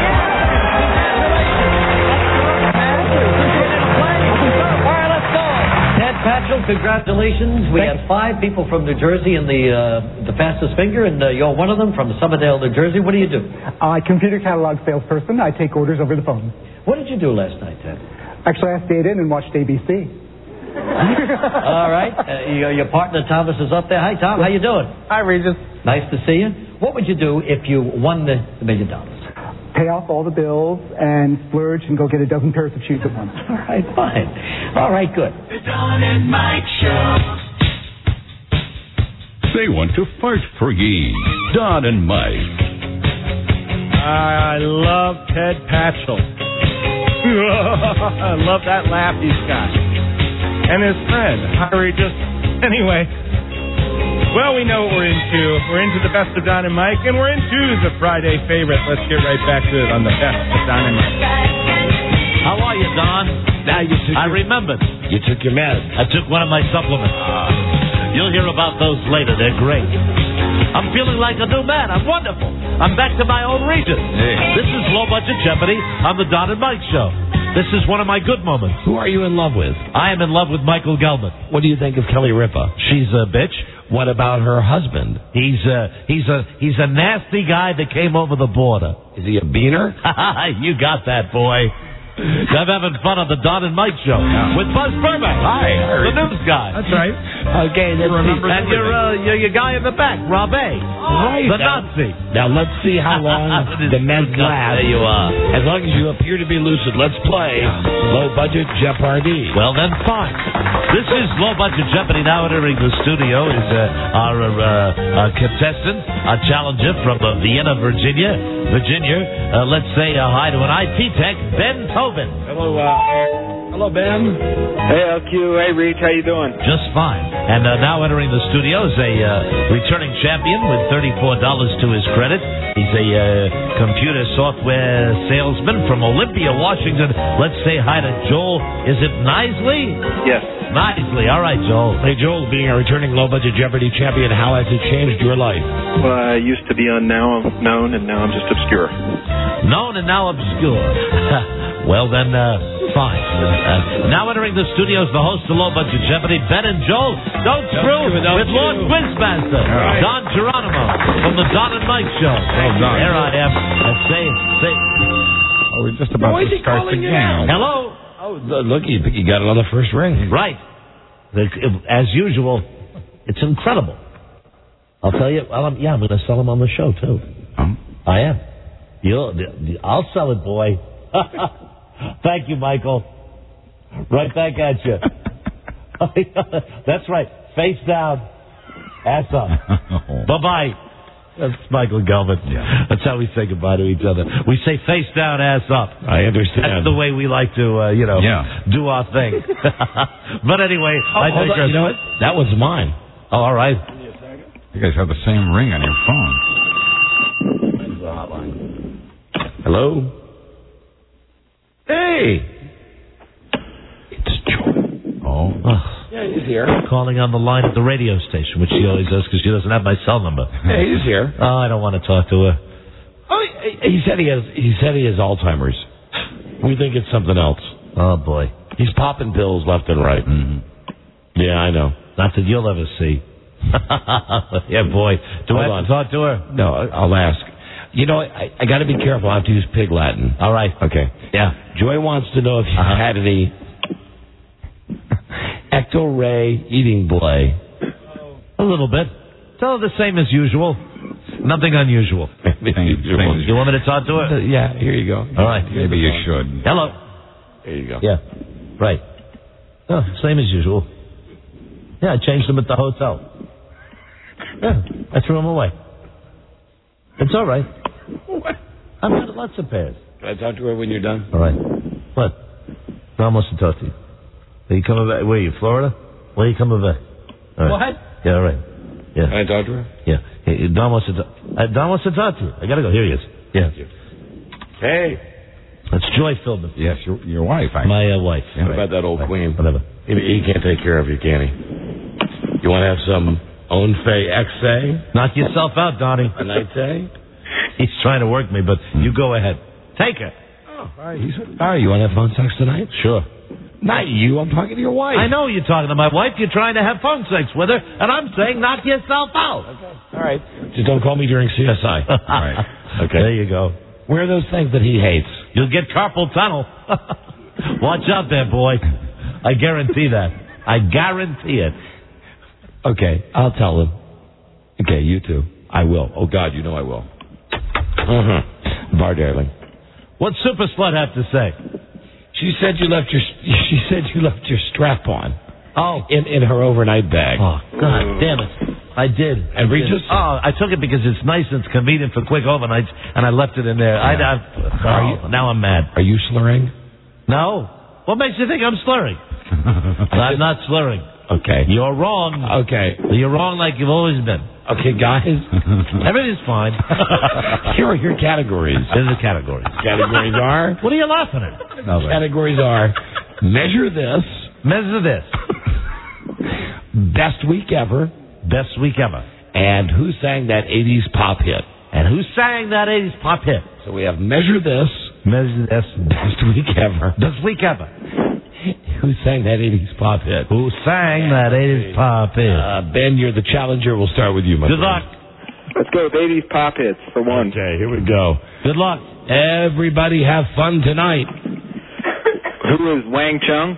All right, let's go. Ted Patchell, congratulations. We had five people from New Jersey in the uh, the fastest finger, and uh, you're one of them from Somerdale, New Jersey. What do you do? Uh, computer catalog salesperson. I take orders over the phone. What did you do last night, Ted? Actually, I stayed in and watched A B C. All right. Uh, your, your partner Thomas is up there. Hi, Tom. How you doing? Hi, Regis. Nice to see you. What would you do if you won the, the million dollars? Pay off all the bills and splurge and go get a dozen pairs of shoes at once. All right, fine. All right, good. The Don and Mike Show. They want to fart for ye. Don and Mike. I love Ted Patchell. I love that laugh he's got. And his friend, Harry, just... Anyway, well, we know what we're into. We're into the best of Don and Mike, and we're into the Friday favorite. Let's get right back to it on the best of Don and Mike. How are you, Don? Now you took I your, remembered. you took your meds. I took one of my supplements. You'll hear about those later. They're great. I'm feeling like a new man. I'm wonderful. I'm back to my old Regis. Hey. This is Low Budget Jeopardy on the Don and Mike Show. This is one of my good moments. Who are you in love with? I am in love with Michael Gelman. What do you think of Kelly Ripa? She's a bitch. What about her husband? He's a he's a he's a nasty guy that came over the border. Is he a beaner? You got that, boy. I'm having fun on the Don and Mike Show with Buzz Burbank. Hi, the Harry. news guy. That's right. Okay, let's see. And your uh, your, your guy in the back, Rob A. Right. The Now- Nazi. Now let's see how long the men last. There you are. As long as you appear to be lucid, let's play Low Budget Jeopardy. Well, then, fine. This is Low Budget Jeopardy. Now entering the studio is uh, our uh, uh, contestant, our challenger from uh, Vienna, Virginia. Virginia, uh, let's say uh, hi to an I T tech, Ben Tobin. Hello, uh, Hello, Ben. Hey, L Q. Hey, Reach. How you doing? Just fine. And uh, now entering the studio is a uh, returning champion with thirty-four dollars to his credit. He's a uh, computer software salesman from Olympia, Washington. Let's say hi to Joel. Is it Nisley? Yes. Nisley. All right, Joel. Hey, Joel, being a returning low-budget Jeopardy champion, how has it changed your life? Well, I used to be unknown, known, and now I'm just obscure. Known and now obscure. Well, then, uh, fine. Uh, now entering the studios, the host of Low Budget Jeopardy, Ben and Joel. Don't screw with Lord Quizmaster, right. Don Geronimo, from the Don and Mike Show. Well done. There I am. And say, say. Oh, we're just about to start the game. Hello. Oh, look, you, you got it on the first ring. Right. As usual, it's incredible. I'll tell you, well, I'm, yeah, I'm going to sell them on the show, too. Um, I am. You'll, I'll sell it, boy. Thank you, Michael. Right back at you. That's right. Face down, ass up. Bye-bye. That's Michael Gelman. Yeah. That's how we say goodbye to each other. We say face down, ass up. I understand. That's the way we like to, uh, you know, yeah. do our thing. But anyway, oh, I hold on, you know what? That one's mine. Oh, all right. You guys have the same ring on your phone. Hello? Hey! It's Joel. Oh. Yeah, he's here. Calling on the line at the radio station, which she always does because she doesn't have my cell number. Yeah, he's here. Oh, I don't want to talk to her. Oh, he said he has. He said he has Alzheimer's. We think it's something else. Oh boy, he's popping pills left and right. Mm-hmm. Yeah, I know. Not that you'll ever see. Yeah, boy. Do Hold I have on. to talk to her? No, I'll ask. You know, I, I got to be careful. I have to use pig Latin. All right. Okay. Yeah. Joy wants to know if you Uh-huh. had any ecto-ray eating play. A little bit. Tell her the same as usual. Nothing unusual. You want me to talk to her? Yeah, here you go. All right. Maybe you should. Hello. There you go. Yeah. Right. Oh, same as usual. Yeah, I changed them at the hotel. Yeah, I threw them away. It's all right. I've got lots of pairs. Can I talk to her when you're done? All right. What? Don wants to talk to you. Are you coming back? Where are you, Florida? Where are you coming back? All right. What? Yeah, all right. Yeah. Can I talk to her? Yeah. Hey, Don wants to talk. Uh, Don wants to talk to you. I got to go. Here he is. Yeah. Hey. That's Joy Philbin. Yes, your, your wife. I My uh, wife. What about that old queen? Whatever. He, he can't take care of you, can he? You want to have some Onfay X-A? Knock yourself out, Donnie. A night A? He's trying to work me, but you go ahead. Take her. Oh, all right. He's, all right, you want to have phone sex tonight? Sure. Not you. I'm talking to your wife. I know you're talking to my wife. You're trying to have phone sex with her, and I'm saying knock yourself out. Okay. All right. Just don't call me during C S I. All right. Okay. There you go. Where are those things that he hates? You'll get carpal tunnel. Watch out there, boy. I guarantee that. I guarantee it. Okay, I'll tell him. Okay, you too. I will. Oh, God, you know I will. Uh-huh. Bar darling. What's Super Slut have to say? She said you left your she said you left your strap on. Oh. In in her overnight bag. Oh, God damn it. I did. And we just Oh, I took it because it's nice and it's convenient for quick overnights, and I left it in there. I, I, oh, you, now I'm mad. Are you slurring? No. What makes you think I'm slurring? I'm not slurring. Okay. You're wrong. Okay. You're wrong like you've always been. Okay, guys. Everything's fine. Here are your categories. Here's the categories. Categories are... What are you laughing at? No, categories are measure this. Measure this. Best week ever. Best week ever. And who sang that eighties pop hit? And who sang that eighties pop hit? So we have measure this. Measure this. Best week ever. Best week ever. Who sang that eighties pop hit? Who sang that eighties pop hit? Uh, Ben, you're the challenger. We'll start with you, my Good friend. luck. Let's go with eighties pop hits for one. Okay, here we go. Good luck. Everybody have fun tonight. Who is Wang Chung?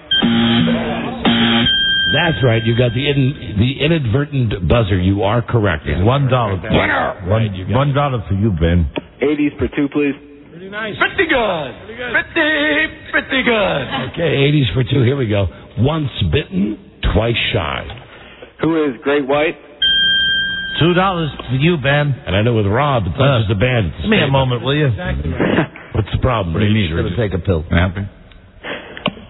That's right. You got the in, the inadvertent buzzer. You are correct. One dollar. Winner. One, one dollar for you, Ben. eighties for two, please. Pretty nice. Pretty good. Pretty good. Pretty, pretty good. Okay, eighties for two. Here we go. Once bitten, twice shy. Who is Great White? Two dollars for you, Ben. And I know with Rob, it's not Uh, just a band. Give me a moment, will you? What's the problem? What do you need? Going to take a pill. Happy?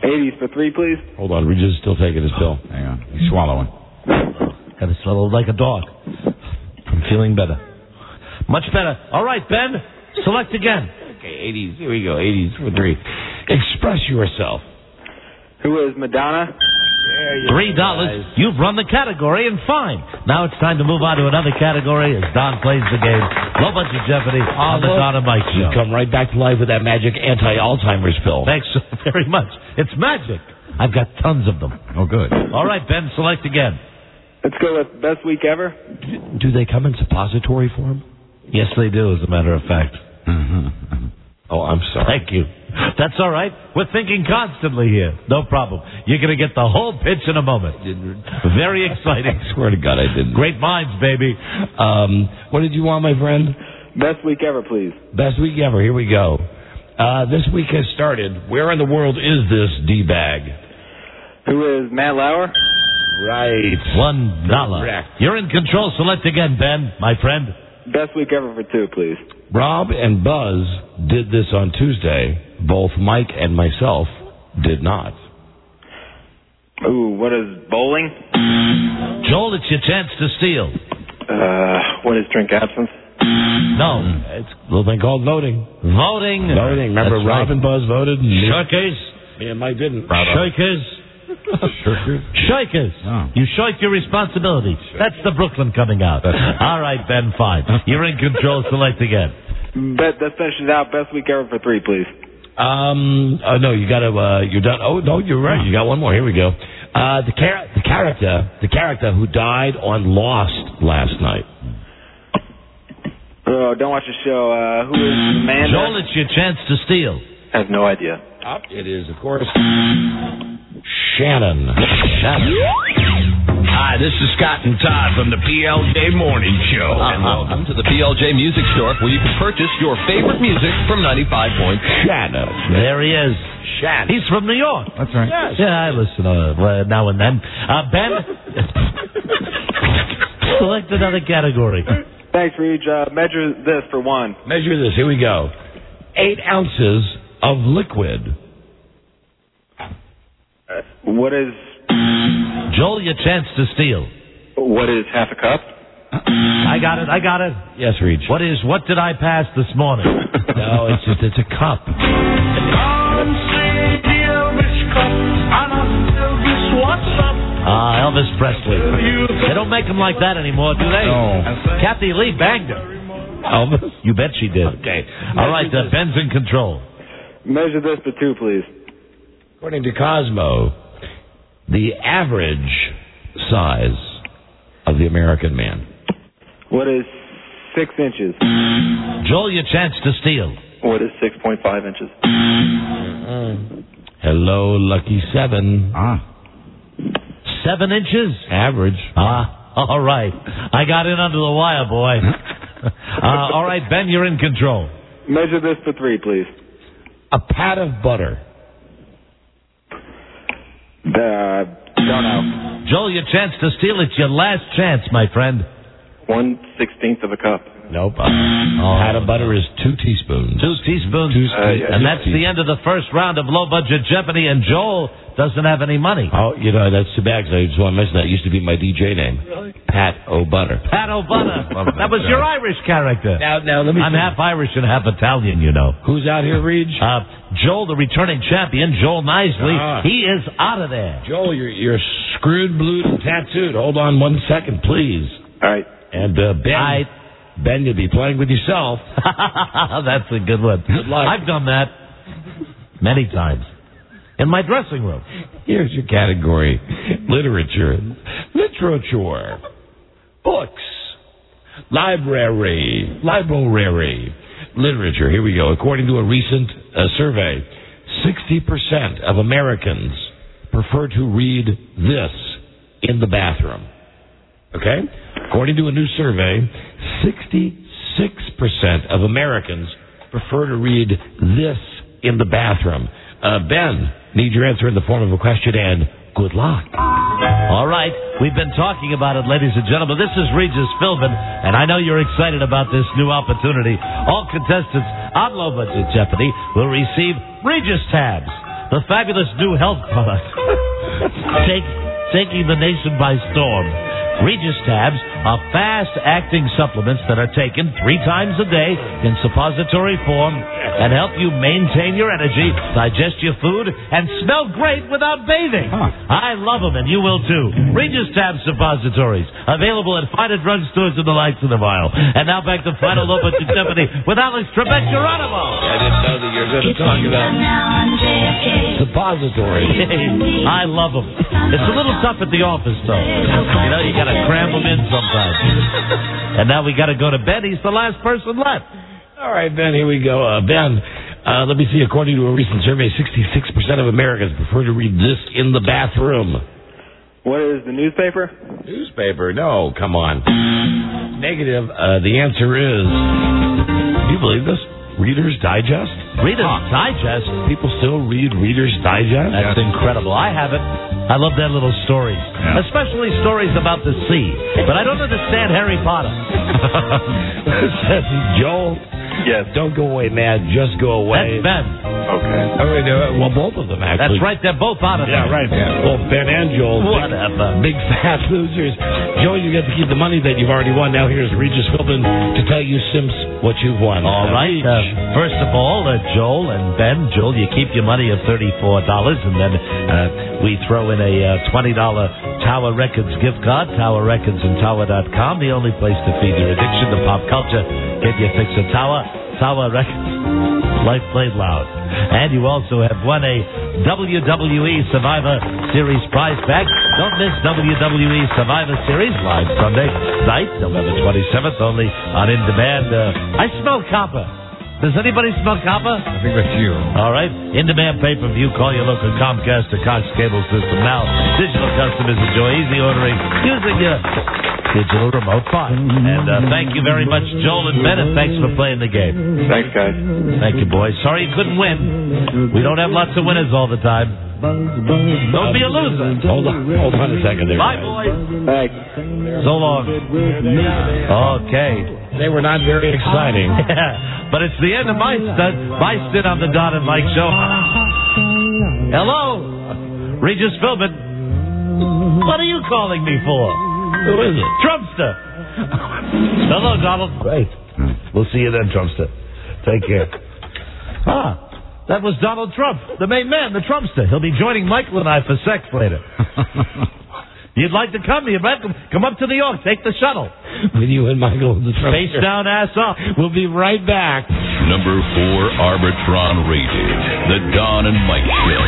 eighties for three, please. Hold on, Regis is still taking his pill. Hang on. He's swallowing. Got to swallow like a dog. I'm feeling better. Much better. All right, Ben, select again. Okay, eighties. Here we go. eighties for three. Express yourself. Who is Madonna? Three dollars. You've run the category and fine. Now it's time to move on to another category as Don plays the game. Low budget Jeopardy on the Don and Mike Show. You come right back to life with that magic anti-Alzheimer's pill. Thanks so very much. It's magic. I've got tons of them. Oh, good. All right, Ben, select again. Let's go with best week ever. Do they come in suppository form? Yes, they do, as a matter of fact. Mm-hmm. Oh, I'm sorry. Thank you. That's all right. We're thinking constantly here. No problem. You're going to get the whole pitch in a moment. Very exciting. I swear to God I didn't. Great minds, baby. Um, what did you want, my friend? Best week ever, please. Best week ever. Here we go. Uh, this week has started. Where in the world is this D-bag? Who is Matt Lauer? Right. One dollar. You're in control. Select again, Ben, my friend. Best week ever for two, please. Rob and Buzz did this on Tuesday. Both Mike and myself did not. Ooh, what is bowling? Joel, it's your chance to steal. Uh, what is drink absence? No, it's a little thing called voting. Voting. Voting. Remember, That's Rob right. and Buzz voted. Shirkers. Me and Mike didn't. Bravo. Shirkers. Shirkers? Shakers. Oh. You shirk your responsibility. That's the Brooklyn coming out. All right, Ben, fine. You're in control. Select again. Bet, let's finish it out. Best week ever for three, please. Um, oh, no, you got to, uh, you're done. Oh, no, you're right. You got one more. Here we go. Uh, the, char- the character, the character who died on Lost last night. Oh, don't watch the show. Uh, who is Amanda? Joel, it's your chance to steal. I have no idea. Up, it is, of course, Shannon. Shannon. Hi, this is Scott and Todd from the P L J Morning Show. And welcome to the P L J Music Store, where you can purchase your favorite music from ninety-five point Shannon. There he is. Shannon. He's from New York. That's right. Yes. Yeah, I listen uh, now and then. Uh, Ben, select another category. Thanks, Reed. Uh, measure this for one. Measure this. Here we go. Eight ounces of liquid. Uh, what is... Joel, your chance to steal. What is half a cup? I got it. I got it. Yes, Reed. What is, what did I pass this morning? No, it's just, it's a cup. Ah, uh, Elvis Presley. They don't make them like that anymore, do they? No. Kathy Lee banged her. Elvis? You bet she did. Okay. All right, uh, Ben's in control. Measure this for two, please. According to Cosmo, the average size of the American man. What is six inches? Joel, your chance to steal. What is six point five inches? Uh, hello, lucky seven. Ah. Seven inches? Average. Ah, all right. I got in under the wire, boy. uh, all right, Ben, you're in control. Measure this for three, please. A pat of butter. Uh, don't know. Joel, your chance to steal. It's your last chance, my friend. One sixteenth of a cup. Nope. Uh, oh. Pat of butter is two teaspoons. Two teaspoons. Two uh, yeah, and that's the end of the first round of Low Budget Jeopardy, and Joel doesn't have any money. Oh, you know, that's too bad, 'cause I just want to mention that. It used to be my D J name. Really? Pat O'Butter. Pat O'Butter. That was your Irish character. Now, now, let me... I'm half Irish and half Italian, you know. Who's out here, Reed? Uh, Joel, the returning champion, Joel Nisley. Ah. He is out of there. Joel, you're, you're screwed, blued, and tattooed. Hold on one second, please. All right. And uh, Ben... I... Ben, you'll be playing with yourself. That's a good one. Good luck. I've done that many times. In my dressing room. Here's your category. Literature. Literature. Books. Library. Library. Literature. Here we go. According to a recent uh, survey, sixty percent of Americans prefer to read this in the bathroom. Okay? According to a new survey, sixty-six percent of Americans prefer to read this in the bathroom. Uh, Ben, need your answer in the form of a question, and good luck. All right, we've been talking about it, ladies and gentlemen. This is Regis Philbin, and I know you're excited about this new opportunity. All contestants on Low Budget Jeopardy will receive Regis tabs. the fabulous new health product Take, taking the nation by storm. Regis Tabs are fast-acting supplements that are taken three times a day in suppository form and help you maintain your energy, digest your food, and smell great without bathing. Huh. I love them, and you will too. Regis Tabs suppositories, available at finer drugstores and the likes of the vial. And now back to Final Loop at two seventy with Alex Trebek Geronimo. I didn't know that you were going to talk about suppositories. I love them. It's a little tough at the office, though. You know, you got to cram them in sometimes. And now we got to go to Ben. He's the last person left. All right, Ben, here we go. Uh, Ben, uh, let me see. According to a recent survey, sixty-six percent of Americans prefer to read this in the bathroom. What is the newspaper? Newspaper? No, come on. Negative. Uh, the answer is, do you believe this? Reader's Digest? Reader's huh. Digest? People still read Reader's Digest? That's yes. incredible. I have it. I love that little story. Yeah. Especially stories about the sea. But I don't understand Harry Potter. Joel? Yes. Don't go away, man. Just go away. That's Ben. Okay. All right, uh, well, both of them, actually. That's right. They're both out of there. Yeah, right. Yeah. Well, Ben and Joel. Whatever. Big, big fat losers. Joel, you get to keep the money that you've already won. Now here's Regis Philbin to tell you, Simps, what you've won. All uh, right. Uh, first of all, uh, Joel and Ben. Joel, you keep your money of thirty-four dollars, and then uh, we throw in a uh, twenty dollars Tower Records gift card. Tower Records and Tower dot com, the only place to feed your addiction to pop culture. Get your fix of Tower. Tower Records. Life played loud. And you also have won a W W E Survivor Series prize pack. Don't miss W W E Survivor Series live Sunday night, November twenty-seventh, only on In Demand. Uh, I smell copper. Does anybody smell copper? I think that's you. All right. In-demand pay-per-view. Call your local Comcast or Cox cable system now. Digital customers enjoy easy ordering using your digital remote phone. And uh, thank you very much, Joel and Ben, and thanks for playing the game. Thanks, guys. Thank you, boys. Sorry you couldn't win. We don't have lots of winners all the time. Don't be a loser. Hold on, hold on a second there. Bye, boys. Thanks. So long. Okay. They were not very exciting. Yeah, but it's the end of my stint, my stint on the Don and Mike Show. Hello, Regis Philbin. What are you calling me for? Who is it? Trumpster. Hello, Donald. Great. We'll see you then, Trumpster. Take care. Ah, that was Donald Trump, the main man, the Trumpster. He'll be joining Michael and I for sex later. You'd like to come? You're welcome. Come up to New York. Take the shuttle. With you and Michael, the Trumpster. Face down, ass up. We'll be right back. Number four Arbitron rated. The Don and Mike Show.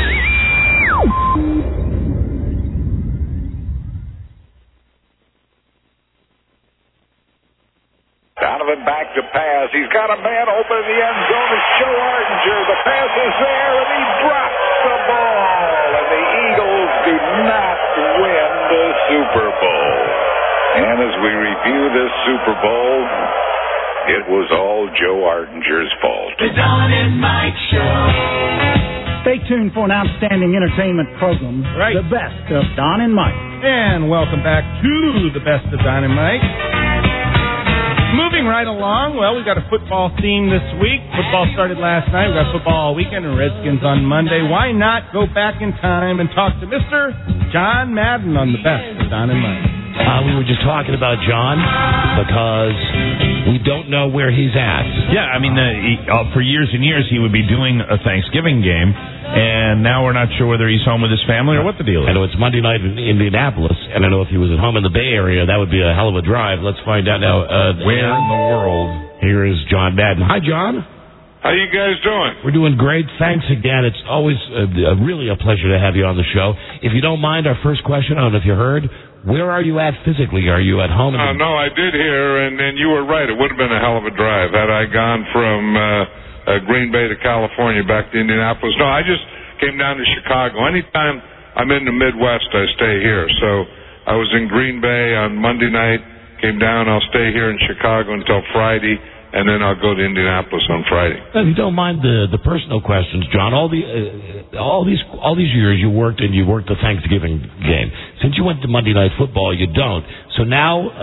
Donovan back to pass. He's got a man open in the end zone. It's Joe Ardinger. The pass is there, and he drops the ball. And the Eagles do not win the Super Bowl. And as we review this Super Bowl, it was all Joe Ardinger's fault. The Don and Mike Show. Stay tuned for an outstanding entertainment program. Right. The best of Don and Mike. And welcome back to the best of Don and Mike. Moving right along, well, we got a football theme this week. Football started last night. We got football all weekend and Redskins on Monday. Why not go back in time and talk to Mister John Madden on the best of Don and Mike? Uh, we were just talking about John because we don't know where he's at. Yeah, I mean, uh, he, uh, for years and years he would be doing a Thanksgiving game, and now we're not sure whether he's home with his family or what the deal is. I know it's Monday night in Indianapolis, and I know if he was at home in the Bay Area, that would be a hell of a drive. Let's find out now. Uh, where in the world? Here is John Madden. Hi, John. How you guys doing? We're doing great. Thanks again. It's always uh, really a pleasure to have you on the show. If you don't mind, our first question, I don't know if you heard, where are you at physically? Are you at home? Uh, no, I did hear, and, and you were right. It would have been a hell of a drive had I gone from uh, uh, Green Bay to California back to Indianapolis. No, I just came down to Chicago. Anytime I'm in the Midwest, I stay here. So I was in Green Bay on Monday night, came down. I'll stay here in Chicago until Friday, and then I'll go to Indianapolis on Friday. If you don't mind the the personal questions, John, all the uh, all these all these years you worked and you worked the Thanksgiving game. Since you went to Monday Night Football, you don't. So now, uh,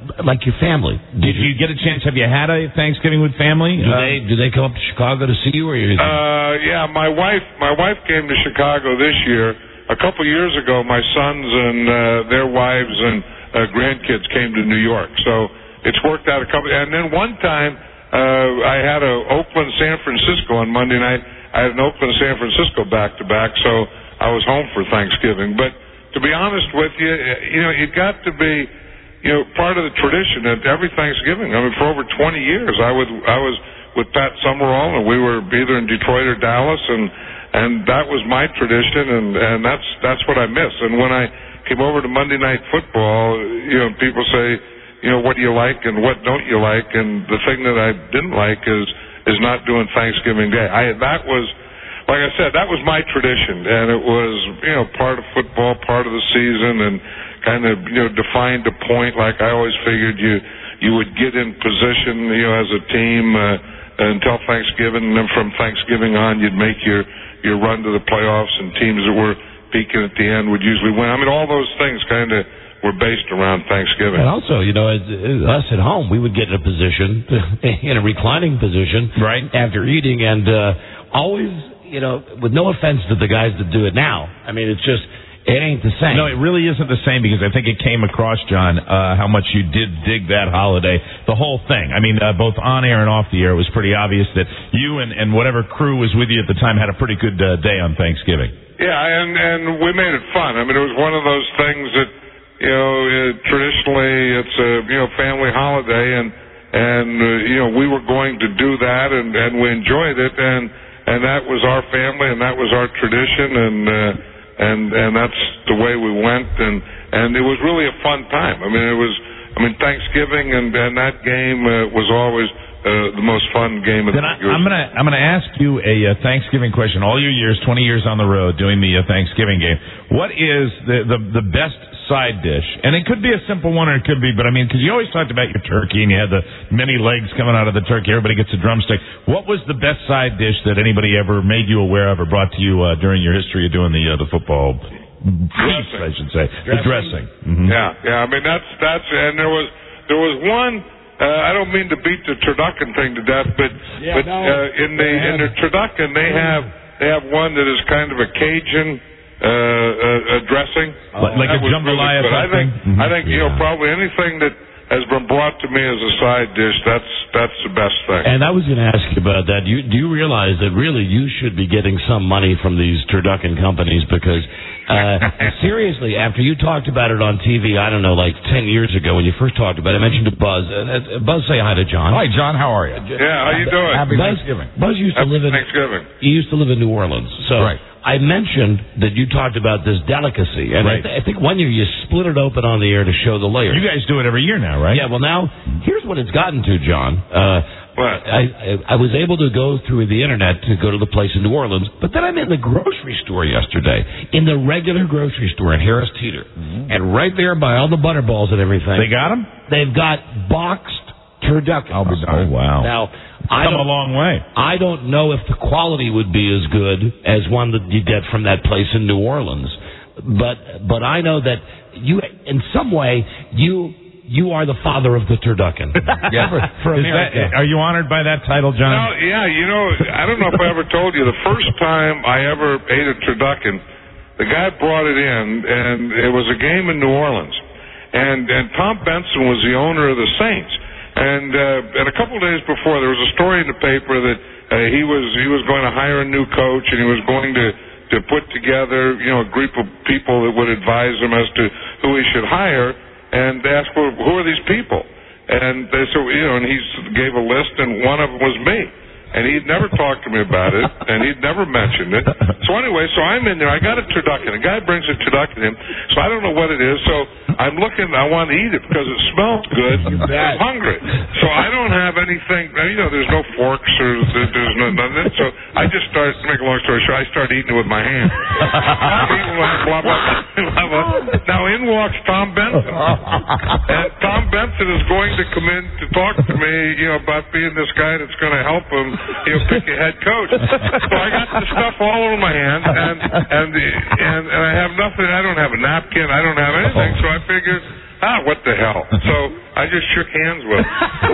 like your family. Did you get a chance? Have you had a Thanksgiving with family? Do Uh, they do they come up to Chicago to see you, or you? Uh, yeah, my wife, my wife came to Chicago this year. A couple years ago, my sons and uh, their wives and uh, grandkids came to New York. So it's worked out a couple. And then one time, uh, I had a Oakland, San Francisco on Monday night. I had an Oakland, San Francisco back to back. So I was home for Thanksgiving. But to be honest with you, you know, it got to be, you know, part of the tradition at every Thanksgiving. I mean, for over twenty years, I would I was with Pat Summerall, and we were either in Detroit or Dallas, and and that was my tradition, and and that's that's what I miss. And when I came over to Monday Night Football, you know, people say, you know, what do you like and what don't you like? And the thing that I didn't like is is not doing Thanksgiving Day. I that was, like I said, that was my tradition, and it was, you know, part of football, part of the season, and kind of, you know, defined a point. Like I always figured you you would get in position, you know, as a team uh, until Thanksgiving, and then from Thanksgiving on, you'd make your your run to the playoffs, and teams that were peaking at the end would usually win. I mean, all those things kind of were based around Thanksgiving. And also, you know, as, as us at home, we would get in a position, in a reclining position, right, after eating, and uh, always, you know, with no offense to the guys that do it now. I mean, it's just, it ain't the same. No, it really isn't the same, because I think it came across, John, uh, how much you did dig that holiday. The whole thing. I mean, uh, both on air and off the air, it was pretty obvious that you and, and whatever crew was with you at the time had a pretty good uh, day on Thanksgiving. Yeah, and, and we made it fun. I mean, it was one of those things that, you know, uh, traditionally it's a, you know, family holiday, and, and uh, you know, we were going to do that, and, and we enjoyed it, and, and that was our family, and that was our tradition, and, uh, and and that's the way we went, and and it was really a fun time. I mean, it was, I mean, Thanksgiving and, and that game uh, was always uh, the most fun game of the year. I'm gonna I'm gonna ask you a uh, Thanksgiving question. All your years, twenty years on the road doing the uh, Thanksgiving game, what is the, the the best side dish? And it could be a simple one, or it could be, but I mean, because you always talked about your turkey, and you had the many legs coming out of the turkey. Everybody gets a drumstick. What was the best side dish that anybody ever made you aware of or brought to you uh, during your history of doing the uh, the football feast, I should say, dressing. the dressing? Mm-hmm. Yeah, yeah. I mean, that's that's, and there was there was one. Uh, I don't mean to beat the turducken thing to death, but yeah, but no. uh, in the in the turducken they have they have one that is kind of a Cajun uh, uh, uh, dressing, like, like a jambalaya. Really, I think mm-hmm. I think you yeah. know probably anything that has been brought to me as a side dish, that's that's the best thing. And I was going to ask you about that. You, do you realize that really you should be getting some money from these turducken companies? Because uh, seriously, after you talked about it on T V, I don't know, like ten years ago when you first talked about it, I mentioned to Buzz. Uh, Buzz, say hi to John. Hi, John. How are you? Yeah, how you doing? Happy Buzz, Thanksgiving. Buzz used to Happy live in Thanksgiving. He used to live in New Orleans, so. Right. I mentioned that you talked about this delicacy, and right. I, th- I think one year you split it open on the air to show the layers. You guys do it every year now, right? Yeah, well now, here's what it's gotten to, John. Uh, what? I, I, I was able to go through the internet to go to the place in New Orleans, but then I'm in the grocery store yesterday, in the regular grocery store in Harris Teeter, mm-hmm. and right there by all the butterballs and everything. They got them? They've got boxed turducken. I'll be darned. Oh, wow. Now, I come don't, a long way. I don't know if the quality would be as good as one that you get from that place in New Orleans, but but I know that you, in some way, you you are the father of the turducken. Yeah. for, for America. That, are you honored by that title, John? No, yeah, you know, I don't know if I ever told you, the first time I ever ate a turducken, the guy brought it in, and it was a game in New Orleans, and and Tom Benson was the owner of the Saints. And uh, and a couple of days before, there was a story in the paper that uh, he was he was going to hire a new coach, and he was going to, to put together, you know, a group of people that would advise him as to who he should hire. And they asked, well, who are these people? And they said, you know, and he gave a list, and one of them was me. And he'd never talked to me about it, and he'd never mentioned it. So anyway, so I'm in there. I got a turducken. A guy brings a turducken in, so I don't know what it is. So I'm looking. I want to eat it because it smells good. I'm hungry. So I don't have anything. You know, there's no forks or there's no nothing. So I just start. To make a long story short, I start eating it with my hands. blah, blah, blah, blah. Now in walks Tom Benson, and Tom Benson is going to come in to talk to me, you know, about being this guy that's going to help him. You know, pick a head coach. So I got the stuff all over my hands, and and and and I have nothing. I don't have a napkin. I don't have anything. So I figured ah, what the hell? So I just shook hands with him.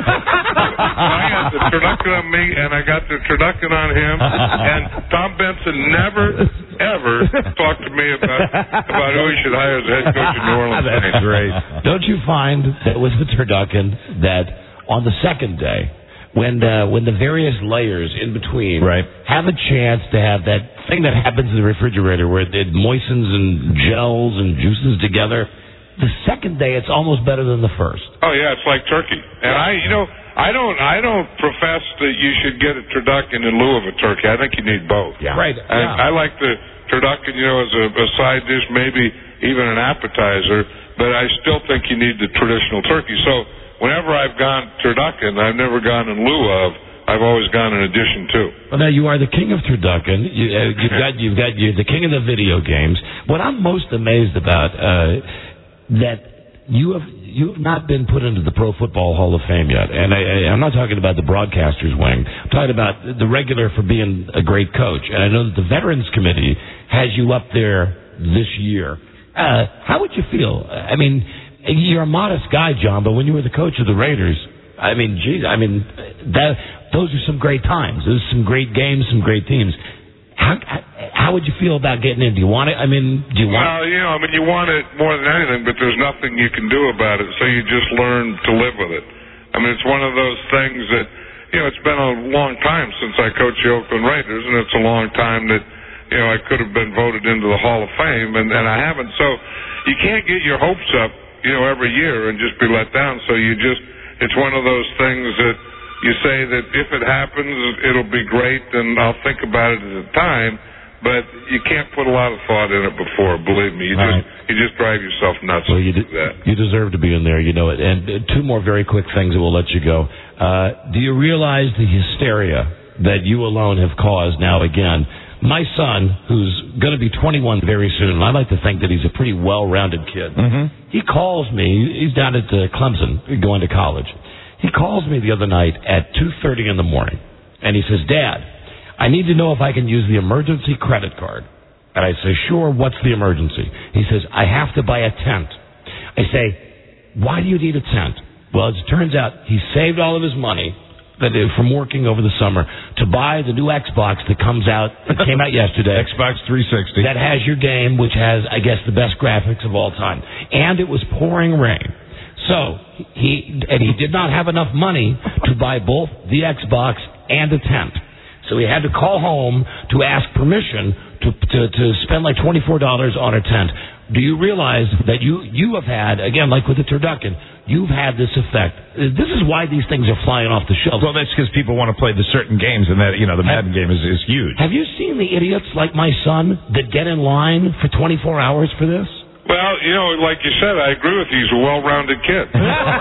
I got the turducken on me, and I got the turducken on him, and Tom Benson never, ever talked to me about about who he should hire as head coach of New Orleans. That's great. Don't you find that with the turducken that on the second day, when uh, when the various layers in between right. have a chance to have that thing that happens in the refrigerator where it moistens and gels and juices together, the second day it's almost better than the first. Oh yeah, it's like turkey. And I, you know, I don't, I don't profess that you should get a turducken in lieu of a turkey. I think you need both. Yeah. Right. I, Yeah. I like the turducken, you know, as a, a side dish, maybe even an appetizer. But I still think you need the traditional turkey. So whenever I've gone turducken, I've never gone in lieu of. I've always gone in addition to. Well, now you are the king of turducken. You, uh, you've got, you've got, you're the king of the video games. What I'm most amazed about, uh, that you have, you have not been put into the Pro Football Hall of Fame yet. And I, I, I'm not talking about the broadcasters wing. I'm talking about the regular for being a great coach. And I know that the Veterans Committee has you up there this year. Uh, how would you feel? I mean, you're a modest guy, John, but when you were the coach of the Raiders, I mean, geez, I mean, that, those are some great times. Those are some great games, some great teams. How how would you feel about getting in? Do you want it? I mean, do you want Well, you know, I mean, you want it more than anything, but there's nothing you can do about it, so you just learn to live with it. I mean, it's one of those things that, you know, it's been a long time since I coached the Oakland Raiders, and it's a long time that, you know, I could have been voted into the Hall of Fame, and, and I haven't. So you can't get your hopes up, you know, every year and just be let down. So you just, it's one of those things that you say that if it happens, it'll be great, and I'll think about it at the time, but you can't put a lot of thought in it before, believe me. You Right. just you just drive yourself nuts Well, you, to de- do that. you deserve to be in there, you know it. And uh, two more very quick things that will let you go. Uh, do you realize the hysteria that you alone have caused now again? My son, who's going to be twenty-one very soon, and I like to think that he's a pretty well-rounded kid, Mm-hmm. he calls me. He's down at uh, Clemson going to college. He calls me the other night at two thirty in the morning, and he says, Dad, I need to know if I can use the emergency credit card. And I say, sure, what's the emergency? He says, I have to buy a tent. I say, why do you need a tent? Well, as it turns out, he saved all of his money that from working over the summer to buy the new Xbox that comes out, that came out yesterday. Xbox three sixty. That has your game, which has, I guess, the best graphics of all time. And it was pouring rain. So, he, and he did not have enough money to buy both the Xbox and a tent. So he had to call home to ask permission to, to, to spend like twenty-four dollars on a tent. Do you realize that you, you have had, again, like with the turducken, you've had this effect? This is why these things are flying off the shelf. Well, that's because people want to play the certain games, and that, you know, the Madden game is, is huge. Have you seen the idiots like my son that get in line for twenty-four hours for this? Well, you know, like you said, I agree with you. He's a well-rounded kid.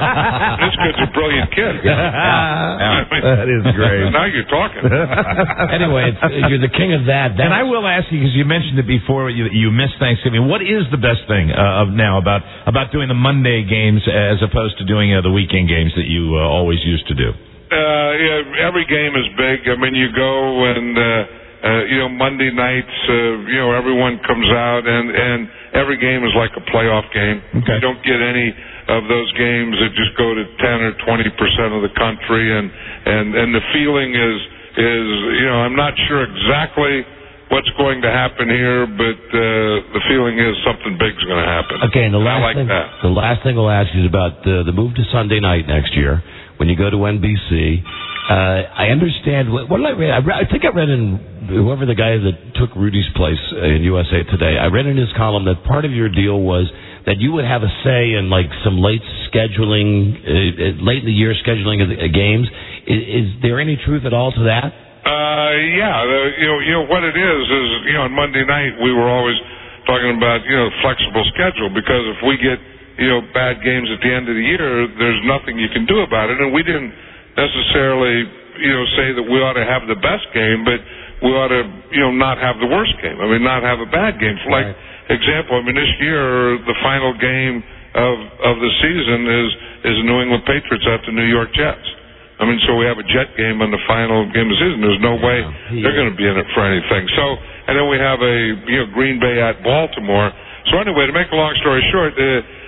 This kid's a brilliant kid. Yeah. That is great. Now you're talking. Anyway, it's, you're the king of that. And I will ask you, because you mentioned it before, you, you missed Thanksgiving. What is the best thing uh, of now about about doing the Monday games as opposed to doing uh, the weekend games that you uh, always used to do? Uh, yeah, every game is big. I mean, you go and, uh, uh, you know, Monday nights, uh, you know, everyone comes out, and, and every game is like a playoff game. Okay. You don't get any of those games that just go to ten or twenty percent of the country, and, and, and the feeling is, is, you know, I'm not sure exactly what's going to happen here, but uh, the feeling is something big's going to happen. Okay, and the last I like thing, that. the last thing I'll ask you is about the, the move to Sunday night next year when you go to N B C. Uh, I understand. What, what did I read? I, read? I think I read in whoever the guy that took Rudy's place in U S A Today. I read in his column that part of your deal was that you would have a say in like some late scheduling, uh, late in the year scheduling of the uh, games. Is, is there any truth at all to that? Uh, yeah, the, you know, you know what it is is you know on Monday night we were always talking about you know flexible schedule, because if we get you know bad games at the end of the year, there's nothing you can do about it, and we didn't necessarily you know say that we ought to have the best game, but we ought to you know not have the worst game. I mean, not have a bad game. For like right. example, I mean this year the final game of of the season is is the New England Patriots at the New York Jets. I mean, so we have a Jet game on the final game of the season. There's no way yeah. they're going to be in it for anything. So, and then we have a you know Green Bay at Baltimore. So anyway, to make a long story short, uh,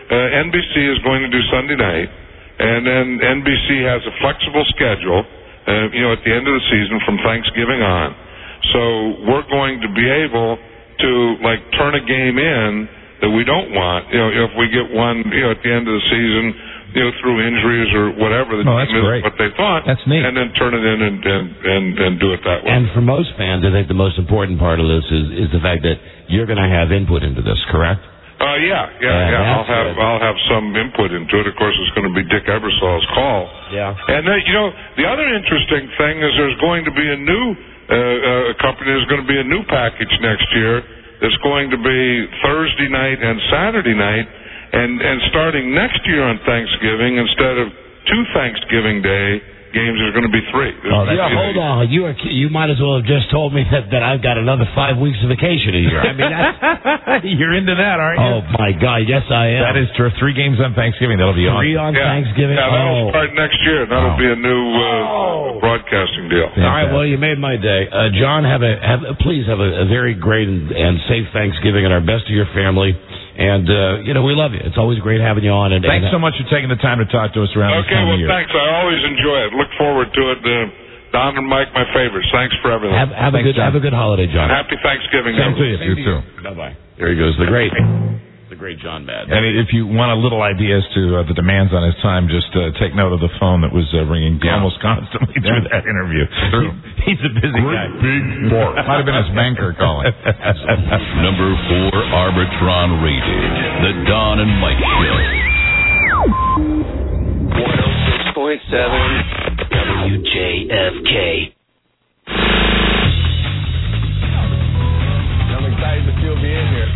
uh, N B C is going to do Sunday night, and then N B C has a flexible schedule, uh, you know, at the end of the season from Thanksgiving on. So we're going to be able to, like, turn a game in that we don't want, you know, if we get one, you know, at the end of the season, you know, through injuries or whatever, the oh, that's team great. is what they thought, that's neat. and then turn it in and, and, and, and do it that way. And for most fans, I think the most important part of this is, is the fact that you're going to have input into this, correct? Uh, yeah, yeah, yeah. yeah. I'll have good. I'll have some input into it. Of course, it's going to be Dick Ebersol's call. Yeah. And then, you know, the other interesting thing is there's going to be a new uh, uh, company. There's going to be a new package next year. That's going to be Thursday night and Saturday night. And and starting next year on Thanksgiving, instead of two Thanksgiving Day games, there's going to be three. Oh, yeah, hold on. You are, you might as well have just told me that, that I've got another five weeks of vacation a year. I mean, that's... You're into that, aren't you? Oh, my God. Yes, I am. That is true. Three games on Thanksgiving. That'll be Three awesome. on yeah. Thanksgiving? Yeah, that'll oh. start next year. That'll wow. be a new uh, oh. broadcasting deal. All right, well, you made my day. Uh, John, have a have please have a, a very great and, and safe Thanksgiving and our best to your family. And, uh, you know, we love you. It's always great having you on. And, thanks and, so much for taking the time to talk to us around okay, this time well, of year. thanks. I always enjoy it. Look forward to it. Uh, Don and Mike, my favorites. Thanks for everything. Have, have, thanks, a, good, John. have a good holiday, John. Happy Thanksgiving. Same to you. Same you too. Bye-bye. There he goes, the great, the great John Bad. And if you want a little idea as to uh, the demands on his time, just uh, take note of the phone that was uh, ringing yeah. almost constantly through that interview. True. He, he's a busy great guy. Big Mark. Might have been his banker calling. Number four Arbitron rated, the Don and Mike Show. one oh six point seven W J F K. I'm excited to still be in here.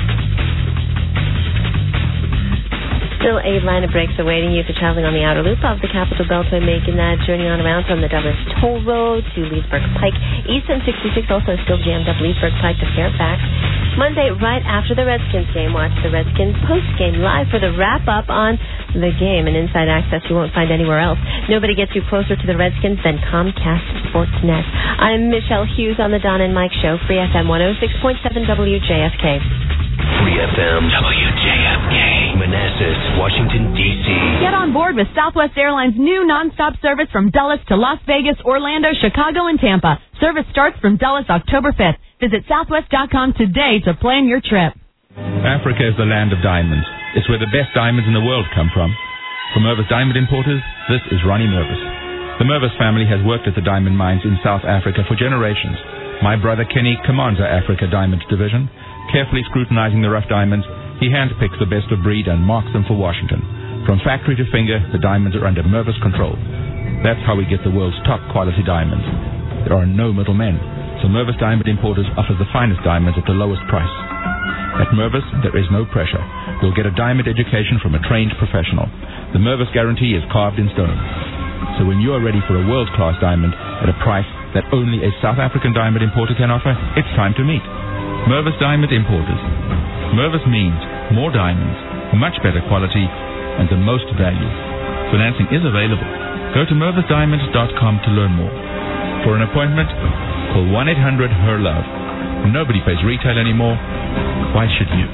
Still a line of breaks awaiting you for traveling on the outer loop of the Capital Beltway, making that journey on around from the Douglas Toll Road to Leesburg Pike. Eastern sixty-six also still jammed up Leesburg Pike to Fairfax. Monday, right after the Redskins game, watch the Redskins post-game live for the wrap-up on the game. And inside access you won't find anywhere else. Nobody gets you closer to the Redskins than Comcast Sportsnet. I'm Michelle Hughes on the Don and Mike Show, Free F M one oh six point seven W J F K. Free F M W J F K, Manassas, Washington, D C. Get on board with Southwest Airlines' new nonstop service from Dulles to Las Vegas, Orlando, Chicago, and Tampa. Service starts from Dulles October fifth. Visit southwest dot com today to plan your trip. Africa is the land of diamonds. It's where the best diamonds in the world come from. For Mervis Diamond Importers, this is Ronnie Mervis. The Mervis family has worked at the diamond mines in South Africa for generations. My brother Kenny commands our Africa Diamonds division. Carefully scrutinizing the rough diamonds, he handpicks the best of breed and marks them for Washington. From factory to finger, the diamonds are under Mervis control. That's how we get the world's top quality diamonds. There are no middlemen, so Mervis Diamond Importers offers the finest diamonds at the lowest price. At Mervis, there is no pressure. You'll get a diamond education from a trained professional. The Mervis guarantee is carved in stone. So when you are ready for a world-class diamond at a price that only a South African diamond importer can offer, it's time to meet Mervis Diamond Importers. Mervis means more diamonds, much better quality, and the most value. Financing is available. Go to mervis diamonds dot com to learn more. For an appointment, call one eight hundred H E R LOVE. Nobody pays retail anymore. Why should you?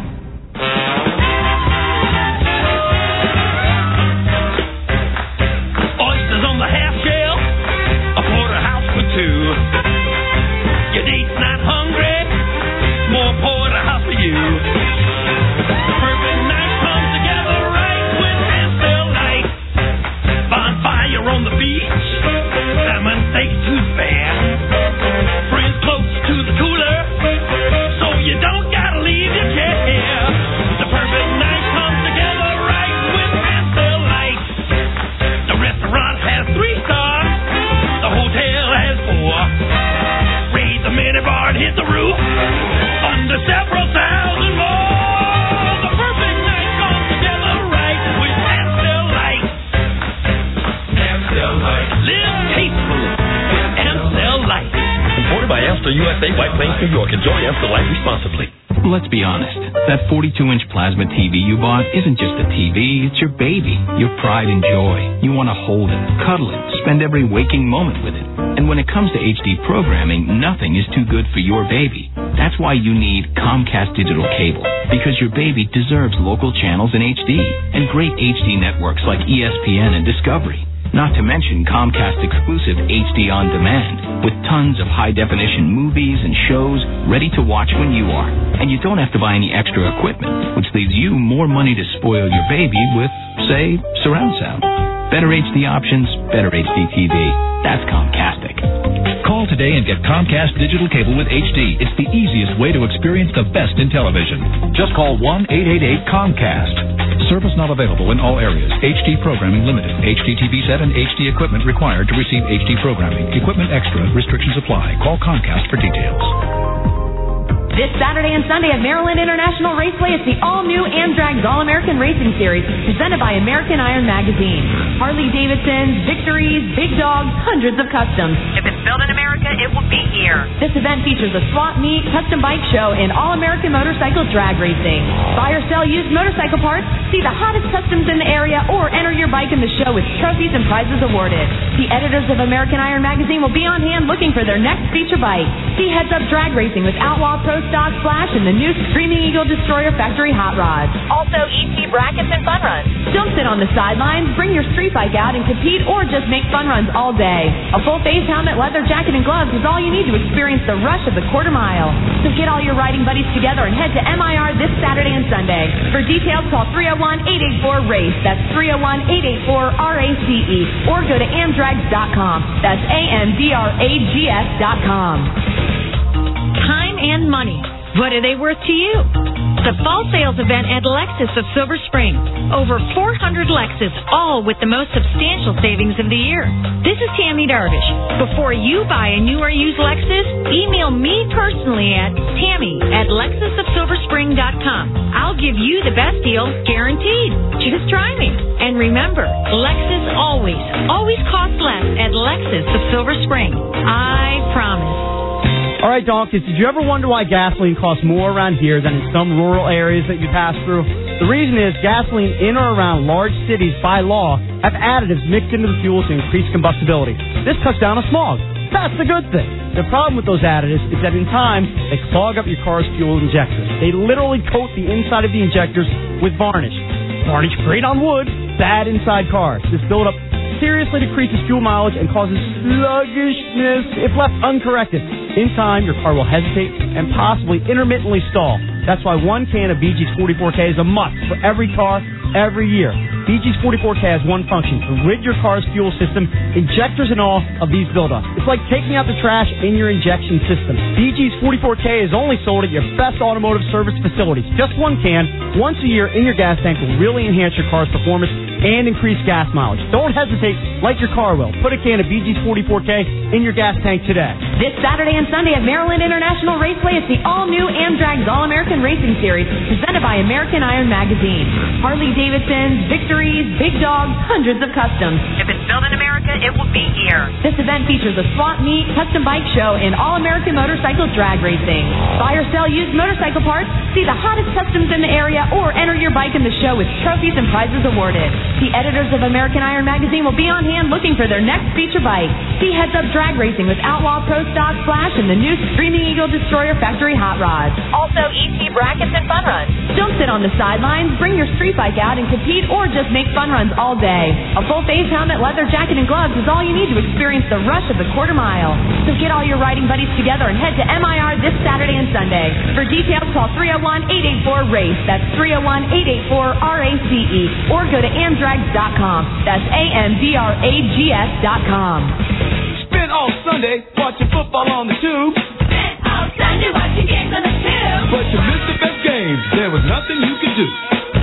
Oysters on the half shell, a porterhouse for two. Your date's not hungry, more porterhouse for you. The perfect night comes together right when Hansel night. Bonfire on the beach, salmon steak to spare. Friends close to the cooler, so you don't gotta leave your chair. The perfect night comes together right when Hansel night. The restaurant has three stars, the hotel has four. Raid the minibar and hit the roof, under several thousand more. The perfect night comes together right with Amstel Light. Amstel Light. Live tastefully with Amstel Light. Imported by Amstel U S A, White Plains, New York. Enjoy Amstel Light responsibly. Let's be honest. That forty-two inch plasma T V you bought isn't just a T V, it's your baby, your pride and joy. You want to hold it, cuddle it, spend every waking moment with it. And when it comes to H D programming, nothing is too good for your baby. That's why you need Comcast Digital Cable, because your baby deserves local channels in H D and great H D networks like E S P N and Discovery. Not to mention Comcast exclusive H D On Demand with tons of high-definition movies and shows ready to watch when you are. And you don't have to buy any extra equipment, which leaves you more money to spoil your baby with, say, surround sound. Better H D options, better H D T V. That's Comcastic. Call today and get Comcast Digital Cable with H D. It's the easiest way to experience the best in television. Just call one eight eight eight COMCAST. Service not available in all areas. H D programming limited. H D T V set and H D equipment required to receive H D programming. Equipment extra. Restrictions apply. Call Comcast for details. This Saturday and Sunday at Maryland International Raceway, it's the all-new Amdrag's All-American Racing Series, presented by American Iron Magazine. Harley-Davidsons, victories, big dogs, hundreds of customs. If it's built in America, it will be here. This event features a swap meet, custom bike show, and all-American motorcycle drag racing. Buy or sell used motorcycle parts, see the hottest customs in the area, or enter your bike in the show with trophies and prizes awarded. The editors of American Iron Magazine will be on hand looking for their next feature bike. See Heads Up Drag Racing with Outlaw Pro Stock Flash and the new Screaming Eagle Destroyer Factory Hot Rods. Also, E T brackets and fun runs. Don't sit on the sidelines. Bring your street bike out and compete, or just make fun runs all day. A full face helmet, leather jacket, and gloves is all you need to experience the rush of the quarter mile. So get all your riding buddies together and head to M I R this Saturday and Sunday. For details, call three oh one, eight eight four, RACE. That's three oh one, eight eight four, R A C E. Or go to amdrags dot com. That's A M D R A G S dot com. Time and money. What are they worth to you? The fall sales event at Lexus of Silver Spring. Over four hundred Lexus, all with the most substantial savings of the year. This is Tammy Darvish. Before you buy a new or used Lexus, email me personally at Tammy at lexus of silver spring dot com. I'll give you the best deal, guaranteed. Just try me. And remember, Lexus always, always costs less at Lexus of Silver Spring. I promise. All right, donkeys, did you ever wonder why gasoline costs more around here than in some rural areas that you pass through? The reason is gasoline in or around large cities by law have additives mixed into the fuel to increase combustibility. This cuts down on smog. That's the good thing. The problem with those additives is that in time, they clog up your car's fuel injectors. They literally coat the inside of the injectors with varnish. Varnish great on wood, bad inside cars. This buildup seriously decreases fuel mileage and causes sluggishness if left uncorrected. In time, your car will hesitate and possibly intermittently stall. That's why one can of B G's forty-four K is a must for every car, every year. B G's forty-four K has one function: to rid your car's fuel system, injectors and all, of these buildups. It's like taking out the trash in your injection system. B G's forty-four K is only sold at your best automotive service facilities. Just one can, once a year in your gas tank will really enhance your car's performance and increase gas mileage. Don't hesitate like your car will. Put a can of B G's forty-four K in your gas tank today. This Saturday and Sunday at Maryland International Raceway, it's the all-new Amdrag's All-American Racing Series, presented by American Iron Magazine. Harley-Davidsons, victories, big dogs, hundreds of customs. If it's built in America, it will be here. This event features a swap meet, custom bike show, and all-American motorcycle drag racing. Buy or sell used motorcycle parts, see the hottest customs in the area, or enter your bike in the show with trophies and prizes awarded. The editors of American Iron Magazine will be on hand looking for their next feature bike. See Heads Up Drag Racing with Outlaw Pro Stock Flash and the new Screaming Eagle Destroyer Factory Hot Rods. Also, E T brackets and fun runs. Don't sit on the sidelines. Bring your street bike out and compete, or just make fun runs all day. A full face helmet, leather jacket, and gloves is all you need to experience the rush of the quarter mile. So get all your riding buddies together and head to M I R this Saturday and Sunday. For details, call three oh one, eight eight four, RACE. That's three oh one, eight eight four, R A C E. Or go to amdrags dot com. That's A M D R A G S dot com. Spent all Sunday watching football on the tube. Spent all Sunday watching games on the tube. But you missed the best games. There was nothing you could do.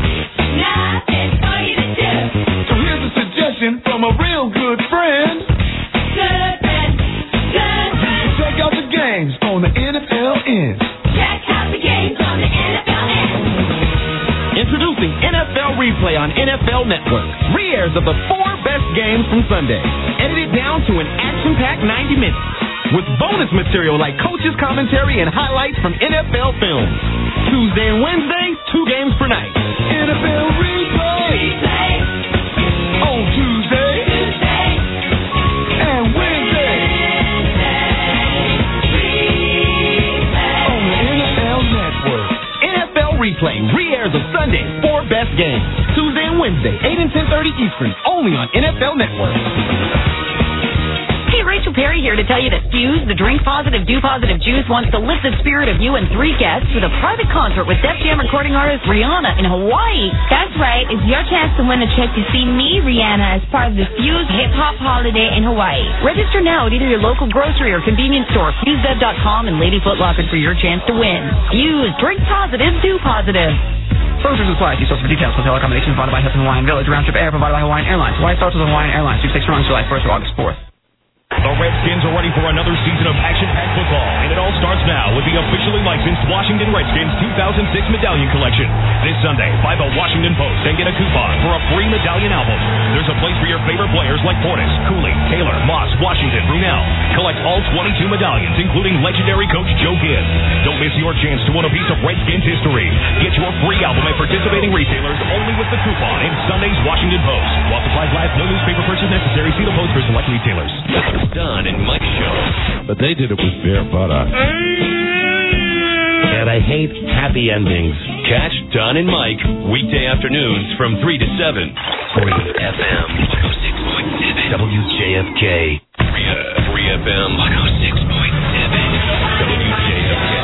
Nothing for you to do. So here's a suggestion from a real good friend. Good friend, good friend. Check out the games on the N F L N. Check out the games on the N F L N. Introducing N F L Replay on N F L Network. Re-airs of the four best games from Sunday. Edited down to an action-packed ninety minutes. With bonus material like coaches' commentary and highlights from N F L films. Tuesday and Wednesday, two games per night. N F L Replay. Replay. On Tuesday. Tuesday. And Wednesday. On the N F L Network. N F L Replay re-airs of Sunday's four best games. Tuesday and Wednesday, eight and ten thirty Eastern, only on N F L Network. Hey, Rachel Perry here to tell you that Fuse, the drink positive, do positive juice, wants to lift the spirit of you and three guests with a private concert with Def Jam recording artist Rihanna in Hawaii. That's right. It's your chance to win a trip to see me, Rihanna, as part of the Fuse Hip Hop Holiday in Hawaii. Register now at either your local grocery or convenience store, fuse bev dot com and Lady Foot Locker for your chance to win. Fuse, drink positive, do positive. Brokers apply. See source for details. Hotel accommodations provided by Hilton Hawaiian Village. Round trip air provided by Hawaiian Airlines. Hawaii starts with Hawaiian Airlines. Sweepstakes runs July first to August fourth. The Redskins are ready for another season of action-packed football, and it all starts now with the officially licensed Washington Redskins two thousand six Medallion Collection. This Sunday, buy the Washington Post and get a coupon for a free medallion album. There's a place for your favorite players like Portis, Cooley, Taylor, Moss, Washington, Brunell. Collect all twenty-two medallions, including legendary coach Joe Gibbs. Don't miss your chance to win a piece of Redskins history. Get your free album at participating retailers only with the coupon in Sunday's Washington Post. While supplies last, no newspaper purchase necessary. See the Post for select retailers. Don and Mike Show. But they did it with bare butter. And I hate happy endings. Catch Don and Mike weekday afternoons from three to seven. F M one oh six point seven. W J F K. Free F M one oh six point seven. W J F K.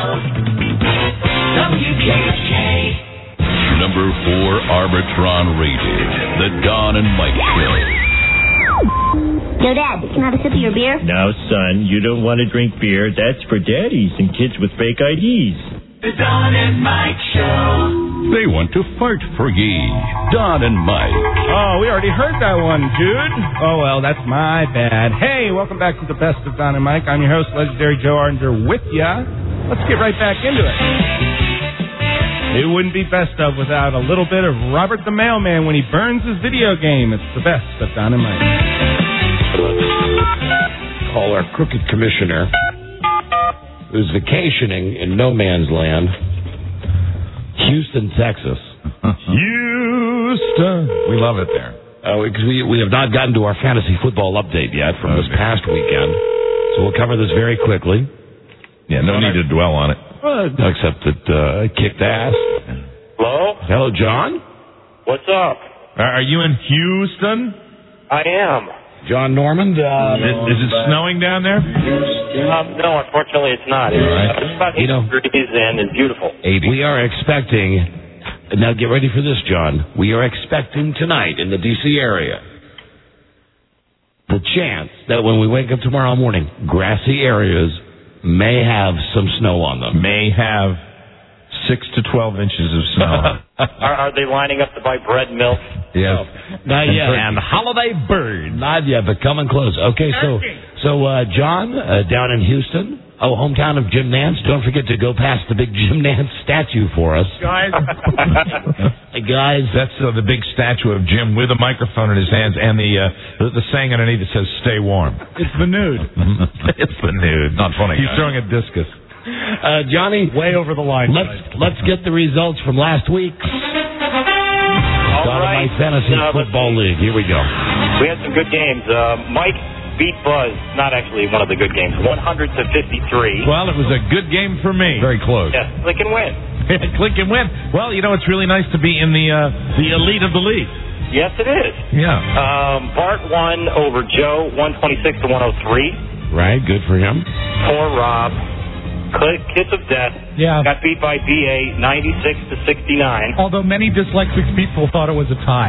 W J F K. Number four Arbitron rated. The Don and Mike Show. Yo, Dad, can I have a sip of your beer? Now, son, you don't want to drink beer. That's for daddies and kids with fake I Ds. The Don and Mike Show. They want to fart for ye. Don and Mike. Oh, we already heard that one, dude. Oh, well, that's my bad. Hey, welcome back to the best of Don and Mike. I'm your host, legendary Joe Ardinger, with ya. Let's get right back into it. It wouldn't be best of without a little bit of Robert the Mailman when he burns his video game. It's the best of Don and Mike. Call our crooked commissioner, who's vacationing in no man's land, Houston, Texas. Houston. We love it there. Uh, we, we, we have not gotten to our fantasy football update yet from this past weekend, so we'll cover this very quickly. Yeah, no need to dwell on it. Uh, except that uh, I kicked ass. Hello? Hello, John? What's up? Are you in Houston? I am. John Normand? Uh, is, is it snowing down there? Um, no, unfortunately it's not. It's, Right. it's about eighty You know- degrees and it's beautiful. We are expecting, now get ready for this, John. We are expecting tonight in the D C area the chance that when we wake up tomorrow morning, grassy areas may have some snow on them. May have six to twelve inches of snow. are, are they lining up to buy bread and milk? Yes. Not yet. And holiday birds. Not yet, but coming close. Okay, so so uh, John, uh, down in Houston, oh, hometown of Jim Nance. Don't forget to go past the big Jim Nance statue for us. Guys. Hey, guys. That's uh, the big statue of Jim with a microphone in his hands and the uh, the, the saying underneath that says, stay warm. It's the nude. It's the nude. Not funny. He's guys. throwing a discus. Uh, Johnny, way over the line. Let's let's get the results from last week. All right. My fantasy Uh, let's football league. Here we go. We had some good games. Uh, Mike beat Buzz. Not actually one of the good games. one hundred to fifty-three. Well, it was a good game for me. Very close. Yes, click and win. Click and win. Well, you know, it's really nice to be in the uh, the elite of the league. Yes, it is. Yeah. Um, Bart won over Joe, one twenty-six to one oh three. Right, good for him. Poor Rob. Cl- Kiss of Death. Yeah. Got beat by B A, ninety-six to sixty-nine. Although many dyslexic people thought it was a tie.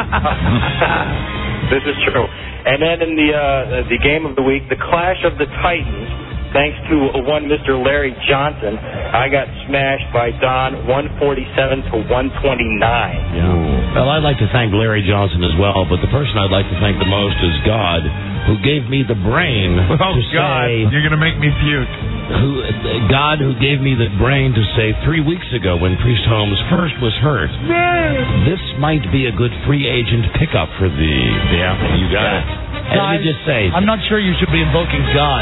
This is true. And then in the uh, the game of the week, the Clash of the Titans, thanks to one Mister Larry Johnson, I got smashed by Don, one forty-seven to one twenty-nine. Yeah. Well, I'd like to thank Larry Johnson as well, but the person I'd like to thank the most is God, who gave me the brain Oh, to God. say... You're going to make me puke. Who, God who gave me the brain to say three weeks ago when Priest Holmes first was hurt, this might be a good free agent pickup for the... Yeah, you got it. And let me just say... I'm not sure you should be invoking God.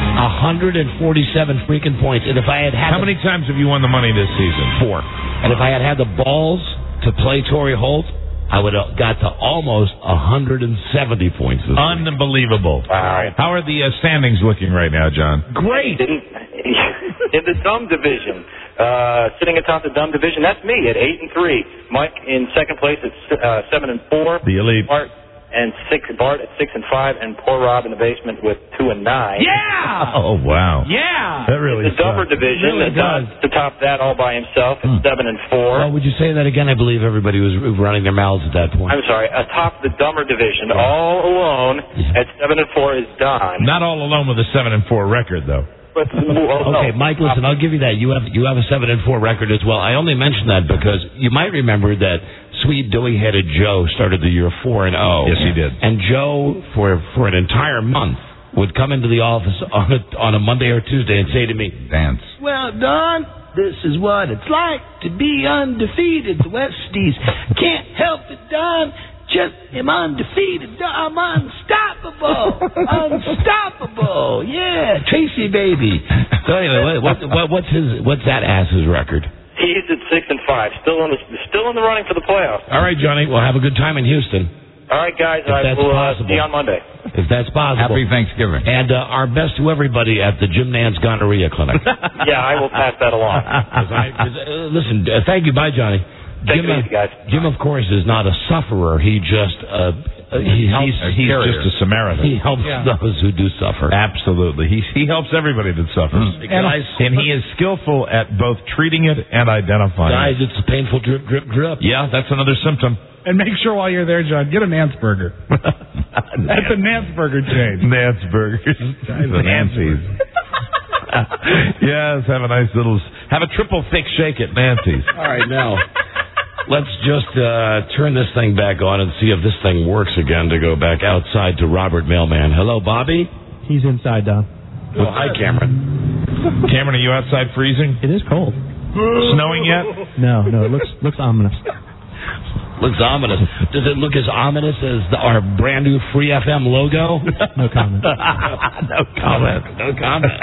one hundred forty-seven freaking points. And if I had had How many times have you won the money this season? Four. And if I had had the balls to play Torrey Holt, I would have got to almost one hundred seventy points this week. Unbelievable. How are the uh, standings looking right now, John? Great. In, in the dumb division, uh, sitting atop the dumb division, that's me at eight and three. Mike in second place at uh, seven and four. The elite. Bart and six. Bart at six and five, and poor Rob in the basement with two and nine. Yeah. Oh wow. Yeah. That really. The dumber division, really Don to top that all by himself at Hmm. seven and four. Well, would you say that again? I believe everybody was running their mouths at that point. I'm sorry, atop the dumber division, all alone at seven and four is Don. Not all alone with a seven and four record though. But, well, Okay, no. Mike, listen, I'll give you that. You have you have a seven and four record as well. I only mention that because you might remember that sweet doughy-headed Joe started the year four and zero. Yes, he did. And Joe, for for an entire month, would come into the office on a, on a Monday or Tuesday and say to me, "Dance." Well, Don, this is what it's like to be undefeated. The Westies can't help it, Don. Just am undefeated. I'm unstoppable. Unstoppable. Yeah, Tracy baby. So anyway, what, what, what's his? What's that ass's record? He's at six and five, still in the still in the running for the playoffs. All right, Johnny. Well, have a good time in Houston. All right, guys. If I that's will uh, possible. see you on Monday. If that's possible. Happy Thanksgiving. And uh, our best to everybody at the Jim Nance Gonorrhea Clinic. Yeah, I will pass that along. 'Cause I, 'cause, uh, listen, uh, thank you. Bye, Johnny. Take Jim, it easy, guys. Jim, of course, is not a sufferer. He just uh, uh, he helps. He's, he's just a Samaritan. He helps Yeah. those who do suffer. Absolutely. He he helps everybody that suffers. Mm. And I- and he is skillful at both treating it and identifying Guys, it. it's a painful drip, drip, drip. Yeah, that's another symptom. And make sure while you're there, John, get a Nance burger. That's a Nance burger chain. Nance burgers. The Nancy's. Yes, have a nice little, have a triple thick shake at Nancy's. All right, now, let's just uh, turn this thing back on and see if this thing works again to go back outside to Robert Mailman. Hello, Bobby? He's inside, Don. Oh, hi, Cameron. Cameron, are you outside freezing? It is cold. Snowing yet? No, no, it looks looks ominous. Looks ominous. Does it look as ominous as the, our brand new Free F M logo? No comment. no comment. No comment.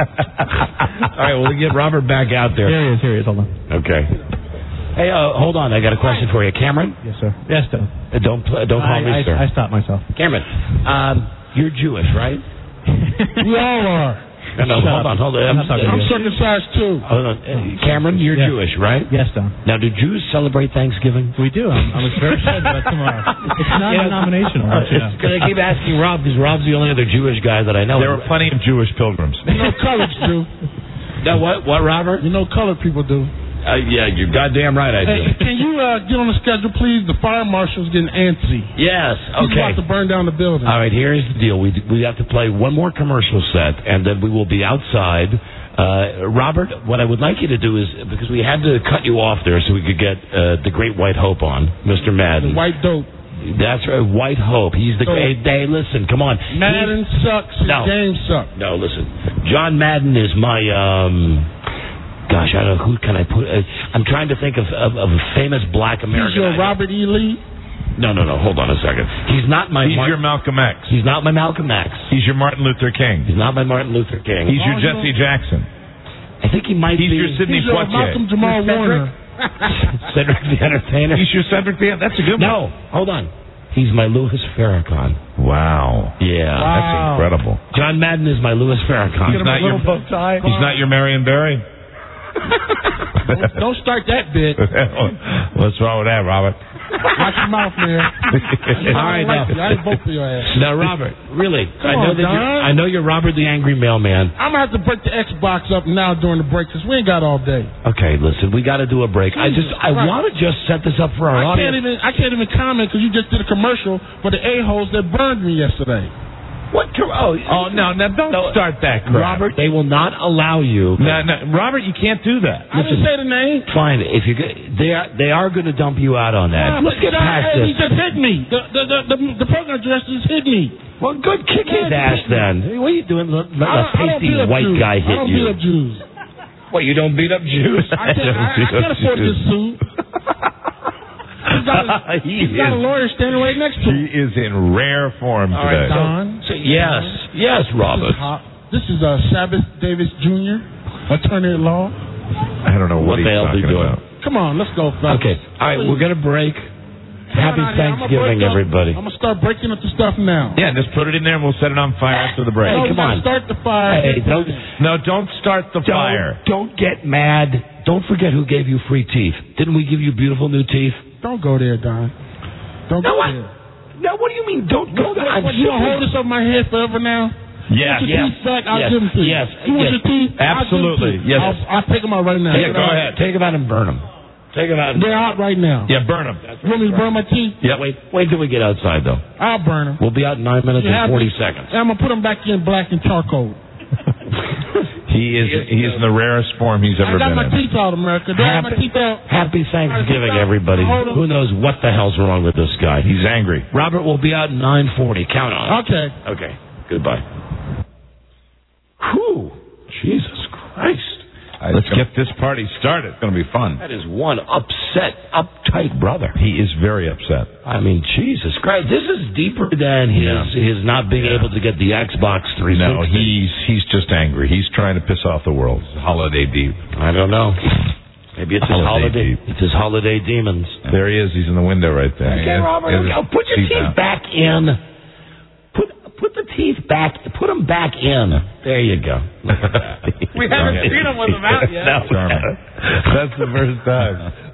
All right, well, we get Robert back out there. Here he is. Here he is. Hold on. Okay. Hey, uh, hold on. I got a question for you, Cameron. Yes, sir. Yes, Don. Uh, don't uh, don't call I, me I, sir. I stopped myself. Cameron, um, you're Jewish, right? We all are. No, no, hold on, hold on. I'm not talking I'm to you. circumcised too. Hold on. Uh, Cameron, you're Yes. Jewish, right? Yes, Don. Now, do Jews celebrate Thanksgiving? We do. I'm, I'm very excited about tomorrow. It's not Yeah. denominational. I'll let you know. Because I keep asking Rob, because Rob's the only other Jewish guy that I know. There are plenty of Jewish pilgrims. You know, coloreds do. No, what, what, Robert? You know, colored people do. Uh, yeah, you're goddamn right I do. Hey, can you uh, get on the schedule, please? The fire marshal's getting antsy. Yes, He's okay. about to burn down the building. All right, here's the deal. We we have to play one more commercial set, and then we will be outside. Uh, Robert, what I would like you to do is, because we had to cut you off there so we could get uh, the Great White Hope on, Mister Madden. The white dope. That's right, White Hope. He's the Dope. great. Hey, listen, come on. Madden He's, sucks. His No. game sucks. No, listen. John Madden is my, um... Gosh, I don't know, who can I put... Uh, I'm trying to think of, of, of a famous black He's American. your idol. Robert E. Lee. No, no, no, hold on a second. He's not my... He's Mar- your Malcolm X. He's not my Malcolm X. He's your Martin Luther King. He's not my Martin Luther King. He's your Oh, Jesse Jackson. I think he might He's be... your Sidney He's your Poitier. Malcolm Jamal Cedric? Warner. Cedric the Entertainer. He's your Cedric the That's a good one. No, hold on. He's my Louis Farrakhan. Wow. Yeah. That's Wow. incredible. John Madden is my Louis Farrakhan. He's not your, bow tie. he's not your Marion Barry? Don't, don't start that bit. What's wrong with that, Robert? Watch your mouth, man. All right, I like now. you. I didn't vote for your ass. Now, Robert, really, I know on, that you're, Don. I know you're Robert the Angry Mailman. I'm gonna have to break the Xbox up now during the break because we ain't got all day. Okay, listen, we got to do a break. I just, I Right. want to just set this up for our I can't audience. even, I can't even comment because you just did a commercial for the a-holes that burned me yesterday. What? co- Oh, Oh, no, no, don't No. start that crap. Robert, they will not allow you. No, no, Robert, you can't do that. I didn't say the name. Fine, if you get, they are, they are going to dump you out on that. Ah, Let's but get God, past He this. just hit me. The the the, the, the program director just hit me. Well, good, kick his ass then. What are you doing? Let, let I a don't- I don't pasty beat up white Jews. guy I hit don't you. beat up Jews. What, you don't beat up Jews? I can't, I, I can't afford this suit. He's got, a, He he's got a is- lawyer standing right next to He him. is in rare form All today. right, Don. So, yes, yes, This Robert. is hot. This is uh, Sabbath Davis Junior, attorney at law. I don't know what, What he's the hell is he talking doing? about. Come on, let's go, fellas. Okay. All right, we're going to break. Happy out here. I'm gonna Thanksgiving, break up. everybody. I'm going to start breaking up the stuff now. Yeah, just put it in there and we'll set it on fire after the break. No, Hey, come we gotta on. Start the fire. Hey, don't, No, don't start the don't, fire. don't get mad. Don't forget who gave you free teeth. Didn't we give you beautiful new teeth? Don't go there, Don. Don't No, go what? there. No, what do you mean, don't go there? I'm What, you simply- gonna hold this over my head forever now? Yeah, You want your yes, teeth back? I'll yes, give them to you. yes, You want yes. your teeth? Absolutely, I'll give them to you. yes. I'll, I'll take them out right now. Yeah, go ahead. Take them out and burn them. Take them out. And They're out right now. Yeah, burn them. You want me to burn my teeth? Yeah, wait, wait till we get outside, though. I'll burn them. We'll be out in nine minutes You and have forty to- seconds. And I'm gonna put them back in black and charcoal. He is he is in the rarest form he's ever I got been my in. teeth out, America. Do I have my Happy, teeth out? happy Thanksgiving, Hold on. everybody. Hold on. Who knows what the hell's wrong with this guy? He's angry. Robert will be out at nine forty. Count on it. Okay. Okay. Goodbye. Whew. Jesus Christ. Let's get this party started. It's going to be fun. That is one upset, uptight brother. He is very upset. I mean, Jesus Christ. This is deeper than his Yeah. his not being Yeah. able to get the Xbox three sixty. No, he's he's just angry. He's trying to piss off the world. It's holiday deep. I don't know. Maybe it's his Holiday holiday. deep. It's his holiday demons. There he is. He's in the window right there. Okay, Yes, Robert. yes, okay, Put your teeth teeth out. back in. Put put the teeth back. Put them back in. There you go. Look at that. We haven't seen him with them out yet. No, Charming. That's the first time.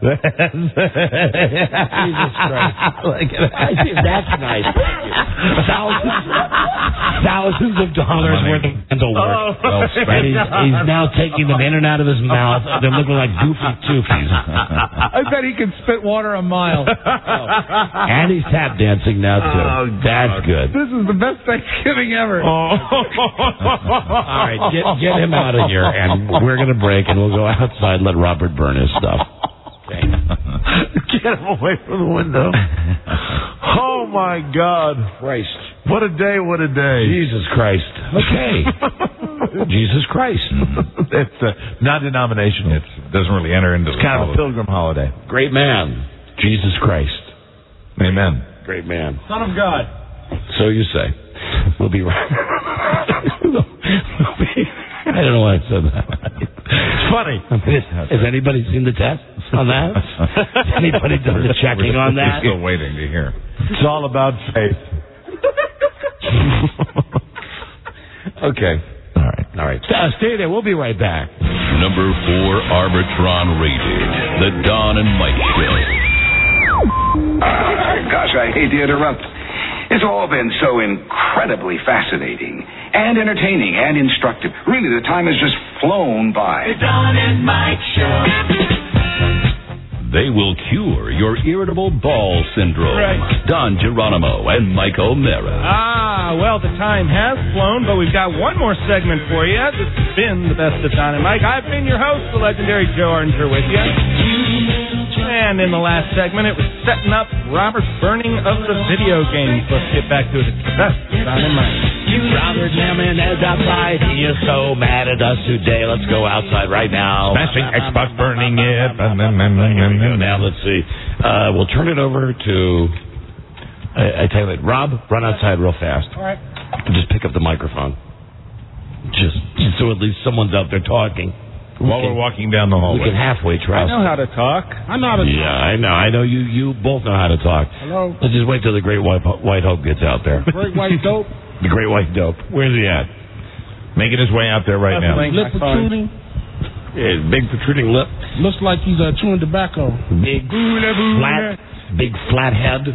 Jesus Christ. Look at that. I think that's nice. Thank you. Thousands, thousands of dollars Money. worth of dental work. Oh, well spent. And he's, he's now taking them in and out of his mouth. They're looking like goofy toofies. I bet he can spit water a mile. And he's tap dancing now, too. Oh, That's good. This is the best Thanksgiving ever. All right, get, get him out of here, and we're going to break, and we'll go outside and let Robert burn his stuff. Okay. Get him away from the window. Oh, my God. Christ. What a day, what a day. Jesus Christ. Okay. Jesus Christ. It's uh, not denominational. It doesn't really enter into It's the kind of a holiday. pilgrim holiday. Great man. Jesus Christ. Amen. Great man. Son of God. So you say. We'll be right. We'll be- I don't know why I said that. It's funny. Has anybody seen the test on that? Has anybody done the checking on that? We're still waiting to hear. It's all about faith. Okay. All right. All right. Uh, stay there. We'll be right back. Number four Arbitron rated. The Don and Mike Show. Ah, gosh, I hate to interrupt. It's all been so incredibly fascinating and entertaining and instructive. Really, the time has just flown by. The Don and Mike Show. They will cure your irritable ball syndrome. Right. Don Geronimo and Mike O'Mara. Ah, well, the time has flown, but we've got one more segment for you. This has been the best of Don and Mike. I've been your host, the legendary Joe Arnger, with you. And in the last segment, it was setting up Robert's burning of the video games. Let's get back to it. It's the best of Don and Mike. Robert Hammond is outside. He is so mad at us today. Let's go outside right now. Smashing Xbox, burning it. Now, let's see. Uh, we'll turn it over to... I, I tell you what, Rob, run outside real fast. All right. Just pick up the microphone. Just, just so at least someone's out there talking. While we we're can, walking down the we hallway. can halfway I travel. know how to talk. I know how to Yeah, I know. I know you. You both know how to talk. Hello. Let's just wait till the Great White, White Hope gets out there. Great white dope. The Great White Dope. Where's he at? Making his way out there right now. Lip protruding. Yeah, big protruding lip. Looks like he's uh, chewing tobacco. Big flat. Big flat head.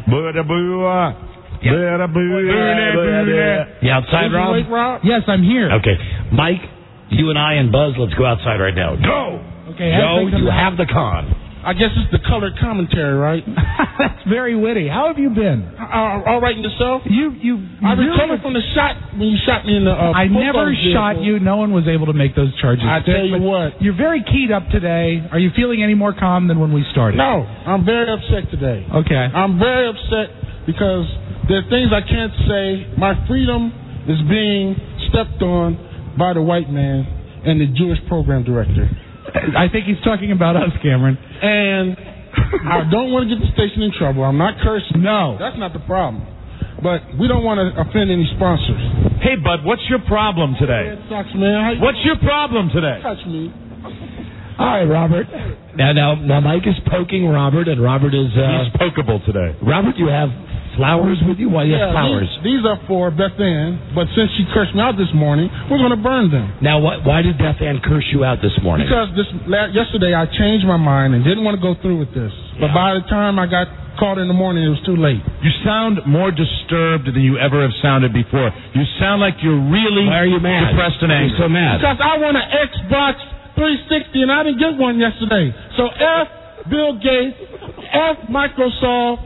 You outside, Rob? Wait, Rob? Yes, I'm here. Okay, Mike. You and I and Buzz, let's go outside right now. Go! Okay, Joe, have you have the con. I guess it's the colored commentary, right? That's very witty. How have you been? Uh, all right in yourself? You, you, you I really recovered from the shot when you shot me in the. Uh, I post never office shot vehicle. you. No one was able to make those charges. I tell you But what. You're very keyed up today. Are you feeling any more calm than when we started? No, I'm very upset today. Okay. I'm very upset because there are things I can't say. My freedom is being stepped on by the white man and the Jewish program director. I think he's talking about us, Cameron. And I don't want to get the station in trouble. I'm not cursing. No. That's not the problem. But we don't want to offend any sponsors. Hey, bud, what's your problem today? It sucks, man. What's your problem today? Touch me. All right, Robert. Now, now, now, Mike is poking Robert, and Robert is. Uh, He's pokeable today. Robert, you have flowers with you? Why do you yeah, have flowers? These, these are for Beth Ann, but since she cursed me out this morning, we're going to burn them. Now, what, why did Beth Ann curse you out this morning? Because this yesterday I changed my mind and didn't want to go through with this. Yeah. But by the time I got called in the morning, it was too late. You sound more disturbed than you ever have sounded before. You sound like you're really Why are you mad? depressed and angry. You're so mad. Because I want an Xbox three sixty and I didn't get one yesterday. So F Bill Gates, F Microsoft,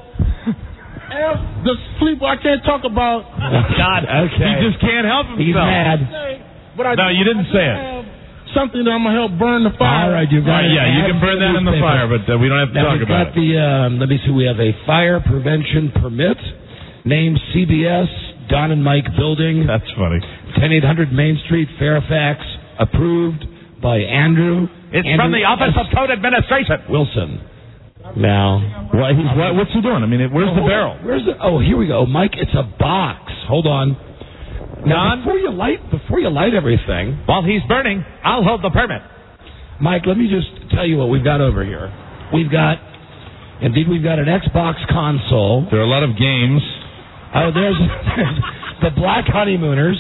F the sleeper I can't talk about. God, okay. He just can't help himself. He's mad. But I No, you didn't say it. Something that I'm gonna help burn the fire. All right, you've got Right, it. yeah, you can burn that in the fire, but uh, we don't have to Now, talk we've about got it. the, um, let me see, we have a fire prevention permit, named C B S, Don and Mike Building. That's funny. ten eight hundred Main Street, Fairfax, approved by Andrew. It's Andrew from the Office of Code Administration. Wilson. Now, What, he's, what, what's he doing? I mean, it, where's the barrel? Where's the? Oh, here we go, Mike. It's a box. Hold on. Now, before you light, before you light everything, While he's burning, I'll hold the permit. Mike, let me just tell you what we've got over here. We've got, indeed, we've got an Xbox console. There are a lot of games. Oh, there's, there's the Black Honeymooners.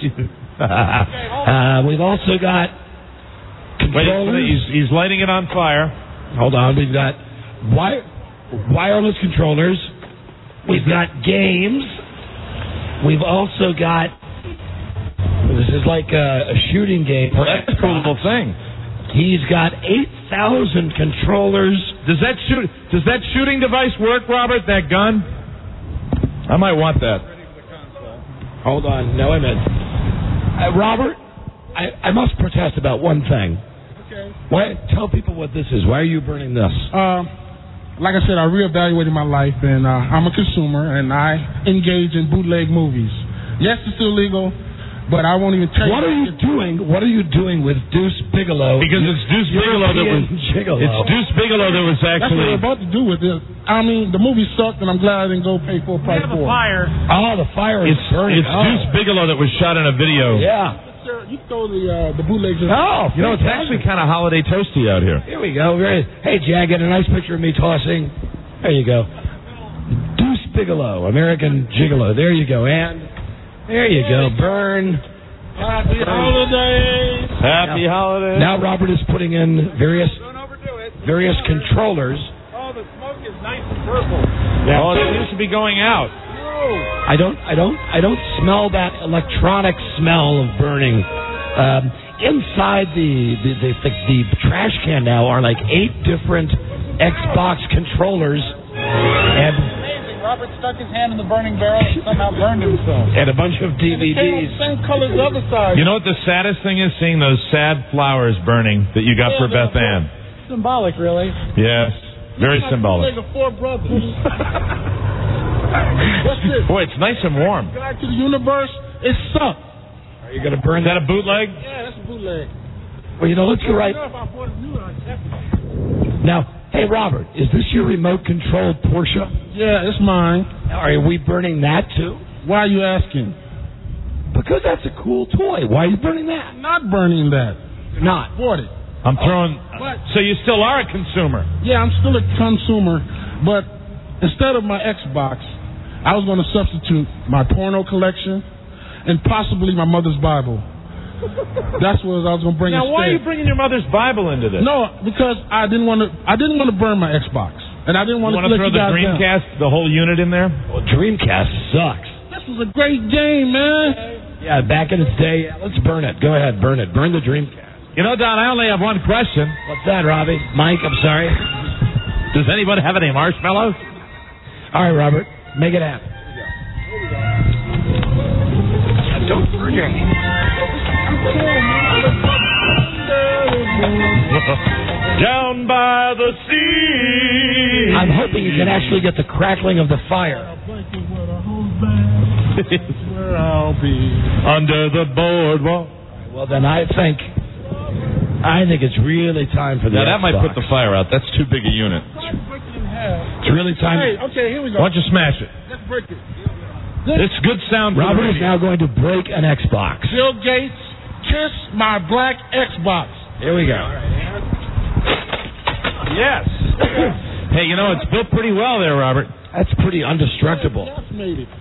uh, we've also got Wait, controllers. he's, he's lighting it on fire. Hold on, we've got wi- wireless controllers. We've got games. We've also got, this is like a, a shooting game. Well, that's a cool little thing. He's got eight thousand controllers. Does that shoot? Does that shooting device work, Robert? That gun? I might want that. Hold on, no, I meant. Uh, Robert, I, I must protest about one thing. Okay. Why? Tell people what this is. Why are you burning this? Uh, like I said, I reevaluated my life, and uh, I'm a consumer, and I engage in bootleg movies. Yes, it's illegal, but I won't even tell What you. are you doing? What are you doing with Deuce Bigelow? Because it's Deuce Bigelow that was. Gigolo. It's Deuce Bigelow that was That's what actually. we're about to do with it. I mean, the movie sucked, and I'm glad I didn't go pay full price for it. fire. Oh, the fire is It's, burning. it's oh. Deuce Bigelow that was shot in a video. Yeah. Sir, you throw the uh, the bootlegs in. Oh, You know, it's actually kind of holiday toasty out here. Here we go. Very, hey, Jag, get a nice picture of me tossing. There you go. Deuce Bigelow, American Gigolo. There you go. And there you go. Burn. Happy holidays. Happy holidays. Now Robert is putting in various Don't overdo it. various controllers. Oh, the smoke is nice and purple. Oh, it used to be going out. I don't, I don't, I don't smell that electronic smell of burning. Um, inside the the, the the the trash can now are like eight different Xbox controllers and Amazing. Robert stuck his hand in the burning barrel and somehow burned himself. and a bunch of D V It came Ds. the same color as the other side. You know what the saddest thing is? Seeing those sad flowers burning that you got for Beth Ann. Symbolic, really. Yes. Very symbolic. Like the four brothers. What's this? Boy, it's nice and warm. Guide to the universe. It sucked. Are you going to burn Is that a bootleg? Yeah, that's a bootleg. Well, you know, let's go right If I bought a new one, I'd definitely. now. Hey, Robert, is this your remote-controlled Porsche? Yeah, it's mine. Are we burning that too? Why are you asking? Because that's a cool toy. Why are you burning that? I'm not burning that. You're not. Bought it. I'm throwing. What? So you still are a consumer? Yeah, I'm still a consumer, but instead of my Xbox, I was going to substitute my porno collection and possibly my mother's Bible. That's what I was going to bring Now, instead. why are you bringing your mother's Bible into this? No, because I didn't want to. I didn't want to burn my Xbox, and I didn't want You to want to let throw you the guys down. Dreamcast, the whole unit in there? Well, Dreamcast sucks. This was a great game, man. Yeah, back in its day. Yeah, let's burn it. Go ahead, burn it. Burn the Dreamcast. You know, Don, I only have one question. What's that, Robbie? Mike, I'm sorry. Does anybody have any marshmallows? All right, Robert, make it happen. Don't burn your hand. Down by the sea. I'm hoping you can actually get the crackling of the fire. Where I'll be. Under the boardwalk. Well, then I think, I think it's really time for the Now, that might Xbox. put the fire out. That's too big a unit. It's really time. Hey, okay, here we go. Why don't you smash it? Let's break it. It's good sound. Robert is now going to break an Xbox. Bill Gates, kiss my black Xbox. Here we go. Yes. Hey, you know, it's built pretty well there, Robert. That's pretty indestructible. That's made it.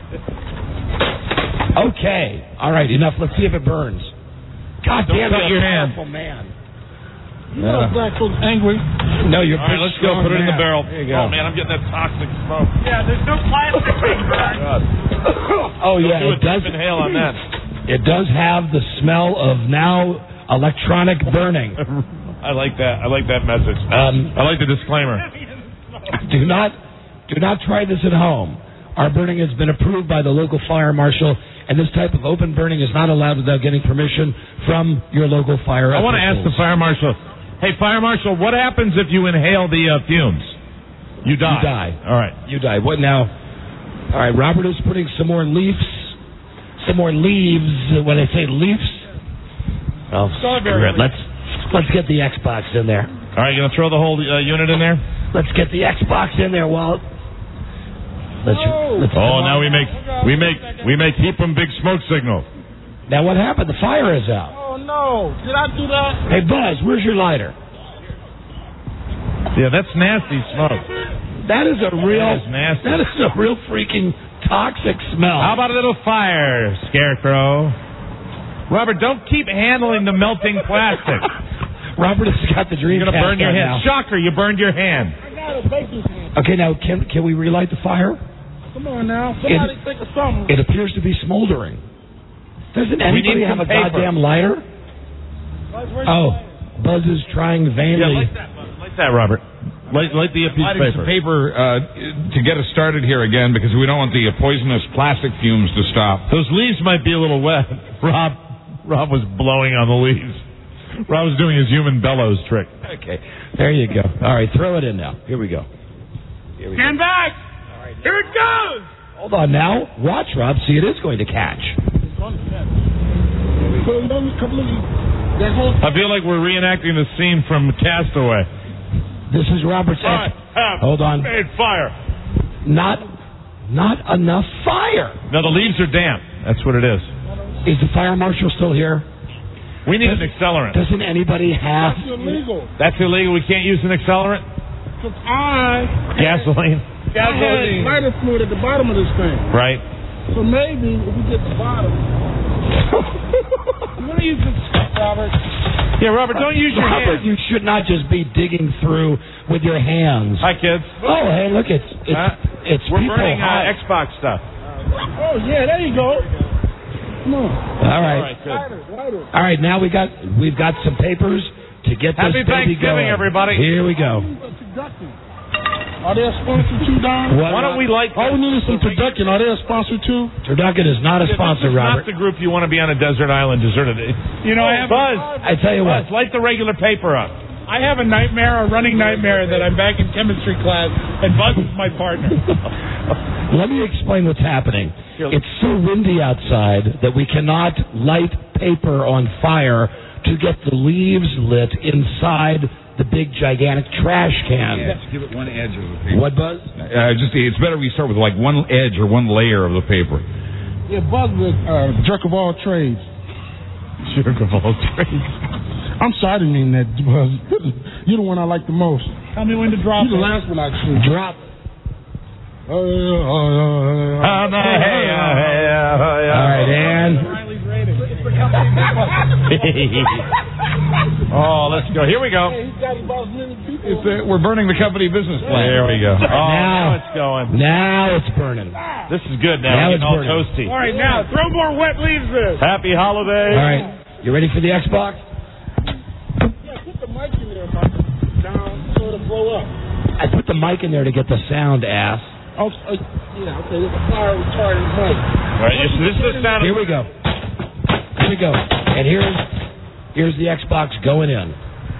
Okay. All right, enough. Let's see if it burns. God Don't damn, cut you're your a hand. powerful man. You know Uh. black folks angry. No, you're All right, let's go. Put it in the barrel. There you go. Oh, man, I'm getting that toxic smoke. Yeah, there's no plastic being burned. Oh, yeah, Don't it do a does. deep inhale on that. It does have the smell of now electronic burning. I like that. I like that message. Um, I like the disclaimer. do not, do not try this at home. Our burning has been approved by the local fire marshal, and this type of open burning is not allowed without getting permission from your local fire. I want to ask the fire marshal. Hey, fire marshal, what happens if you inhale the uh, fumes? You die. You die. All right. You die. What now? All right, Robert is putting some more leaves, some more leaves. When I say leaves, oh, screw it. Let's let's get the Xbox in there. All right, you gonna throw the whole uh, unit in there? Let's get the Xbox in there, Walt. Let's, let's Oh, now we make we make we make keep 'em big smoke signal. Now what happened? The fire is out. Oh no! Did I do that? Hey Buzz, where's your lighter? Yeah, that's nasty smoke. That is a real That is nasty. That is a real freaking toxic smell. How about a little fire, Scarecrow? Robert, don't keep handling the melting plastic. Robert has got the dream. You're gonna burn your hand. Shocker! You burned your hand. I got a baking hand. Okay, now can can we relight the fire? Come on now, somebody It- think of something. It appears to be smoldering. Doesn't anybody need have some a paper. goddamn lighter? Oh, Buzz is trying Yeah, vainly. light that, Buzz. Light that, Robert. Light, light the piece of Lighting paper. some paper uh, to get us started here again because we don't want the uh, poisonous plastic fumes to stop. Those leaves might be a little wet. Rob, Rob was blowing on the leaves. Rob was doing his human bellows trick. Okay, there you go. All right, throw it in now. Here we go. Here we go. Stand back. Here it goes. Hold on now. Watch, Rob. See, it is going to catch. That whole I feel like we're reenacting the scene from Castaway. This is Robert's. I X- have Hold on. made fire. Not, not enough fire. No, the leaves are damp. That's what it is. Is the fire marshal still here? We need an accelerant. Doesn't anybody have? That's illegal. That's illegal. We can't use an accelerant. Because I Gasoline. I had lighter fluid at the bottom of this thing. Right. So maybe if we get the bottom. What are you doing, Robert? Yeah, Robert, don't use your Robert, hands. you should not just be digging through with your hands. Hi, kids. Oh, hey, look, it's it's Huh? it's We're people burning hot. uh, Xbox stuff. Oh yeah, there you go. Come on. All right. All right, good. Lighter, lighter. All right, now we got we've got some papers to get Happy this baby Thanksgiving, going. everybody. Here we go. Are they a sponsor too, Don? What- Why don't we light? All we need is some turducken. Are they a sponsor too? Turducken is not a Yeah, sponsor, this is Robert. not the group you want to be on a desert island deserted. You know, I have Buzz, I tell you Buzz, what. light the regular paper up. I have a nightmare, a running nightmare that I'm back in chemistry class and Buzz is my partner. Let me explain what's happening. It's so windy outside that we cannot light paper on fire to get the leaves lit inside the big gigantic trash can. Yeah, just give it one edge of the paper. What, Buzz? Uh, just it's better we start with like one edge or one layer of the paper. Yeah, Buzz is uh, jerk of all trades. Jerk of all trades. I'm sorry, I didn't mean that, Buzz. You're the one I like the most. Tell me when to drop You're the it. last one I shoot. Drop. Uh, uh, uh, uh, Uh, no, hey, uh, hey, uh, hey, uh. All right, Ann. Riley's rating. Oh, let's go. Here we go. Hey, he's got about as many people. It's, uh, we're burning the company business plan. There we go. Oh, Now- now it's going. Now it's burning. This is good now. Now Getting it's all burning. toasty. All right, now throw more wet leaves in. Happy holidays. All right, you ready for the Xbox? Yeah, put the mic in there, Mike. Down so it'll blow up. I put the mic in there to get the sound, ass. Oh, uh, yeah, okay. There's a fire retardant mic. Right, this, this is the sound. Here we go. Here we go. And here's here's the Xbox going in.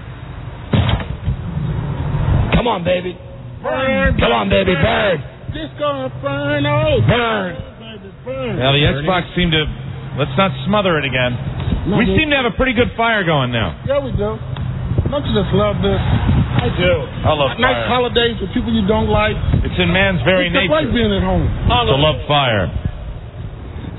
Come on, baby. Burn. Come on, baby. Burn. Disco Inferno. Burn. Baby, burn. Now the Xbox seemed to. Let's not smother it again. No, We dude. seem to have a pretty good fire going now. Yeah, we do. Don't you just love this? I do. I love Nice fire. holidays with people you don't like. It's in man's very It's just like nature being at home. to love fire.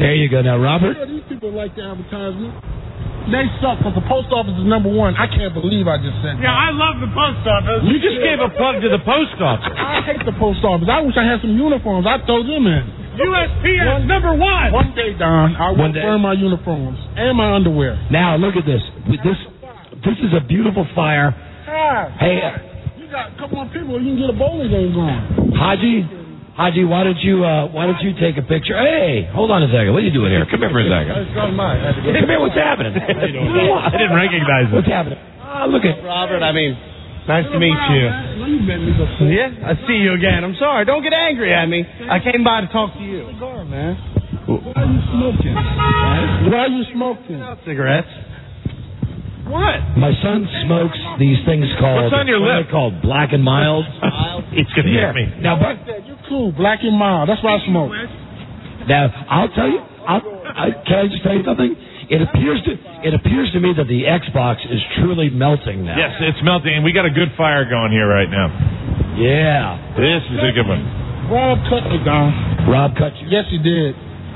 There you go. Now, Robert. Yeah, these people like the advertisement. They suck because the post office is number one. I can't believe I just said that. Yeah, I love the post office. You just gave a plug to the post office. I hate the post office. I wish I had some uniforms. I'd throw them in. U S P S number one. One day, Don, I will One day. burn my uniforms and my underwear. Now, look at this. With This this is a beautiful fire. Ah, Hey, you got a couple more people. You can get a bowling game going. Haji, Haji, why don't you uh, why don't you take a picture? Hey, hold on a second. What are you doing here? Come here for a second. Come here. What's happening? I didn't recognize it. What's happening? Ah, look at Robert, I mean, nice to meet you. You met me before. Yeah, I see you again. I'm sorry. Don't get angry at me. I came by to talk to you. Cigar, man. Why are you smoking? Why are you smoking? Cigarettes. What? My son smokes these things called. What's on your what are lip? they called Black and Mild. It's going to hit me. Now, but You're cool, black and mild. That's what I smoke. now I'll tell you. I'll, I, can I just tell you something? It appears to it appears to me that the Xbox is truly melting now. Yes, it's melting, and we got a good fire going here right now. Yeah. This is a good one. Rob cut me, Don. Rob cut you. Yes, he did.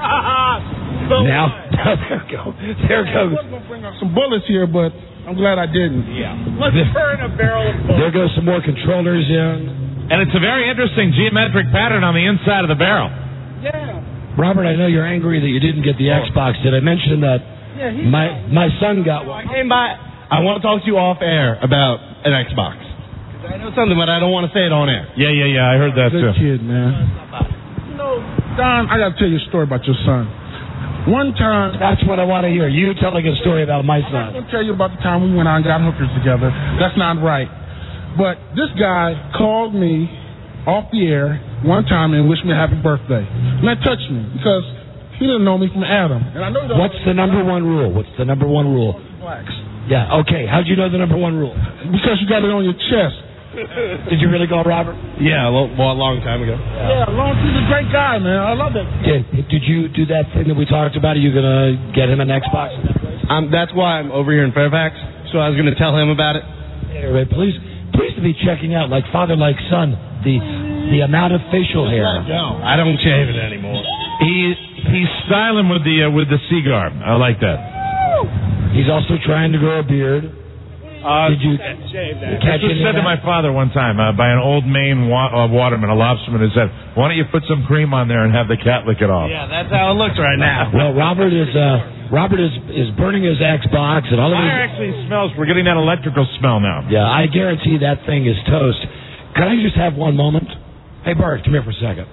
Now, there we go. There I goes. was going to bring up some bullets here, but I'm glad I didn't. Yeah. Let's burn a barrel of bullets. There goes some more controllers in. And it's a very interesting geometric pattern on the inside of the barrel. Yeah. Robert, I know you're angry that you didn't get the Xbox. Did I mention that Yeah, he my my son got one? I came by. I want to talk to you off air about an Xbox. I know something, but I don't want to say it on air. Yeah, yeah, yeah. I heard that Good too. kid, man. You know, Don, I got to tell you a story about your son. One time, That's what I want to hear. You telling a story about my I'm son. going to tell you about the time we went out and got hookers together. That's not right. But this guy called me off the air one time and wished me a happy birthday. And that touched me because he didn't know me from Adam. And I know you don't What's the number one rule? What's the number one rule? blacks. Yeah, okay. How'd you know the number one rule? Because you got it on your chest. Did you really call Robert? Yeah, a, lo- well, a long time ago. Yeah, Lawrence, he's a great guy, man. I love that. Did, did you do that thing that we talked about? Are you going to get him an Xbox? Um, that's why I'm over here in Fairfax. So I was going to tell him about it. Anyway, please, please to be checking out, like father, like son, the the amount of facial hair. Go. I don't shave it anymore. He he's styling with the uh, with the cigar. I like that. He's also trying to grow a beard. Uh, Did you Catch was said to my father one time uh, by an old Maine wa- uh, waterman, a lobsterman, who said, "Why don't you put some cream on there and have the cat lick it off?" Yeah, that's how it looks right now. Well, Robert is uh, Robert is is burning his Xbox and all of his. Fire actually smells. We're getting that electrical smell now. Yeah, I guarantee that thing is toast. Can I just have one moment? Hey, Bart, come here for a second.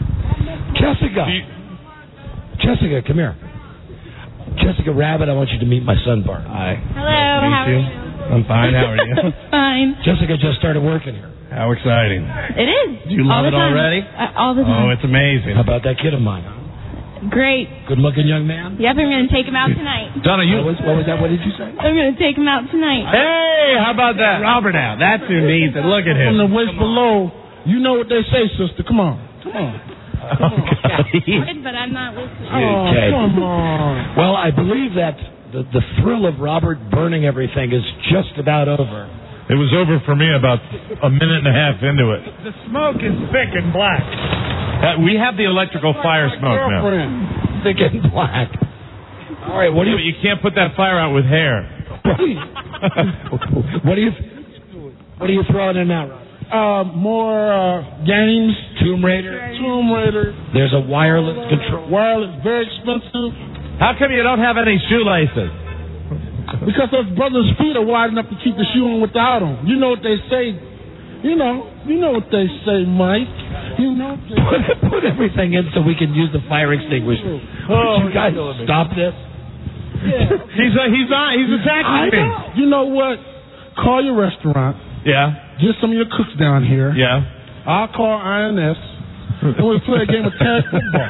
Jessica. Jessica, come here. Jessica Rabbit, I want you to meet my son, Bart. Hi. Hello, how are you? I'm fine. How are you? Fine. Jessica just started working here. How exciting. It is. Do you love All the it time. already? Uh, all the time. Oh, it's amazing. How about that kid of mine? Huh? Great. Good-looking young man. Yep, I'm going to take him out tonight. Donna, you. What was, what was that? What did you say? I'm going to take him out tonight. Hey, how about that? Robert now. That's who needs it. Look at From him. the waist below, you know what they say, sister. Come on. Come on. But I'm not listening. Oh, Okay. come on. Well, I believe that the, the thrill of Robert burning everything is just about over. It was over for me about a minute and a half into it. The smoke is thick and black. Uh, we have the electrical fire smoke now. Girlfriend. Thick and black. All right, what do you? You can't put that fire out with hair. What do you? What are you throwing in now, Robert? Uh, more uh, games. Tomb Raider. Tomb Raider. There's a wireless control. Wireless, very expensive. How come you don't have any shoelaces? Because those brothers' feet are wide enough to keep the shoe on without them. You know what they say. You know. You know what they say, Mike. You know. What they Put, put everything in so we can use the fire extinguisher. Oh, Would you guys stop this? Yeah. He's uh, he's on. He's attacking me. You know what? Call your restaurant. Yeah. Get some of your cooks down here. Yeah. I'll call I N S. And we'll play a game of tag football.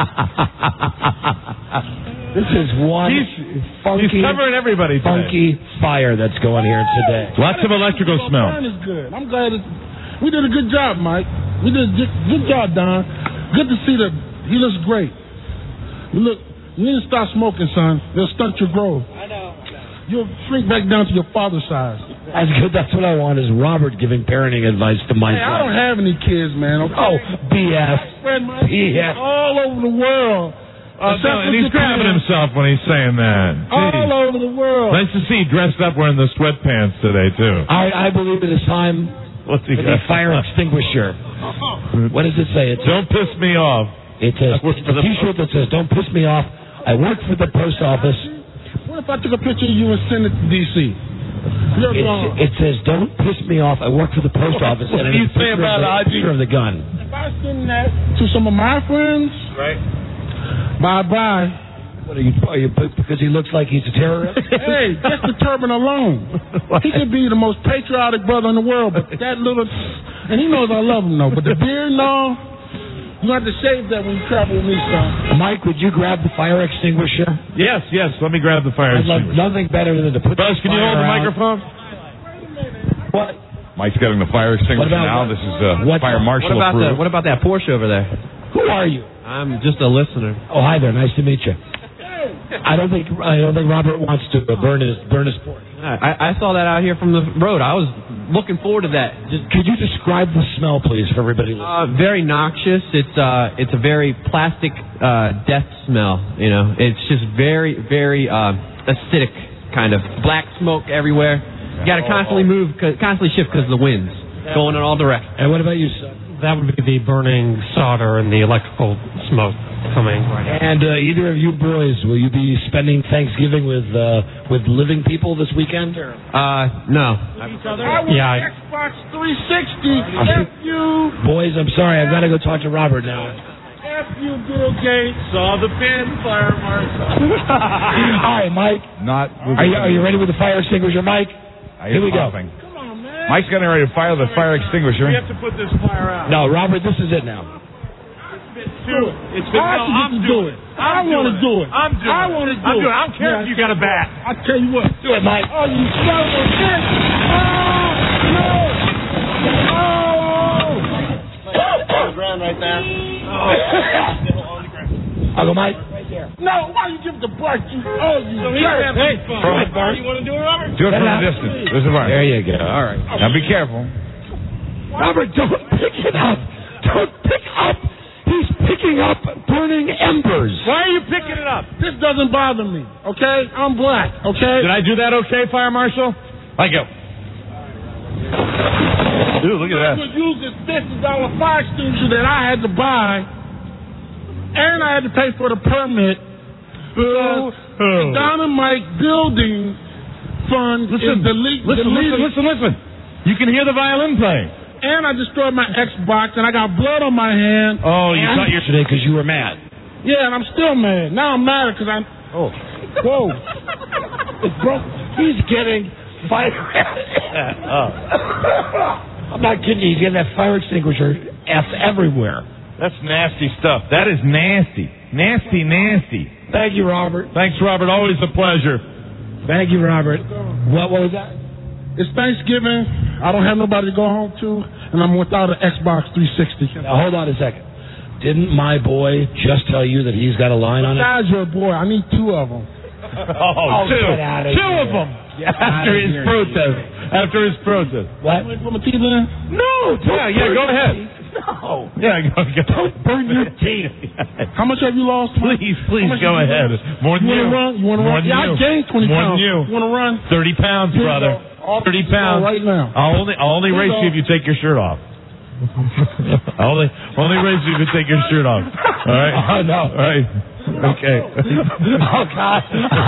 This is one He's, funky, he's covering everybody today. funky fire that's going here today. Lots of electrical smell. Burn is good. I'm glad it, we did a good job, Mike. We did a good, good job, Don. Good to see that he looks great. You look. You need to stop smoking, son. It'll stunt your growth. I know. You'll shrink back down to your father's size. That's good. That's what I want is Robert giving parenting advice to my Hey, I son. don't have any kids, man. Okay? Oh, B S. Friend, my B S. all over the world. Oh, no, and he's grabbing himself when he's saying that. All Jeez. over the world. Nice to see you dressed up wearing the sweatpants today, too. I, I believe it is time What's he for got? the fire extinguisher. What does it say? It's Don't piss me off. It says, it's a T-shirt that says, "Don't piss me off. I work for the post office." What if I took a picture of you and sent it to D C? You're It's, gone. it says, "Don't piss me off. I work for the post office." What and do you it's a say picture about of the, I G? picture of the gun? If I send that to some of my friends, Right. bye-bye. What are you, are you? Because he looks like he's a terrorist. Hey, just the turban alone. He could be the most patriotic brother in the world, but that little... And he knows I love him, though. But the beard and all, you have to shave that when you travel with me, son. Mike, would you grab the fire extinguisher? Yes, yes. Let me grab the fire I'd love extinguisher. nothing better than to put Buzz, this can you fire hold the out. microphone? What? Mike's getting the fire extinguisher What about now. what? This is uh, What- fire marshal What about approved. that? What about that Porsche over there? Who are you? I'm just a listener. Oh, hi there. Nice to meet you. I don't think I don't think Robert wants to burn his burn his Porsche. I, I saw that out here from the road. I was looking forward to that. Just Could you describe the smell, please, for everybody listening? uh, very noxious. It's uh, it's a very plastic uh, death smell. You know, it's just very, very uh, acidic kind of black smoke everywhere. You got to constantly move, constantly shift because of the winds going in all directions. And what about you, son? That would be the burning solder and the electrical smoke coming right now. And uh, either of you boys, will you be spending Thanksgiving with uh, with living people this weekend? Or? Uh, no. I want Yeah, I- Xbox three sixty. F you. Boys, I'm sorry, I've got to go talk to Robert now. F you, Bill Gates. Saw the pin, fire marshal. All right, Mike. Not. Are you, are you ready with the fire extinguisher, Mike? I Here am we go. coughing. Come on, man. Mike's getting ready to fire the fire extinguisher. We have to put this fire out. No, Robert, this is it now. Do it. It's been, I no, should I'm get to doing do it. it. I I'm want to doing do it. it. I'm doing I it. want to do I'm it. doing it. I don't care if you got a bat. I tell you what. Do it, Mike. Oh, you son of a bitch. Oh, no. Oh. On the ground right there. I'll go, Mike. No, why you give the brush? You, oh, you jerk. Hey, From- You want to do it, Robert? Do it from a distance. There's a fire. There you go. All right. Now be careful. Robert, don't pick it up. Don't pick up. He's picking up burning embers. Why are you picking it up? This doesn't bother me, okay? I'm black, okay? Did I do that okay, fire marshal? Thank you. Dude, look at I that. could use this fifty dollar fire extinguisher that I had to buy, and I had to pay for the permit. Because the Dynamite Building Fund Listen, is delete, listen, deleted. listen, listen, listen. You can hear the violin playing. And I destroyed my Xbox, and I got blood on my hand. Oh, you and, thought you Today because you were mad. Yeah, and I'm still mad. Now I'm mad because I'm... Oh. Whoa. It's broke. He's getting fire. Oh. I'm not kidding you. He's getting that fire extinguisher F everywhere. That's nasty stuff. That is nasty. Nasty, nasty. Thank you, Robert. Thanks, Robert. Always a pleasure. Thank you, Robert. What, what was that? It's Thanksgiving. I don't have nobody to go home to, and I'm without an Xbox three sixty. Now, hold on a second. Didn't my boy just tell you that he's got a line on it? Besides your boy, I need two of them. Oh, two. get out of Two here. of them. Get After outta his here. protest. After his protest. What? Wait for my teeth in? No. Yeah, yeah, go ahead. No. Yeah, go, go. Don't burn your teeth. How much have you lost? Please, please How much go have you ahead. lost? More than You you. want to run? You want to More run? than Yeah, you. I gained twenty More pounds. than you. You want to run? Thirty pounds, Here you brother. go. All Thirty this is pounds. all right now. I'll only, I'll only Here race you you if you take your shirt off. I'll only, only race you if you take your shirt off. All right. Oh, no. All right. Okay. Oh, God.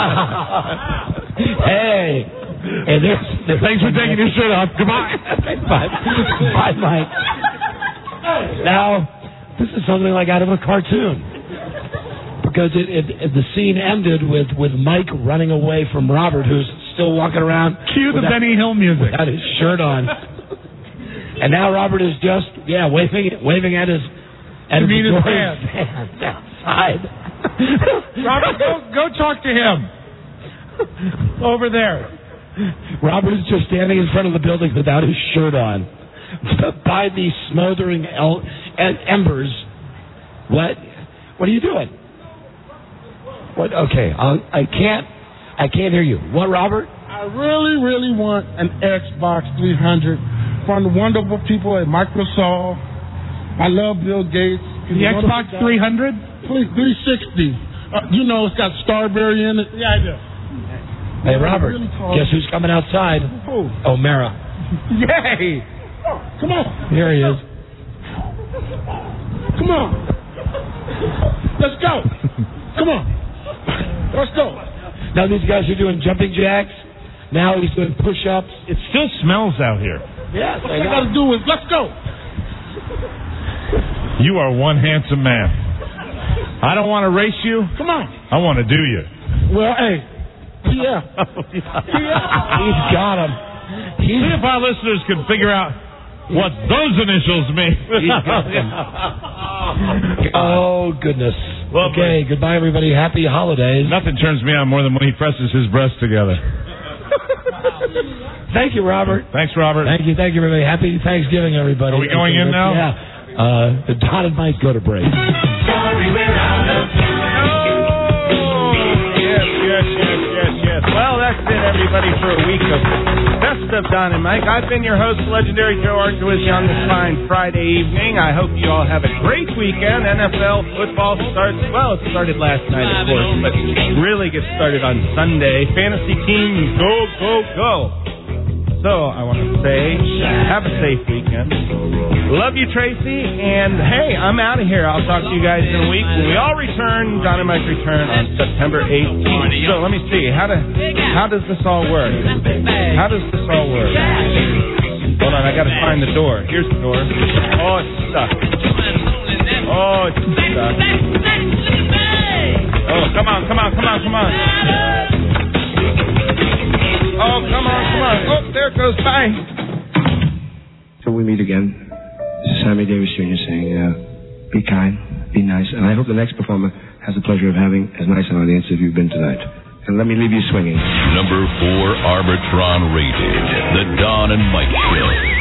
Hey. Hey, there's, there's Thanks for taking your shirt off. Goodbye. Bye. Bye, Mike. Now, this is something like out of a cartoon. Because it, it, it, the scene ended with, with Mike running away from Robert, who's still walking around. Cue the without- Benny Hill music. Without his shirt on. And now Robert is just, yeah, waving waving at his at You mean his fans fans. outside. Robert, go, go talk to him. Over there. Robert is just standing in front of the building without his shirt on. By these smoldering el- em- embers. What? What are you doing? What? Okay, I'll, I can't. I can't hear you. What, Robert? I really, really want an Xbox three hundred from the wonderful people at Microsoft. I love Bill Gates. The Xbox three hundred? Please, three sixty. Uh, you know, it's got Starberry in it. Yeah, I do. Hey, Robert, guess who's coming outside? Who? O'Mara. Yay! Come on. Here he is. Come on. Let's go. Come on. Let's go. Now these guys are doing jumping jacks. Now he's doing push-ups. It still smells out here. Yes, What I got to do is let's go. You are one handsome man. I don't want to race you. Come on. I want to do you. Well, hey, yeah. He's got him. See if our listeners can figure out what those initials mean. Oh, goodness. Well, okay, goodbye, everybody. Happy holidays. Nothing turns me on more than when he presses his breasts together. Thank you, Robert. Thanks, Robert. Thank you, thank you, everybody. Happy Thanksgiving, everybody. Are we going okay, in now? Yeah. Uh, Don and Mike go to break. Sorry, we're out of Oh, yes, yes, yes, yes, yes. Well, that's it, everybody, for a week of Best of Don and Mike. I've been your host, legendary Joe Archewicz, on this fine Friday evening. I hope you all have a great weekend. N F L football starts, well, it started last night, of course, but really gets started on Sunday. Fantasy team, go, go, go. So, I want to say, have a safe weekend. Love you, Tracy. And, hey, I'm out of here. I'll talk to you guys in a week. When we all return, Don and Mike return on September eighteenth. So, let me see. How, do, how does this all work? How does this all work? Hold on. I got to find the door. Here's the door. Oh, it's stuck. Oh, it's stuck. Oh, come on, come on, come on, come on. Oh, come on, come on. Oh, there it goes. Bye. Till we meet again, this is Sammy Davis Junior saying, uh, be kind, be nice, and I hope the next performer has the pleasure of having as nice an audience as you've been tonight. And let me leave you swinging. Number four Arbitron rated, The Don and Mike Show.